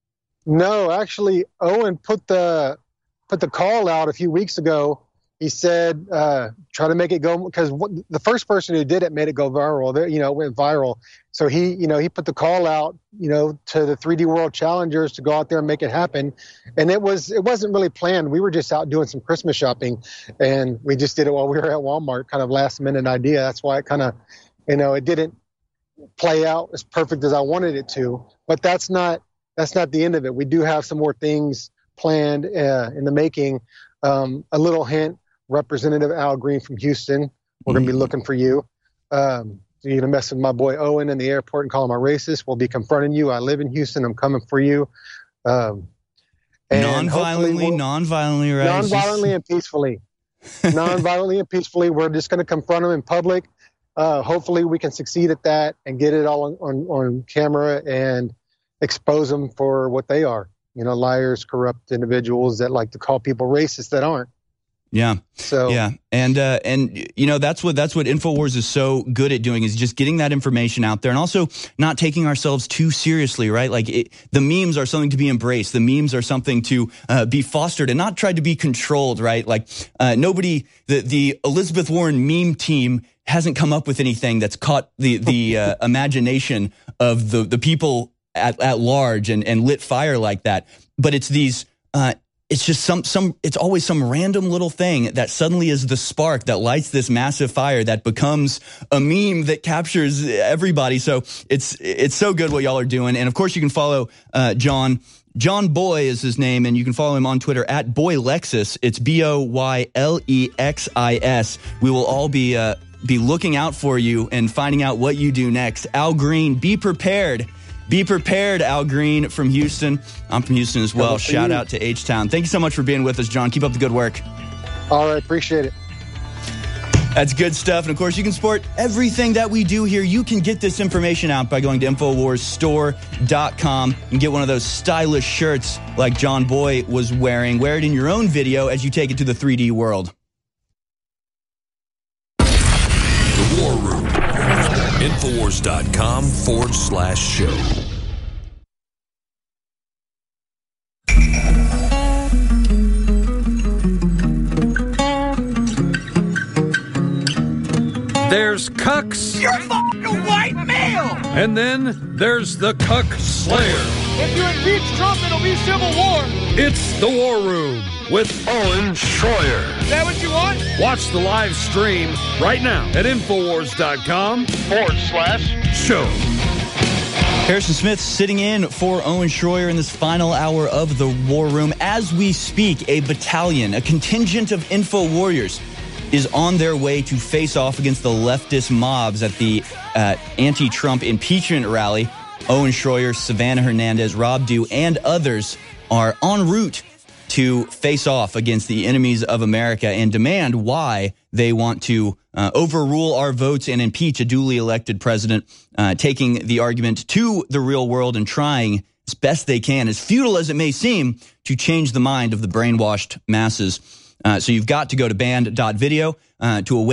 No, actually, Owen put the put the call out a few weeks ago. He said, uh, try to make it go, because the first person who did it made it go viral. There, you know, it went viral. So he, you know, he put the call out, you know, to the three D World Challengers to go out there and make it happen. And it was, it wasn't really planned. We were just out doing some Christmas shopping, and we just did it while we were at Walmart, kind of last minute idea. That's why it kind of, you know, it didn't play out as perfect as I wanted it to. But that's not, that's not the end of it. We do have some more things planned uh, in the making. Um, a little hint. Representative Al Green from Houston, we're going to be looking for you. Um, you're going to mess with my boy Owen in the airport and call him a racist. We'll be confronting you. I live in Houston. I'm coming for you. Um, and non-violently, we'll, non-violently, right? Non-violently and peacefully. Non-violently and peacefully. We're just going to confront them in public. Uh, hopefully we can succeed at that and get it all on, on, on camera and expose them for what they are. You know, liars, corrupt individuals that like to call people racist that aren't. Yeah. So yeah, and uh, and you know that's what that's what InfoWars is so good at doing, is just getting that information out there, and also not taking ourselves too seriously, right? Like it, the memes are something to be embraced. The memes are something to uh, be fostered and not tried to be controlled, right? Like uh, nobody, the the Elizabeth Warren meme team hasn't come up with anything that's caught the the uh, imagination of the the people at at large and and lit fire like that. But it's these. Uh, It's just some, some, it's always some random little thing that suddenly is the spark that lights this massive fire that becomes a meme that captures everybody. So it's, it's so good what y'all are doing. And of course you can follow, uh, John, John Boy is his name, and you can follow him on Twitter at Boy Lexus. It's B O Y L E X I S. We will all be, uh, be looking out for you and finding out what you do next. Al Green, be prepared. Be prepared, Al Green from Houston. I'm from Houston as well. Shout out to H-Town. Thank you so much for being with us, John. Keep up the good work. All right, appreciate it. That's good stuff. And, of course, you can support everything that we do here. You can get this information out by going to Infowars Store dot com and get one of those stylish shirts like John Boy was wearing. Wear it in your own video as you take it to the three D world. The War Room. Infowars.com forward slash show. There's cucks. You're fucking a white male! And then there's the cuck slayer. If you impeach Trump, it'll be civil war. It's the War Room with Owen Schroyer. Is that what you want? Watch the live stream right now at Infowars.com forward slash show. Harrison Smith sitting in for Owen Schroyer in this final hour of the War Room. As we speak, a battalion, a contingent of Info Warriors is on their way to face off against the leftist mobs at the uh, anti-Trump impeachment rally. Owen Schroyer, Savannah Hernandez, Rob Dew, and others are en route to face off against the enemies of America and demand why they want to uh, overrule our votes and impeach a duly elected president, uh, taking the argument to the real world and trying as best they can, as futile as it may seem, to change the mind of the brainwashed masses. Uh, so you've got to go to band dot video uh, to await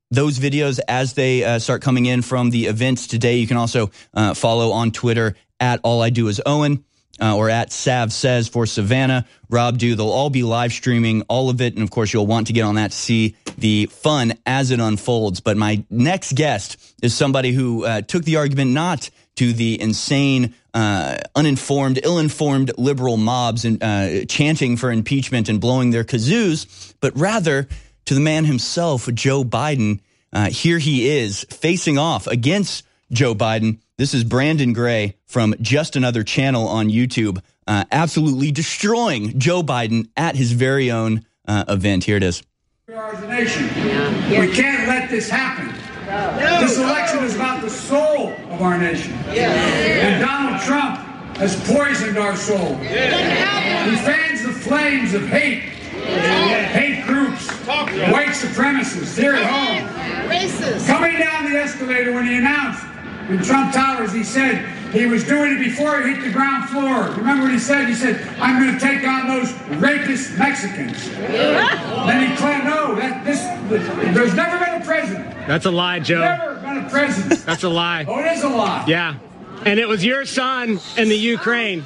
those videos as they uh, start coming in from the events today. You can also uh, follow on Twitter at All I Do Is Owen uh, or at Sav Says for Savannah. Rob Do. They'll all be live streaming all of it. And, of course, you'll want to get on that to see the fun as it unfolds. But my next guest is somebody who uh, took the argument not to the insane, uh, uninformed, ill-informed liberal mobs and uh, chanting for impeachment and blowing their kazoos, but rather to the man himself, Joe Biden. Uh, here he is facing off against Joe Biden. This is Brandon Gray from Just Another Channel on YouTube, uh, absolutely destroying Joe Biden at his very own uh, event. Here it is. We are as a nation. We can't let this happen. No. This election is about the soul of our nation. Yeah. And Donald Trump has poisoned our soul. Yeah. He fans the flames of hate. Yeah. Hate groups, white supremacists here at home. Racist. Coming down the escalator when he announced in Trump Towers, he said he was doing it before he hit the ground floor. Remember what he said? He said, I'm going to take on those rapist Mexicans. Yeah. Then he claimed, no, that, this, there's never been a president. That's a lie, Joe. Never been a president. That's a lie. Oh, it is a lie. Yeah. And it was your son in the Ukraine.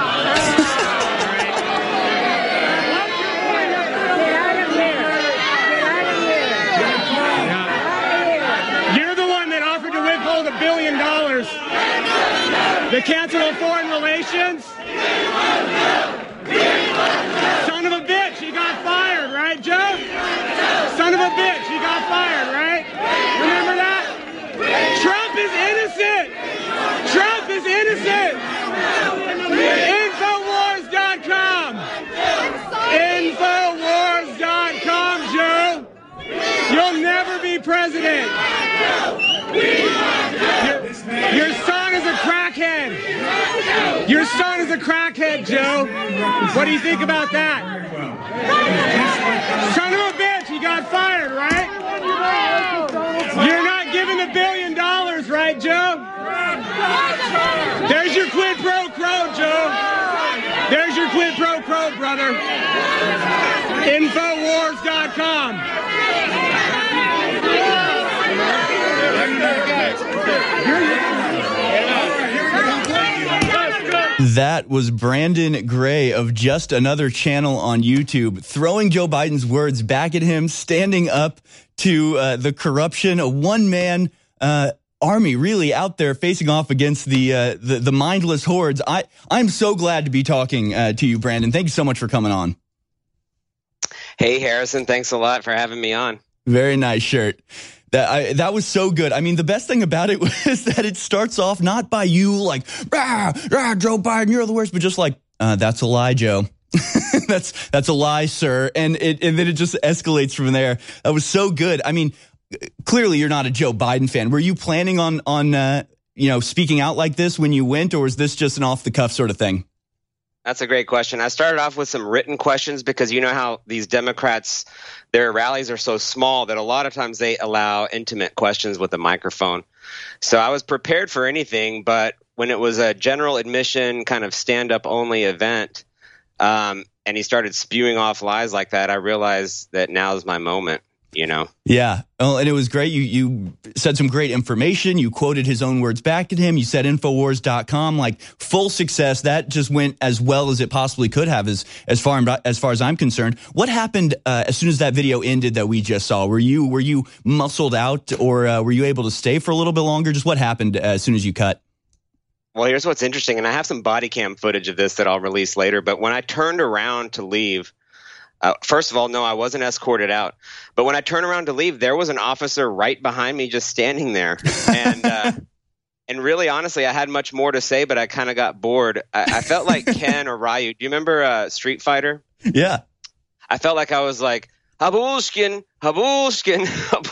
A billion dollars. The Council of Foreign Relations. Son of a bitch, he got fired, right, Joe? Son of a bitch, he got fired, right? Remember that? Trump is innocent. Trump is innocent. Infowars dot com. Infowars dot com, Joe. You'll never be president. Your, your son is a crackhead. Your son is a crackhead, Joe. What do you think about that? Son of a bitch, he got fired, right? You're not giving a billion dollars, right, Joe? There's your quid pro quo, Joe. There's your quid pro quo, brother. Infowars dot com. That was Brandon Gray of Just Another Channel on YouTube, throwing Joe Biden's words back at him, standing up to uh, the corruption, a one-man uh, army really out there facing off against the uh, the, the mindless hordes. I, I'm so glad to be talking uh, to you, Brandon. Thank you so much for coming on. Hey, Harrison. Thanks a lot for having me on. Very nice shirt. That I, that was so good. I mean, the best thing about it was that it starts off not by you like, rah, rah, Joe Biden, you're the worst, but just like, uh, that's a lie, Joe. that's that's a lie, sir. And it and then it just escalates from there. That was so good. I mean, clearly you're not a Joe Biden fan. Were you planning on on uh, you know speaking out like this when you went, or was this just an off the cuff sort of thing? That's a great question. I started off with some written questions because you know how these Democrats, their rallies are so small that a lot of times they allow intimate questions with a microphone. So I was prepared for anything, but when it was a general admission kind of stand-up only event, um, and he started spewing off lies like that, I realized that now's my moment. You know? Yeah. Well, and it was great. You you said some great information. You quoted his own words back at him. You said Infowars dot com, like full success. That just went as well as it possibly could have as, as far as far as I'm concerned. What happened uh, as soon as that video ended that we just saw? Were you were you muscled out or uh, were you able to stay for a little bit longer? Just what happened uh, as soon as you cut? Well, here's what's interesting. And I have some body cam footage of this that I'll release later. But when I turned around to leave, Uh, first of all, no, I wasn't escorted out. But when I turned around to leave, there was an officer right behind me just standing there. And uh, and really, honestly, I had much more to say, but I kind of got bored. I, I felt like Ken or Ryu. Do you remember uh, Street Fighter? Yeah. I felt like I was like, Habushkin, Habushkin.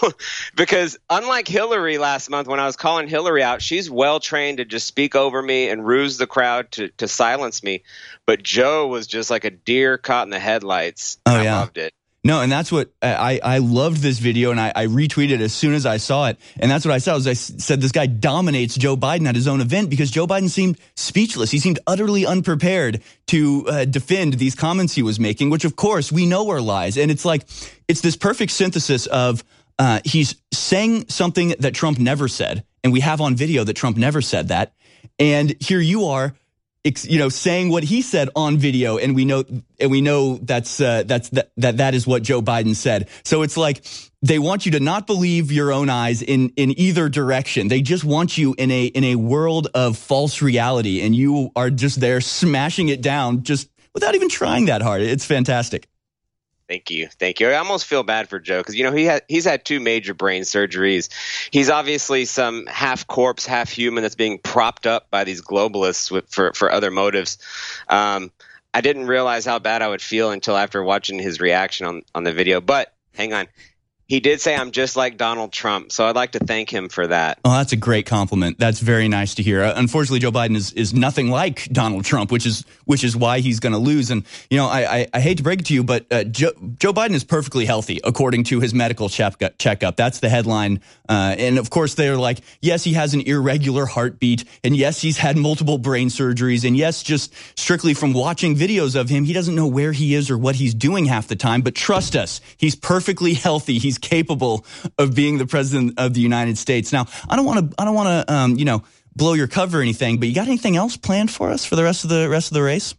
Because unlike Hillary last month when I was calling Hillary out, she's well trained to just speak over me and ruse the crowd to, to silence me. But Joe was just like a deer caught in the headlights. Oh, I yeah. loved it. No, and that's what I, I loved this video, and I, I retweeted as soon as I saw it. And that's what I saw. Was I said this guy dominates Joe Biden at his own event because Joe Biden seemed speechless. He seemed utterly unprepared to uh, defend these comments he was making, which, of course, we know are lies. And it's like it's this perfect synthesis of uh, he's saying something that Trump never said, and we have on video that Trump never said that. And here you are, you know, saying what he said on video, and we know, and we know that's uh, that's that, that that is what Joe Biden said. So it's like they want you to not believe your own eyes in in either direction. They just want you in a in a world of false reality, and you are just there smashing it down, just without even trying that hard. It's fantastic. Thank you. Thank you. I almost feel bad for Joe because, you know, he had, he's had two major brain surgeries. He's obviously some half corpse, half human that's being propped up by these globalists with, for, for other motives. Um, I didn't realize how bad I would feel until after watching his reaction on, on the video. But hang on. He did say I'm just like Donald Trump, so I'd like to thank him for that. Oh, that's a great compliment. That's very nice to hear. Uh, unfortunately, Joe Biden is, is nothing like Donald Trump, which is which is why he's going to lose. And, you know, I, I, I hate to break it to you, but uh, Joe, Joe Biden is perfectly healthy, according to his medical checkup. checkup. That's the headline. Uh, and, of course, they're like, yes, he has an irregular heartbeat, and yes, he's had multiple brain surgeries, and yes, just strictly from watching videos of him, he doesn't know where he is or what he's doing half the time. But trust us, he's perfectly healthy. He's capable of being the president of the United States. Now, I don't want to, I don't want to, um, you know, blow your cover or anything, but you got anything else planned for us for the rest of the rest of the race?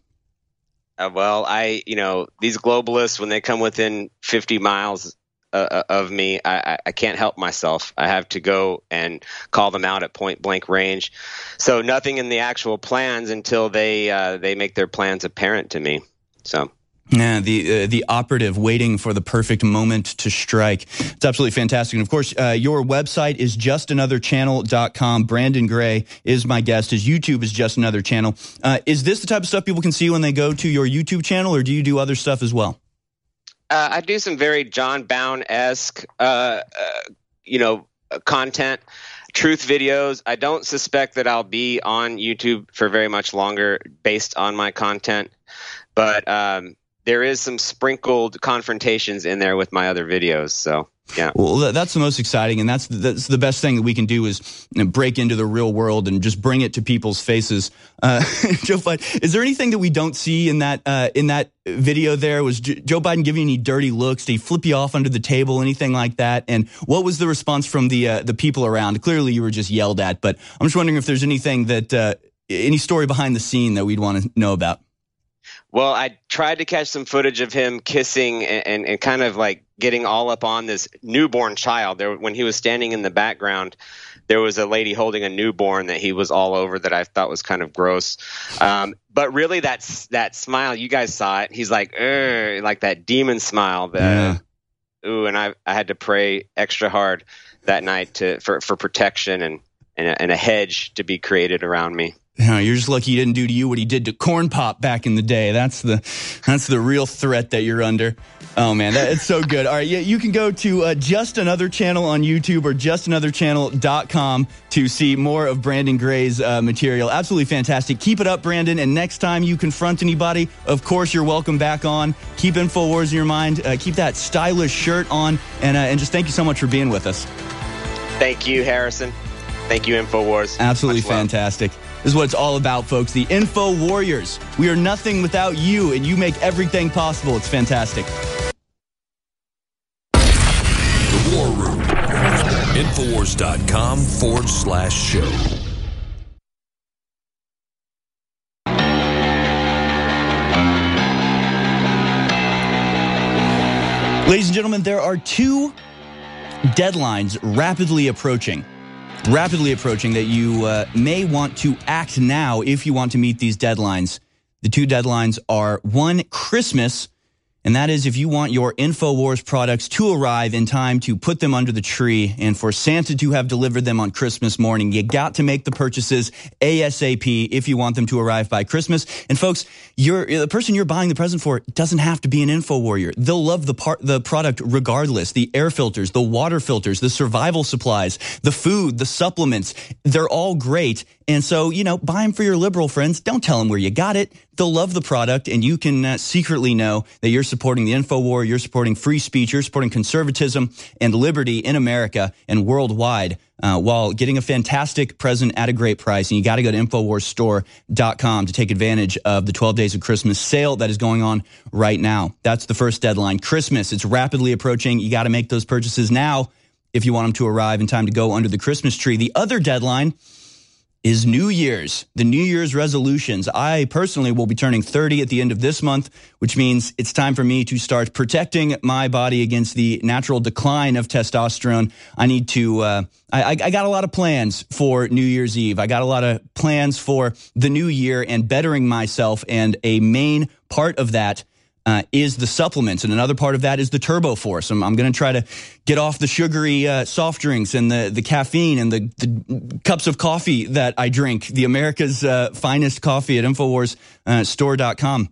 Uh, well, I, you know, these globalists, when they come within fifty miles uh, of me, I, I can't help myself. I have to go and call them out at point blank range. So nothing in the actual plans until they uh, they make their plans apparent to me. So. Yeah, the uh, the operative waiting for the perfect moment to strike. It's absolutely fantastic. And of course, uh, your website is just another channel dot com. Brandon Gray is my guest. His YouTube is Just Another Channel. Uh, is this the type of stuff people can see when they go to your YouTube channel, or do you do other stuff as well? Uh, I do some very John Bound-esque, uh, uh, you know, content. Truth videos. I don't suspect that I'll be on YouTube for very much longer based on my content, but um, there is some sprinkled confrontations in there with my other videos. So, yeah. Well, that's the most exciting, and that's that's the best thing that we can do is you know, break into the real world and just bring it to people's faces. Uh, Joe Biden, is there anything that we don't see in that uh, in that video? There was J- Joe Biden giving any dirty looks? Did he flip you off under the table? Anything like that? And what was the response from the uh, the people around? Clearly, you were just yelled at, but I'm just wondering if there's anything that uh, any story behind the scene that we'd want to know about. Well, I tried to catch some footage of him kissing and, and, and kind of like getting all up on this newborn child. There, when he was standing in the background, there was a lady holding a newborn that he was all over that I thought was kind of gross. Um, but really, that's that smile, you guys saw it. He's like, like that demon smile. The, yeah. Ooh, and I, I had to pray extra hard that night to for, for protection and, and a, and a hedge to be created around me. You know, you're just lucky he didn't do to you what he did to Corn Pop back in the day. That's the that's the real threat that you're under. Oh, man, that, it's so good. All right, yeah, you can go to uh, Just Another Channel on YouTube or just another channel dot com to see more of Brandon Gray's uh, material. Absolutely fantastic. Keep it up, Brandon, and next time you confront anybody, of course, you're welcome back on. Keep InfoWars in your mind. Uh, keep that stylish shirt on, and, uh, and just thank you so much for being with us. Thank you, Harrison. Thank you, InfoWars. Absolutely fantastic. This is what it's all about, folks. The Info Warriors. We are nothing without you, and you make everything possible. It's fantastic. The War Room. Infowars.com forward slash show. Ladies and gentlemen, there are two deadlines rapidly approaching. rapidly approaching that you uh, may want to act now if you want to meet these deadlines. The two deadlines are, one, Christmas, and that is if you want your InfoWars products to arrive in time to put them under the tree and for Santa to have delivered them on Christmas morning. You got to make the purchases ASAP if you want them to arrive by Christmas. And folks, you're, the person you're buying the present for doesn't have to be an Info Warrior. They'll love the part, the product regardless. The air filters, the water filters, the survival supplies, the food, the supplements, they're all great. And so, you know, buy them for your liberal friends. Don't tell them where you got it. They'll love the product, and you can uh, secretly know that you're supporting the InfoWar, you're supporting free speech, you're supporting conservatism and liberty in America and worldwide uh, while getting a fantastic present at a great price. And you got to go to Infowars Store dot com to take advantage of the twelve Days of Christmas sale that is going on right now. That's the first deadline. Christmas, it's rapidly approaching. You got to make those purchases now if you want them to arrive in time to go under the Christmas tree. The other deadline is New Year's, the New Year's resolutions. I personally will be turning thirty at the end of this month, which means it's time for me to start protecting my body against the natural decline of testosterone. I need to, uh, I, I got a lot of plans for New Year's Eve. I got a lot of plans for the new year and bettering myself, and a main part of that Uh, is the supplements, and another part of that is the Turbo Force. I'm, I'm going to try to get off the sugary uh, soft drinks and the, the caffeine and the, the cups of coffee that I drink, the America's uh, finest coffee at Infowars store dot com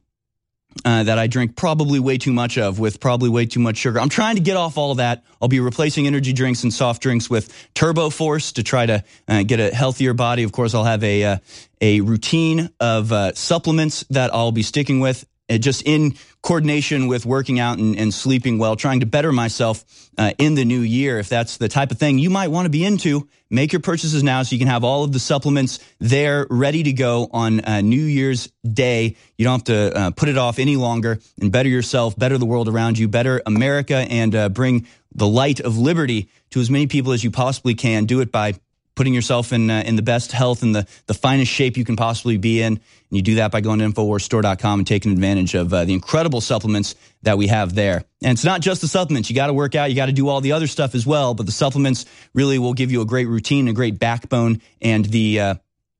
uh, that I drink probably way too much of, with probably way too much sugar. I'm trying to get off all of that. I'll be replacing energy drinks and soft drinks with Turbo Force to try to uh, get a healthier body. Of course, I'll have a, uh, a routine of uh, supplements that I'll be sticking with, just in coordination with working out and, and sleeping well, trying to better myself uh, in the new year. If that's the type of thing you might want to be into, make your purchases now so you can have all of the supplements there ready to go on uh, New Year's Day. You don't have to uh, put it off any longer, and better yourself, better the world around you, better America, and uh, bring the light of liberty to as many people as you possibly can. Do it by putting yourself in uh, in the best health and the, the finest shape you can possibly be in. And you do that by going to Infowars store dot com and taking advantage of uh, the incredible supplements that we have there. And it's not just the supplements. You got to work out. You got to do all the other stuff as well. But the supplements really will give you a great routine, a great backbone, and the uh,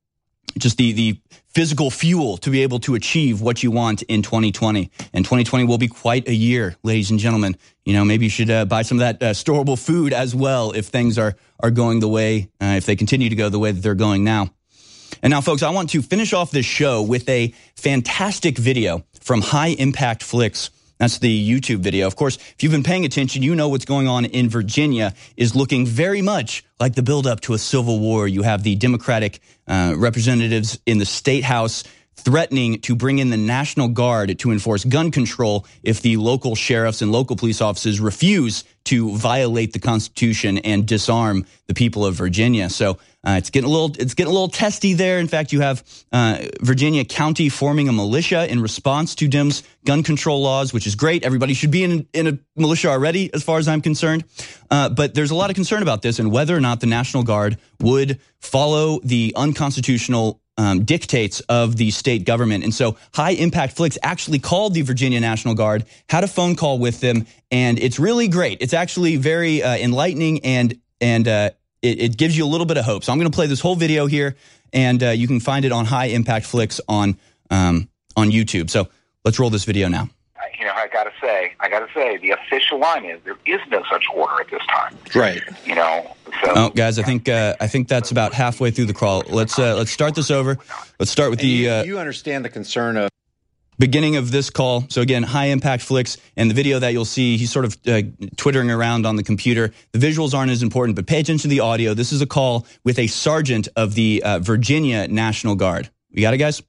just the the physical fuel to be able to achieve what you want in twenty twenty. And twenty twenty will be quite a year, ladies and gentlemen. You know, maybe you should uh, buy some of that uh, storable food as well if things are are going the way, uh, if they continue to go the way that they're going now. And now, folks, I want to finish off this show with a fantastic video from High Impact Flicks. That's the YouTube video. Of course, if you've been paying attention, you know what's going on in Virginia is looking very much like the buildup to a civil war. You have the Democratic uh, representatives in the State House threatening to bring in the National Guard to enforce gun control if the local sheriffs and local police officers refuse to violate the Constitution and disarm the people of Virginia. So uh, it's getting a little it's getting a little testy there. In fact, you have uh, Virginia County forming a militia in response to Dems' gun control laws, which is great. Everybody should be in, in a militia already, as far as I'm concerned. Uh, but there's a lot of concern about this and whether or not the National Guard would follow the unconstitutional Um, dictates of the state government. And so High Impact Flicks actually called the Virginia National Guard, had a phone call with them, and it's really great. It's actually very uh, enlightening, and and uh, it, it gives you a little bit of hope. So I'm going to play this whole video here, and uh, you can find it on High Impact Flicks on um, on YouTube. So let's roll this video now. You know, I got to say, I got to say, the official line is there is no such order at this time. Right. You know. So, oh, guys, I think uh, I think that's about halfway through the crawl. Let's uh, let's start this over. Let's start with the. Uh, you understand the concern of beginning of this call. So again, High Impact Flicks, and the video that you'll see, he's sort of uh, twittering around on the computer. The visuals aren't as important, but pay attention to the audio. This is a call with a sergeant of the uh, Virginia National Guard. You got it, guys?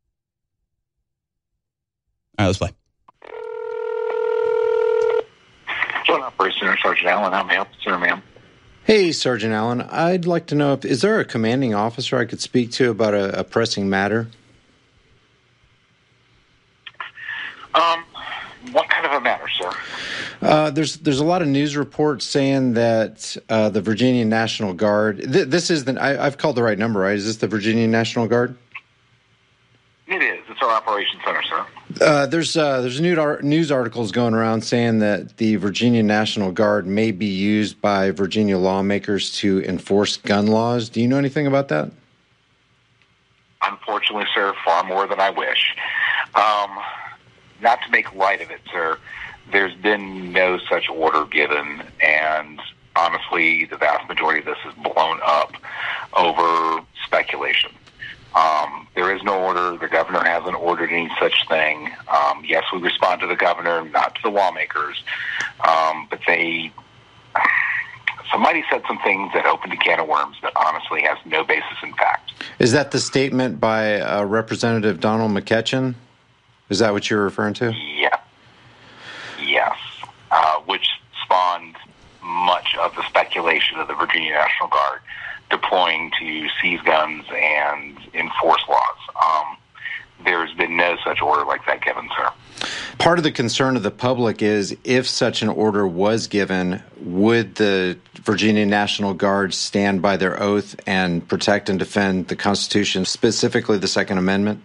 All right, let's play. Operation Center, Sergeant Allen. How may I help you, sir, ma'am? Hey, Sergeant Allen. I'd like to know if is there a commanding officer I could speak to about a, a pressing matter? Um, what kind of a matter, sir? Uh, there's there's a lot of news reports saying that uh, the Virginia National Guard. Th- this is the I, I've called the right number, right? Is this the Virginia National Guard? It is. It's our operations center, sir. Uh, there's uh, there's new news articles going around saying that the Virginia National Guard may be used by Virginia lawmakers to enforce gun laws. Do you know anything about that? Unfortunately, sir, far more than I wish. Um, not to make light of it, sir, there's been no such order given, and honestly, the vast majority of this is blown up over speculation. Um, there is no order. The governor hasn't ordered any such thing. Um, yes, we respond to the governor, not to the lawmakers. Um, but they, somebody said some things that opened a can of worms that honestly has no basis in fact. Is that the statement by uh, Representative Donald McEachin? Is that what you're referring to? Yeah. Yes. Uh, which spawned much of the speculation of the Virginia National Guard deploying to seize guns and enforce laws. Um, there's been no such order like that given, sir. Part of the concern of the public is if such an order was given, would the Virginia National Guard stand by their oath and protect and defend the Constitution, specifically the Second Amendment?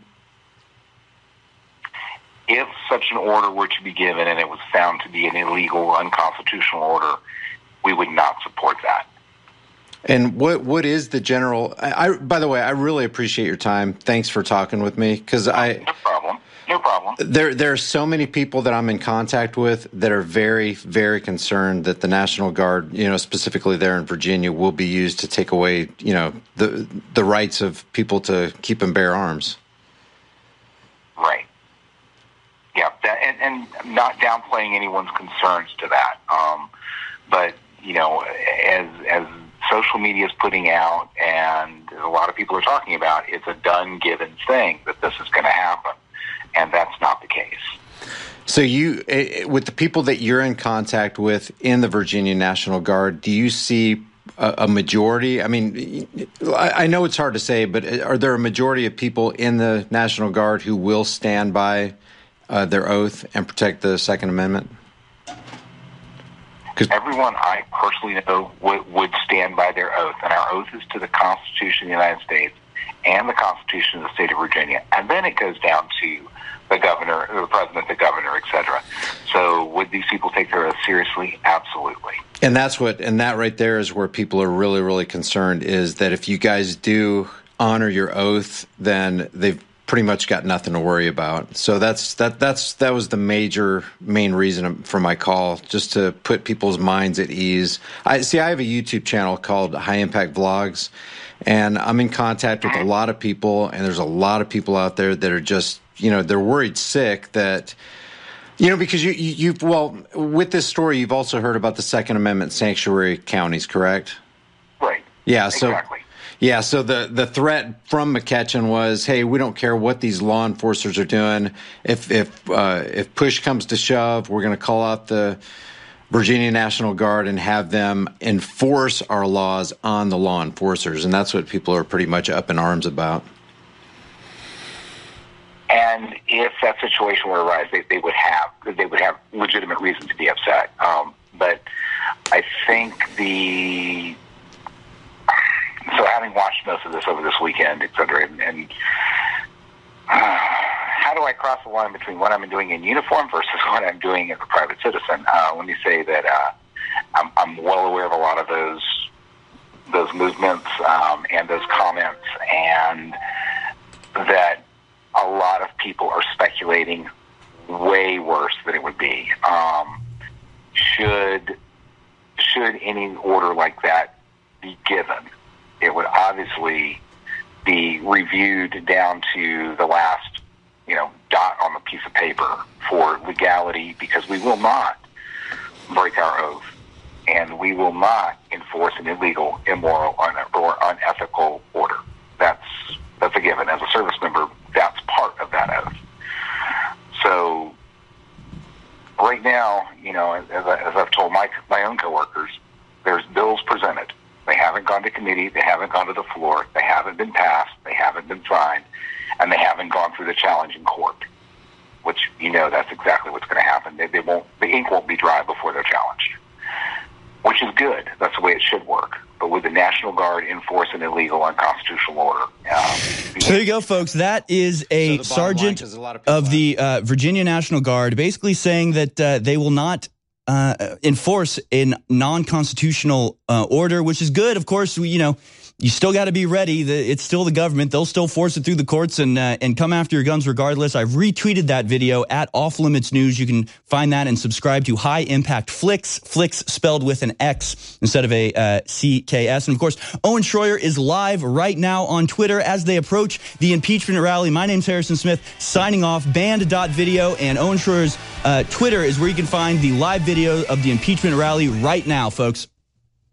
If such an order were to be given and it was found to be an illegal, unconstitutional order, we would not support that. And what what is the general? I, I by the way, I really appreciate your time. Thanks for talking with me, because I. No problem. No problem. There, there are so many people that I'm in contact with that are very, very concerned that the National Guard, you know, specifically there in Virginia, will be used to take away, you know, the the rights of people to keep and bear arms. Right. Yeah, that, and, and not downplaying anyone's concerns to that, um, but you know, as as social media is putting out, and a lot of people are talking about, it's a done given thing that this is going to happen. And that's not the case. So you, with the people that you're in contact with in the Virginia National Guard, do you see a, a majority? I mean, I know it's hard to say, but are there a majority of people in the National Guard who will stand by uh, their oath and protect the Second Amendment? Everyone I personally know would, would stand by their oath, and our oath is to the Constitution of the United States and the Constitution of the state of Virginia. And then it goes down to the governor, the president, the governor, et cetera. So would these people take their oath seriously? Absolutely. And that's what, and that right there is where people are really, really concerned, is that if you guys do honor your oath, then they've pretty much got nothing to worry about. So that's that that's that was the major main reason for my call, just to put people's minds at ease. I see I have a YouTube channel called High Impact Vlogs, and I'm in contact with a lot of people, and there's a lot of people out there that are just, you know, they're worried sick that, you know, because you, you you've well with this story you've also heard about the Second Amendment sanctuary counties, correct? Right. Yeah. So. Exactly. Yeah, so the, the threat from McEachin was, hey, we don't care what these law enforcers are doing. If if uh, if push comes to shove, we're going to call out the Virginia National Guard and have them enforce our laws on the law enforcers. And that's what people are pretty much up in arms about. And if that situation were to arise, they, they would have they would have legitimate reason to be upset. Um, but I think the So having watched most of this over this weekend, et cetera, and, and uh, how do I cross the line between what I'm doing in uniform versus what I'm doing as a private citizen? Uh, let me say that uh, I'm, I'm well aware of a lot of those those movements um, and those comments, and that a lot of people are speculating way worse than it would be. Um, should should any order like that be given, it would obviously be reviewed down to the last, you know, dot on the piece of paper for legality, because we will not break our oath, and we will not enforce an illegal, immoral, or unethical order. That's that's a given. As a service member, that's part of that oath. So right now, you know, as, I, as I've told my my own coworkers, there's bills presented. They haven't gone to committee. They haven't gone to the floor. They haven't been passed. They haven't been signed. And they haven't gone through the challenge in court, which, you know, that's exactly what's going to happen. They, they won't, the ink won't be dry before they're challenged, which is good. That's the way it should work. But would the National Guard enforce an illegal, unconstitutional order? Um, so there you go, folks. That is a So the bottom sergeant line, 'cause a lot of of the uh, Virginia National Guard basically saying that uh, they will not Uh, enforce a non-constitutional uh, order, which is good. Of course, we, you know, you still got to be ready. The, it's still the government. They'll still force it through the courts and uh, and come after your guns regardless. I've retweeted that video at Off Limits News. You can find that and subscribe to High Impact Flicks. Flicks spelled with an X instead of a uh, C K S. And of course, Owen Schroyer is live right now on Twitter as they approach the impeachment rally. My name's Harrison Smith, signing off. Band dot video, and Owen Schroyer's uh, Twitter is where you can find the live video of the impeachment rally right now, folks.